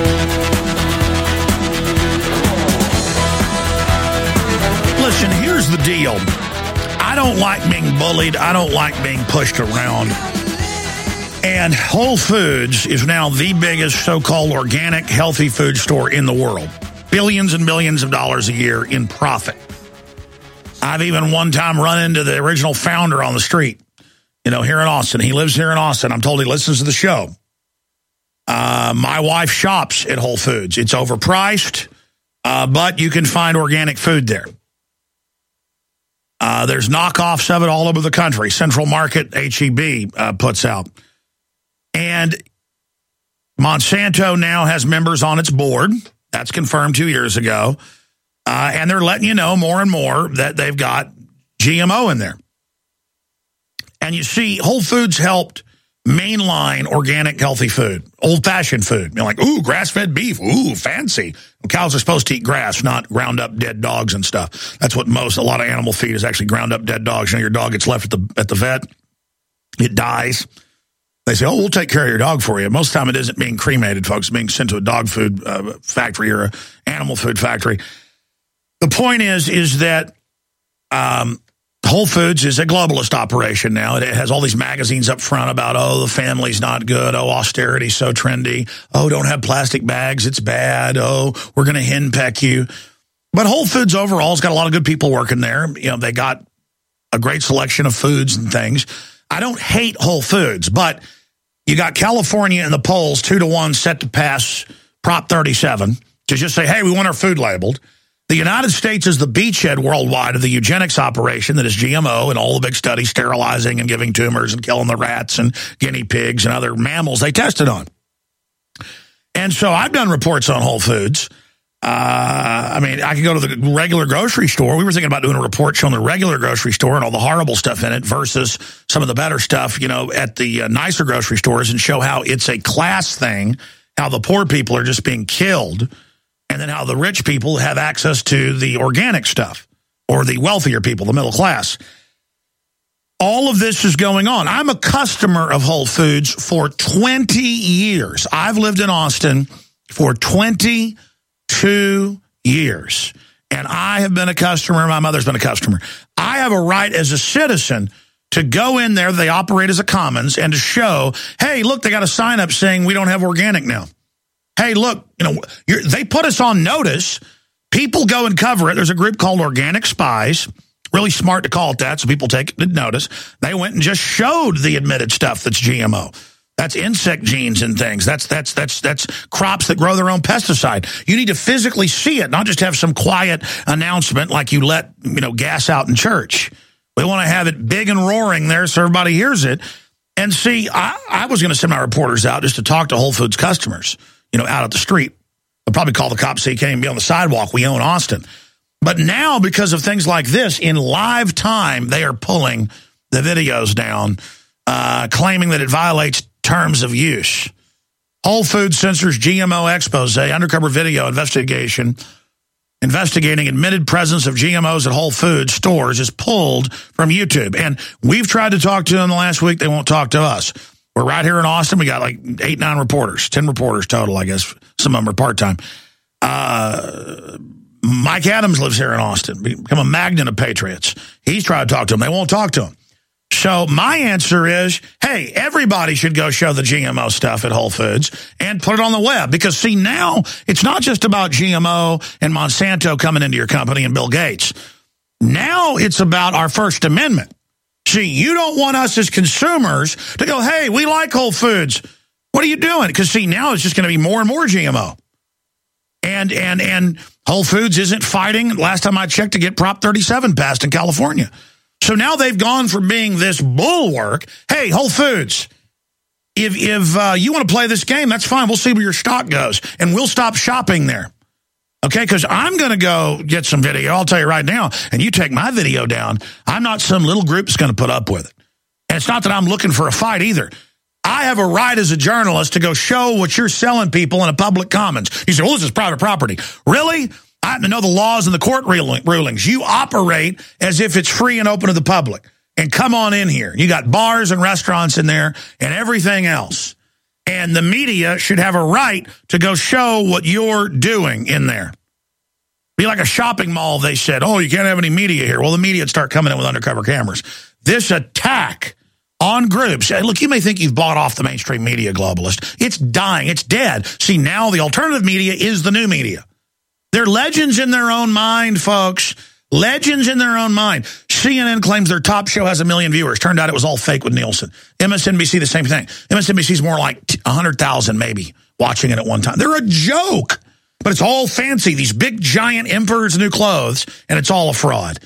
Listen, here's the deal. I don't like being bullied. I don't like being pushed around. And Whole Foods is now the biggest so-called organic healthy food store in the world. Billions and billions of dollars a year in profit. I've even one time run into the original founder on the street, you know, here in Austin. He lives here in Austin. I'm told he listens to the show. Uh, my wife shops at Whole Foods. It's overpriced, uh, but you can find organic food there. Uh, there's knockoffs of it all over the country. Central Market, H E B uh, puts out. And Monsanto now has members on its board. That's confirmed two years ago. Uh, and they're letting you know more and more that they've got G M O in there. And you see, Whole Foods helped mainline organic healthy food, old-fashioned food. You're like, ooh, grass-fed beef, ooh, fancy. Cows are supposed to eat grass, not ground up dead dogs and stuff. That's what most, a lot of animal feed is actually ground up dead dogs. You know, your dog gets left at the at the vet, it dies. They say, oh, we'll take care of your dog for you. Most of the time it isn't being cremated, folks. It's being sent to a dog food uh, factory or an animal food factory. The point is, is that um, Whole Foods is a globalist operation now. It has all these magazines up front about, oh, the family's not good. Oh, austerity's so trendy. Oh, don't have plastic bags. It's bad. Oh, we're going to henpeck you. But Whole Foods overall has got a lot of good people working there. You know, they got a great selection of foods and things. I don't hate Whole Foods, but you got California in the polls two to one set to pass Prop thirty-seven to just say, hey, we want our food labeled. The United States is the beachhead worldwide of the eugenics operation that is G M O and all the big studies sterilizing and giving tumors and killing the rats and guinea pigs and other mammals they tested on. And so I've done reports on Whole Foods. Uh, I mean, I could go to the regular grocery store. We were thinking about doing a report showing the regular grocery store and all the horrible stuff in it versus some of the better stuff, you know, at the uh, nicer grocery stores and show how it's a class thing, how the poor people are just being killed, and then how the rich people have access to the organic stuff, or the wealthier people, the middle class. All of this is going on. I'm a customer of Whole Foods for twenty years. I've lived in Austin for twenty Two years. And I have been a customer. My mother's been a customer. I have a right as a citizen to go in there. They operate as a commons and to show, hey, look, they got a sign up saying we don't have organic now. Hey, look, you know, you're, they put us on notice. People go and cover it. There's a group called Organic Spies. Really smart to call it that, so people take notice. They went and just showed the admitted stuff that's G M O. That's insect genes and things. That's that's that's that's crops that grow their own pesticide. You need to physically see it, not just have some quiet announcement like you let, you know, gas out in church. We want to have it big and roaring there so everybody hears it. And see, I, I was going to send my reporters out just to talk to Whole Foods customers, you know, out at the street. I'll probably call the cops so you can't even be on the sidewalk. We own Austin. But now, because of things like this, in live time, they are pulling the videos down, uh, claiming that it violates terms of use. Whole Foods censors G M O expose, undercover video investigation investigating admitted presence of G M Os at Whole Foods stores is pulled from YouTube. And we've tried to talk to them the last week. They won't talk to us. We're right here in Austin. We got like eight, nine reporters, ten reporters total, I guess. Some of them are part-time. Uh, Mike Adams lives here in Austin, become a magnet of patriots. He's tried to talk to them. They won't talk to him. So my answer is, hey, everybody should go show the G M O stuff at Whole Foods and put it on the web. Because, see, now it's not just about G M O and Monsanto coming into your company and Bill Gates. Now it's about our First Amendment. See, you don't want us as consumers to go, hey, we like Whole Foods. What are you doing? Because, see, now it's just going to be more and more G M O. And, and, and Whole Foods isn't fighting, last time I checked, to get Prop thirty-seven passed in California. So now they've gone from being this bulwark. Hey, Whole Foods, if if uh, you want to play this game, that's fine. We'll see where your stock goes, and we'll stop shopping there. Okay, because I'm going to go get some video. I'll tell you right now, and you take my video down, I'm not some little group that's going to put up with it. And it's not that I'm looking for a fight either. I have a right as a journalist to go show what you're selling people in a public commons. You say, well, this is private property. Really? I have to know the laws and the court rulings. You operate as if it's free and open to the public. And come on in here. You got bars and restaurants in there and everything else. And the media should have a right to go show what you're doing in there. Be like a shopping mall, they said, oh, you can't have any media here. Well, the media would start coming in with undercover cameras. This attack on groups, look, you may think you've bought off the mainstream media, globalist. It's dying. It's dead. See, now the alternative media is the new media. They're legends in their own mind, folks. Legends in their own mind. C N N claims their top show has a million viewers. Turned out it was all fake with Nielsen. M S N B C, the same thing. M S N B C's more like one hundred thousand maybe watching it at one time. They're a joke, but it's all fancy. These big, giant emperor's new clothes, and it's all a fraud.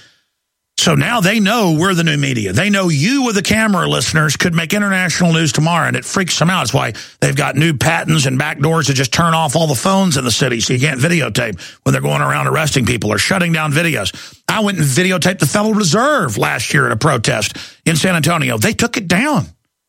So now they know we're the new media. They know you with the camera listeners could make international news tomorrow, and it freaks them out. That's why they've got new patents and back doors to just turn off all the phones in the city so you can't videotape when they're going around arresting people or shutting down videos. I went and videotaped the Federal Reserve last year at a protest in San Antonio. They took it down.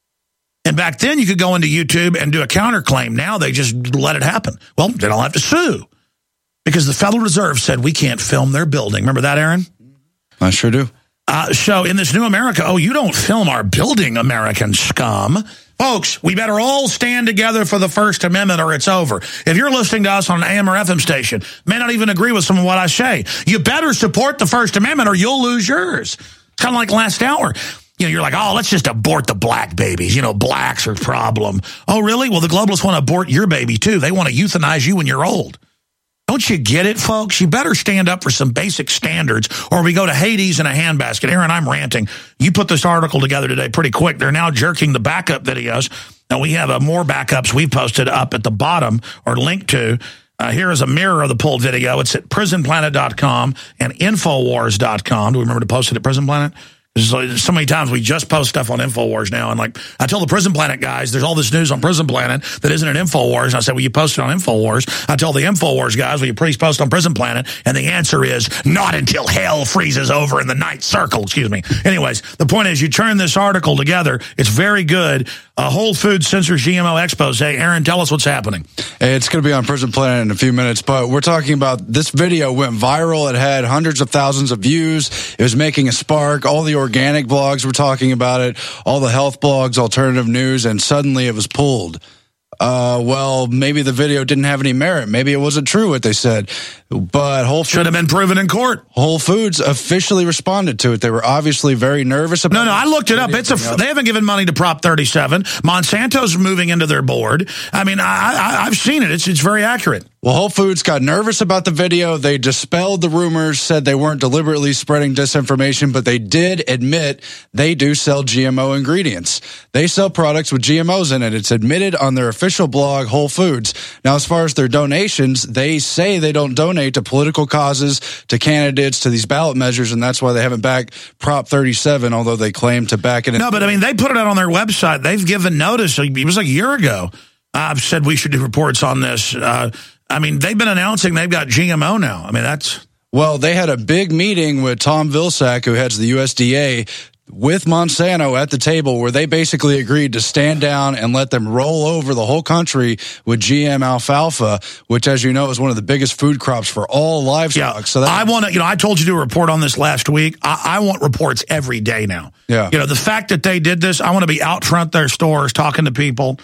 And back then you could go into YouTube and do a counterclaim. Now they just let it happen. Well, they don't have to sue because the Federal Reserve said we can't film their building. Remember that, Aaron? I sure do. Uh, so in this new America, oh, you don't film our building, American scum. Folks, we better all stand together for the First Amendment or it's over. If you're listening to us on an A M or F M station, may not even agree with some of what I say, you better support the First Amendment or you'll lose yours. It's kind of like last hour. You know, you're like, oh, let's just abort the black babies. You know, blacks are a problem. Oh, really? Well, the globalists want to abort your baby, too. They want to euthanize you when you're old. Don't you get it, folks? You better stand up for some basic standards or we go to Hades in a handbasket. Aaron, I'm ranting. You put this article together today pretty quick. They're now jerking the backup videos. And we have uh, more backups we've posted up at the bottom or linked to. Uh, here is a mirror of the pulled video. It's at prison planet dot com and infowars dot com. Do we remember to post it at Prison Planet? There's so many times we just post stuff on InfoWars now. And like, I tell the Prison Planet guys, there's all this news on Prison Planet that isn't at InfoWars. And I said, well, you post it on InfoWars. I tell the InfoWars guys, will you please post on Prison Planet? And the answer is not until hell freezes over in the ninth circle. Excuse me. Anyways, the point is you turn this article together. It's very good. Uh, Whole Foods censors G M O expose. Aaron, tell us what's happening. It's going to be on Prison Planet in a few minutes, but we're talking about this video went viral. It had hundreds of thousands of views. It was making a spark. All the organic blogs were talking about it, all the health blogs, alternative news, and suddenly it was pulled. Uh, well, maybe the video didn't have any merit. Maybe it wasn't true what they said. But Whole Foods should have been proven in court. Whole Foods officially responded to it. They were obviously very nervous about it. No, no, I looked it up. It's a. Up. They haven't given money to Prop thirty-seven. Monsanto's moving into their board. I mean, I, I, I've seen it. It's it's very accurate. Well, Whole Foods got nervous about the video. They dispelled the rumors, said they weren't deliberately spreading disinformation, but they did admit they do sell G M O ingredients. They sell products with G M Os in it. It's admitted on their official blog, Whole Foods. Now, as far as their donations, they say they don't donate to political causes, to candidates, to these ballot measures, and that's why they haven't backed Prop thirty-seven, although they claim to back it. No, but I mean, they put it out on their website. They've given notice. It was like a year ago. I've said we should do reports on this. Uh, I mean, they've been announcing they've got G M O now. I mean, that's... Well, they had a big meeting with Tom Vilsack, who heads the U S D A, with Monsanto at the table where they basically agreed to stand down and let them roll over the whole country with G M alfalfa, which, as you know, is one of the biggest food crops for all livestock. Yeah. So that I want to, you know, I told you to report on this last week. I, I want reports every day now. Yeah. You know, the fact that they did this, I want to be out front their stores talking to people.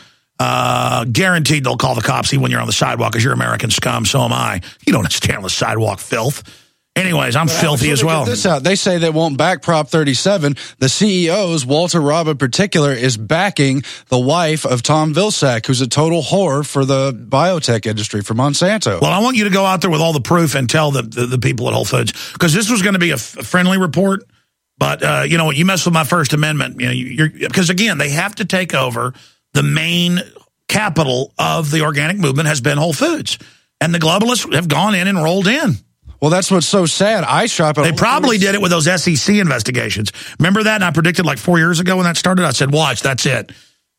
Uh, guaranteed they'll call the cops even when you're on the sidewalk because you're American scum. So am I. You don't stand with sidewalk filth. Anyways, I'm but filthy as well. This out. They say they won't back Prop thirty-seven. The C E O's, Walter Robb in particular, is backing the wife of Tom Vilsack, who's a total whore for the biotech industry, for Monsanto. Well, I want you to go out there with all the proof and tell the, the, the people at Whole Foods, because this was going to be a, f- a friendly report. But, uh, you know, you mess with my First Amendment, you know, you're, because, again, they have to take over. The main capital of the organic movement has been Whole Foods. And the globalists have gone in and rolled in. Well, that's what's so sad. I shop at They Whole probably Foods. did it with those S E C investigations. Remember that? And I predicted like four years ago when that started. I said, watch, that's it.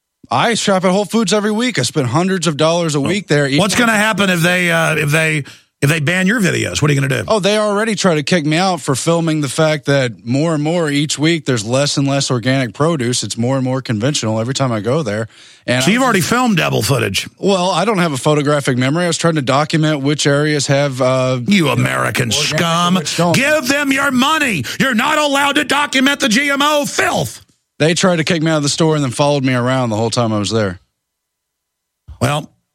I shop at Whole Foods every week. I spend hundreds of dollars a week there. What's going to happen if they uh, if they if they ban your videos? What are you going to do? Oh, they already try to kick me out for filming the fact that more and more each week there's less and less organic produce. It's more and more conventional every time I go there. And so you've already filmed devil footage. Well, I don't have a photographic memory. I was trying to document which areas have... Uh, you American scum. Give them your money. You're not allowed to document the G M O filth. They tried to kick me out of the store and then followed me around the whole time I was there. Well,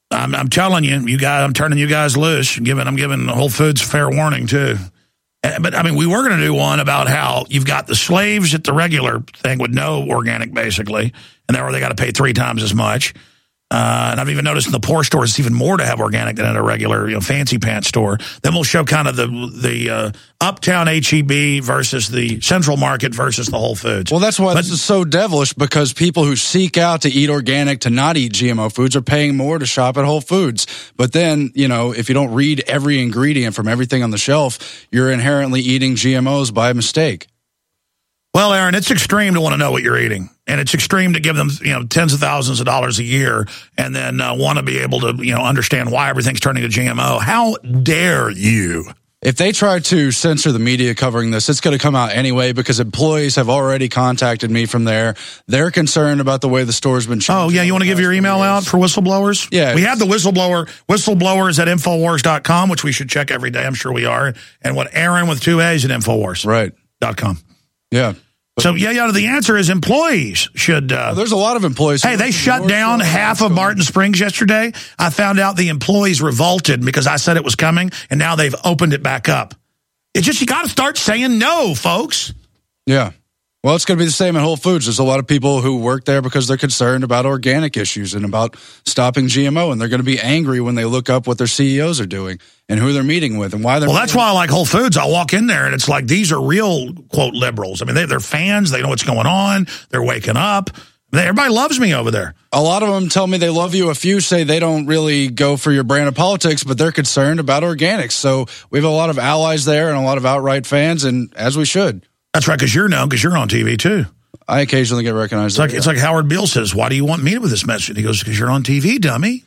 I'm, I'm telling you, you guys, I'm turning you guys loose. Giving, I'm giving Whole Foods fair warning too. But I mean, we were going to do one about how you've got the slaves at the regular thing with no organic, basically, and there they got to pay three times as much. Uh, and I've even noticed in the poor stores, it's even more to have organic than in a regular, you know, fancy pants store. Then we'll show kind of the the uh, uptown H E B versus the Central Market versus the Whole Foods. Well, that's why but, this is so devilish, because people who seek out to eat organic, to not eat G M O foods, are paying more to shop at Whole Foods. But then, you know, if you don't read every ingredient from everything on the shelf, you're inherently eating G M Os by mistake. Well, Aaron, it's extreme to want to know what you're eating. And it's extreme to give them, you know, tens of thousands of dollars a year and then uh, want to be able to, you know, understand why everything's turning to G M O. How dare you? If they try to censor the media covering this, it's going to come out anyway, because employees have already contacted me from there. They're concerned about the way the store's been changing. Oh, yeah, you want to give your email out for whistleblowers? Yeah. We have the whistleblower, whistleblowers at Infowars dot com, which we should check every day. I'm sure we are. And what Aaron with two A's at Infowars. Right. Dot com. Yeah. So, yeah, yeah, the answer is employees should... Uh, well, there's a lot of employees... Hey, they shut down half of Martin Springs yesterday. I found out the employees revolted because I said it was coming, and now they've opened it back up. It's just, you got to start saying no, folks. Yeah. Well, it's going to be the same at Whole Foods. There's a lot of people who work there because they're concerned about organic issues and about stopping G M O, and they're going to be angry when they look up what their C E Os are doing and who they're meeting with and why they're... Well, that's why I like Whole Foods. I walk in there, and it's like, these are real, quote, liberals. I mean, they, they're fans. They know what's going on. They're waking up. They, everybody loves me over there. A lot of them tell me they love you. A few say they don't really go for your brand of politics, but they're concerned about organics. So we have a lot of allies there and a lot of outright fans, and as we should. That's right, because you're known, because you're on T V, too. I occasionally get recognized. It's like, it's like Howard Beale says, why do you want me with this message? He goes, because you're on T V, dummy.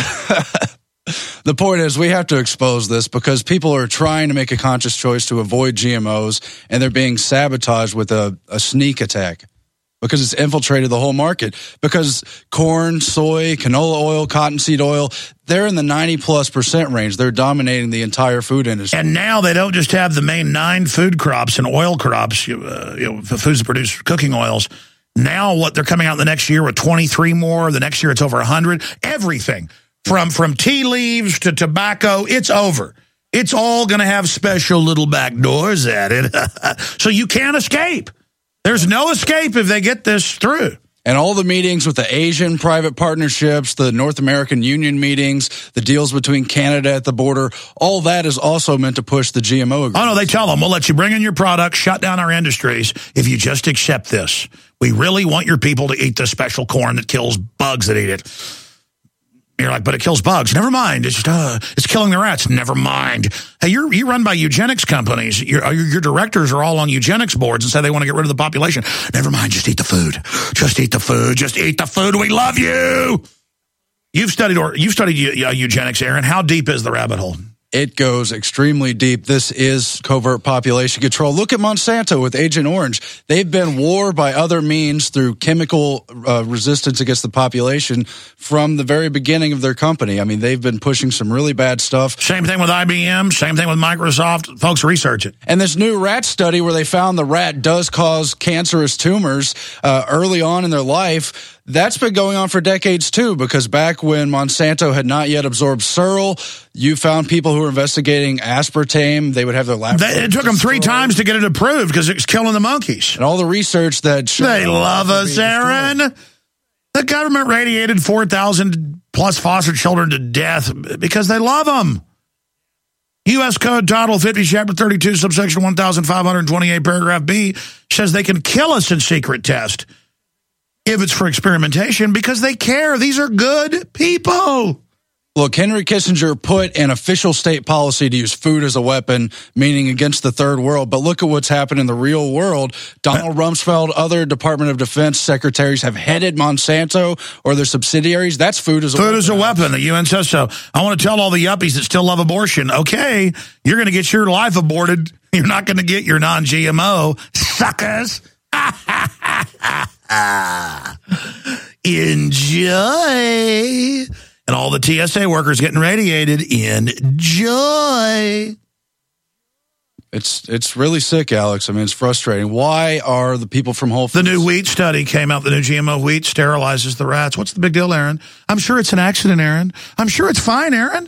The point is, we have to expose this because people are trying to make a conscious choice to avoid G M Os, and they're being sabotaged with a, a sneak attack because it's infiltrated the whole market. Because corn, soy, canola oil, cottonseed oil, they're in the ninety plus percent range. They're dominating the entire food industry. And now they don't just have the main nine food crops and oil crops, uh, you know, the foods that produce cooking oils. Now what they're coming out the next year with twenty-three more. The next year it's over one hundred. Everything from, from tea leaves to tobacco, it's over. It's all going to have special little back doors at it. So you can't escape. There's no escape if they get this through. And all the meetings with the Asian private partnerships, the North American Union meetings, the deals between Canada at the border, all that is also meant to push the G M O agreement. Oh, no, they tell them, we'll let you bring in your products, shut down our industries if you just accept this. We really want your people to eat this special corn that kills bugs that eat it. You're like, but it kills bugs. Never mind. It's just, uh, it's killing the rats. Never mind. Hey, you're you run by eugenics companies. Your, your directors are all on eugenics boards and say they want to get rid of the population. Never mind. Just eat the food. Just eat the food. Just eat the food. We love you. You've studied or you've studied uh, eugenics, Aaron. How deep is the rabbit hole? It goes extremely deep. This is covert population control. Look at Monsanto with Agent Orange. They've been warred by other means through chemical uh, resistance against the population from the very beginning of their company. I mean, they've been pushing some really bad stuff. Same thing with I B M. Same thing with Microsoft. Folks, research it. And this new rat study where they found the rat does cause cancerous tumors uh, early on in their life, that's been going on for decades, too, because back when Monsanto had not yet absorbed Searle, you found people who were investigating aspartame. They would have their lab. They, it took them three times to get it approved because it was killing the monkeys. And all the research that... They love us, Aaron. The government radiated four thousand plus foster children to death because they love them. U S Code Title fifty, Chapter thirty-two, subsection one thousand five hundred twenty-eight, paragraph B, says they can kill us in secret test if it's for experimentation because they care. These are good people. Look, Henry Kissinger put an official state policy to use food as a weapon, meaning against the third world. But look at what's happened in the real world. Donald Rumsfeld, other Department of Defense secretaries have headed Monsanto or their subsidiaries. That's food as a food weapon. Food as a weapon. The U N says so. I want to tell all the yuppies that still love abortion, okay, you're going to get your life aborted. You're not going to get your non-G M O, suckers. Enjoy. And all the T S A workers getting radiated, enjoy. It's it's really sick, Alex. I mean, it's frustrating. Why are the people from Whole Foods... The new wheat study came out. The new G M O wheat sterilizes the rats. What's the big deal, Aaron? I'm sure it's an accident, Aaron. I'm sure it's fine, Aaron.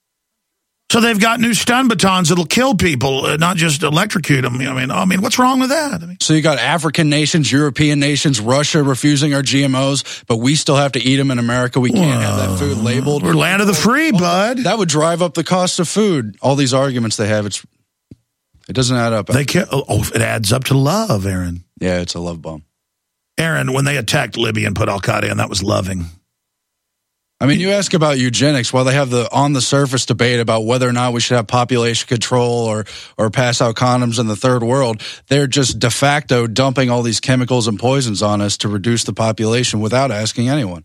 So they've got new stun batons that'll kill people, uh, not just electrocute them. I mean, I mean, what's wrong with that? I mean, so you got African nations, European nations, Russia refusing our G M Os, but we still have to eat them in America. We can't have that food labeled. We're land of the free, bud. That would drive up the cost of food. All these arguments they have, it's it doesn't add up. They can't, oh, it adds up to love, Aaron. Yeah, it's a love bomb. Aaron, when they attacked Libya and put Al-Qaeda in, that was loving. I mean, you ask about eugenics, while they have the on-the-surface debate about whether or not we should have population control or or pass out condoms in the third world, they're just de facto dumping all these chemicals and poisons on us to reduce the population without asking anyone.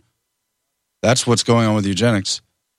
That's what's going on with eugenics.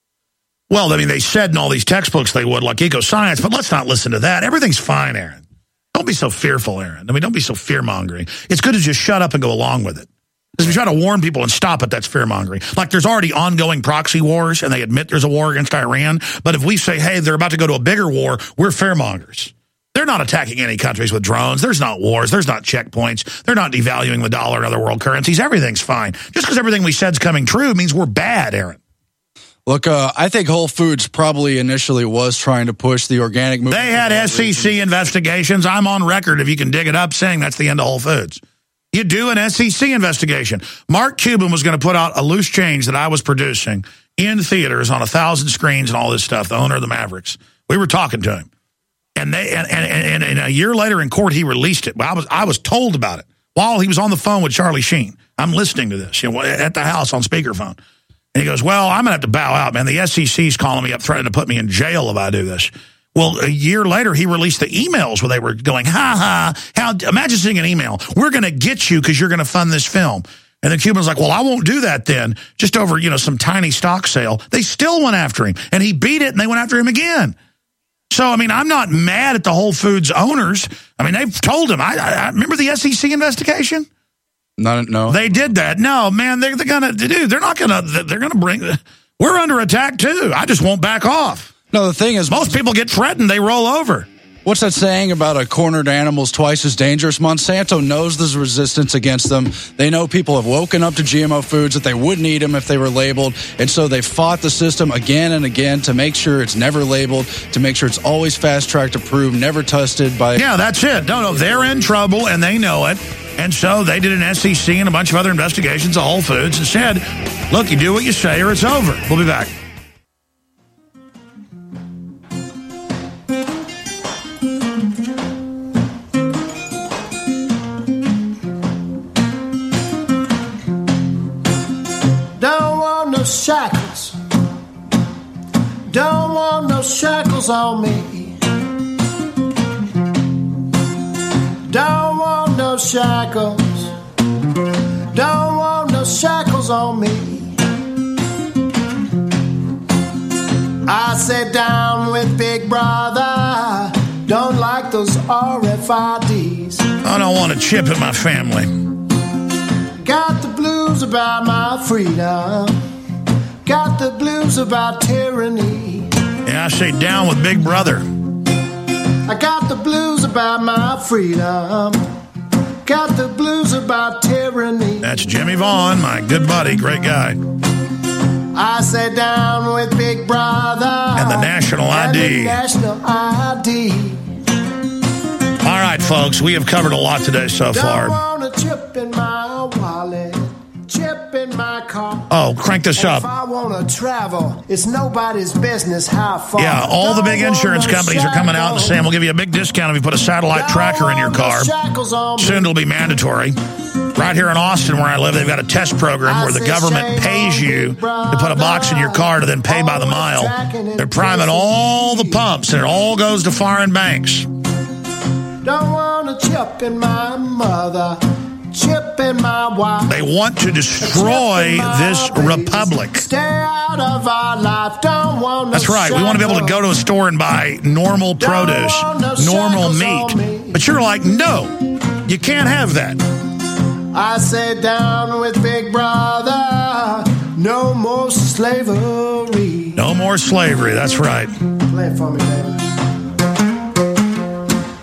Well, I mean, they said in all these textbooks they would, like eco-science, but let's not listen to that. Everything's fine, Aaron. Don't be so fearful, Aaron. I mean, don't be so fear-mongering. It's good to just shut up and go along with it. Because if you try to warn people and stop it, that's fear-mongering. Like there's already ongoing proxy wars, and they admit there's a war against Iran. But if we say, hey, they're about to go to a bigger war, we're fear-mongers. They're not attacking any countries with drones. There's not wars. There's not checkpoints. They're not devaluing the dollar and other world currencies. Everything's fine. Just because everything we said's coming true means we're bad, Aaron. Look, uh, I think Whole Foods probably initially was trying to push the organic movement. They had S E C investigations. I'm on record, if you can dig it up, saying that's the end of Whole Foods. You do an S E C investigation. Mark Cuban was going to put out a loose change that I was producing in theaters on a thousand screens and all this stuff, the owner of the Mavericks. We were talking to him. And they and, and, and, and a year later in court, he released it. I was I was told about it while he was on the phone with Charlie Sheen. I'm listening to this, you know, at the house on speakerphone. And he goes, well, I'm going to have to bow out, man. The S E C's calling me up, threatening to put me in jail if I do this. Well, a year later, he released the emails where they were going, ha, ha, how, imagine seeing an email. We're going to get you because you're going to fund this film. And the Cuban's like, well, I won't do that then. Just over, you know, some tiny stock sale. They still went after him. And he beat it, and they went after him again. So, I mean, I'm not mad at the Whole Foods owners. I mean, they've told him. I, I remember the S E C investigation? Not, no. They did that. No, man, they're, they're going to, dude, they're not going to, they're going to bring, we're under attack too. I just won't back off. No, the thing is, most people get threatened, they roll over. What's that saying about a cornered animal's twice as dangerous? Monsanto knows there's resistance against them. They know people have woken up to G M O foods, that they wouldn't eat them if they were labeled. And so they fought the system again and again to make sure it's never labeled, to make sure it's always fast-tracked approved, never tested by... Yeah, that's it. No, no, they're in trouble, and they know it. And so they did an S E C and a bunch of other investigations of Whole Foods and said, look, you do what you say or it's over. We'll be back. Don't want no shackles. Don't want no shackles on me. Don't want no shackles. Don't want no shackles on me. I sat down with Big Brother. Don't like those R F I Ds. I don't want a chip in my family. Got the blues about my freedom. Got the blues about tyranny. Yeah, I say down with Big Brother. I got the blues about my freedom. Got the blues about tyranny. That's Jimmy Vaughn, my good buddy, great guy. I sat down with Big Brother. And the National I D. And the National I D. All right, folks, we have covered a lot today so far. Don't want a chip in my wallet. Chip in my car. Oh, crank this and up. If I want to travel, it's nobody's business how far. Yeah, all the big insurance companies are coming out and saying we'll give you a big discount if you put a satellite tracker in your car. Soon it'll be mandatory. Right here in Austin, where I live, they've got a test program where the government pays you to put a box in your car to then pay by the mile. They're priming all the pumps, and it all goes to foreign banks. Don't want a chip in my mother. Chip in my wife. They want to destroy this republic. Stay out of our life. Don't want no That's right. We want to be able to go to a store and buy normal produce, no normal meat. But you're like, no, you can't have that. I sat down with Big Brother. No more slavery. No more slavery. That's right. Play it for me, baby.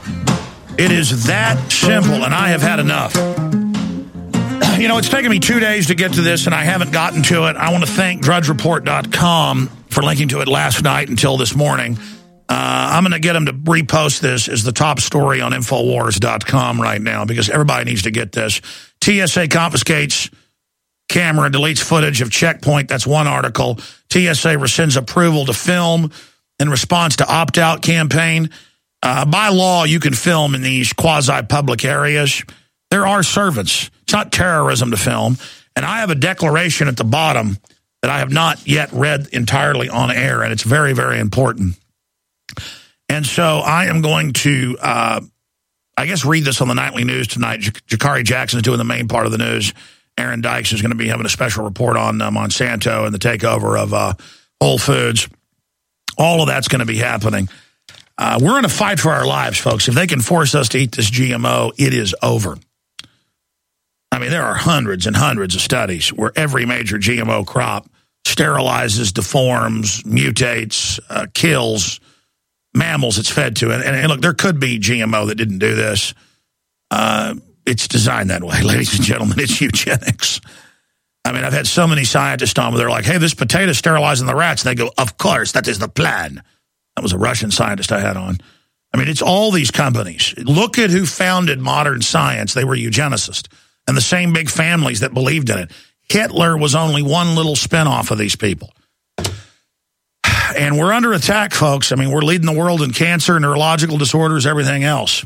It is that simple, and I have had enough. You know, it's taken me two days to get to this, and I haven't gotten to it. I want to thank Drudge Report dot com for linking to it last night until this morning. Uh, I'm going to get them to repost this as the top story on Infowars dot com right now because everybody needs to get this. T S A confiscates camera and deletes footage of checkpoint. That's one article. T S A rescinds approval to film in response to opt-out campaign. Uh, by law, you can film in these quasi-public areas. There are servants. It's not terrorism to film. And I have a declaration at the bottom that I have not yet read entirely on air, and it's very, very important. And so I am going to, uh, I guess, read this on the nightly news tonight. Jakari Jackson is doing the main part of the news. Aaron Dykes is going to be having a special report on uh, Monsanto and the takeover of uh, Whole Foods. All of that's going to be happening. Uh, we're in a fight for our lives, folks. If they can force us to eat this G M O, it is over. I mean, there are hundreds and hundreds of studies where every major G M O crop sterilizes, deforms, mutates, uh, kills mammals it's fed to. And, and, and look, there could be G M O that didn't do this. Uh, it's designed that way, ladies and gentlemen. It's eugenics. I mean, I've had so many scientists on where they're like, hey, this potato's sterilizing the rats. And they go, of course, that is the plan. That was a Russian scientist I had on. I mean, it's all these companies. Look at who founded modern science. They were eugenicists. And the same big families that believed in it. Hitler was only one little spinoff of these people. And we're under attack, folks. I mean, we're leading the world in cancer, neurological disorders, everything else.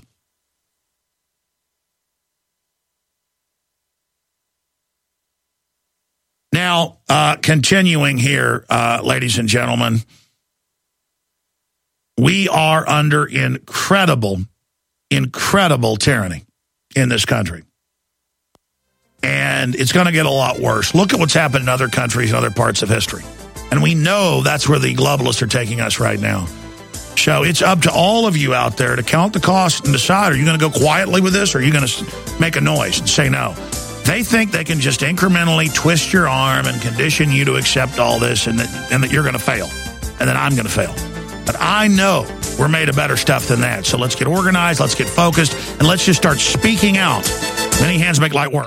Now, uh, continuing here, uh, ladies and gentlemen, we are under incredible, incredible tyranny in this country. And it's going to get a lot worse. Look at what's happened in other countries and other parts of history. And we know that's where the globalists are taking us right now. So it's up to all of you out there to count the cost and decide, are you going to go quietly with this or are you going to make a noise and say no? They think they can just incrementally twist your arm and condition you to accept all this and that, and that you're going to fail and that I'm going to fail. But I know we're made of better stuff than that. So let's get organized, let's get focused, and let's just start speaking out. Many hands make light work.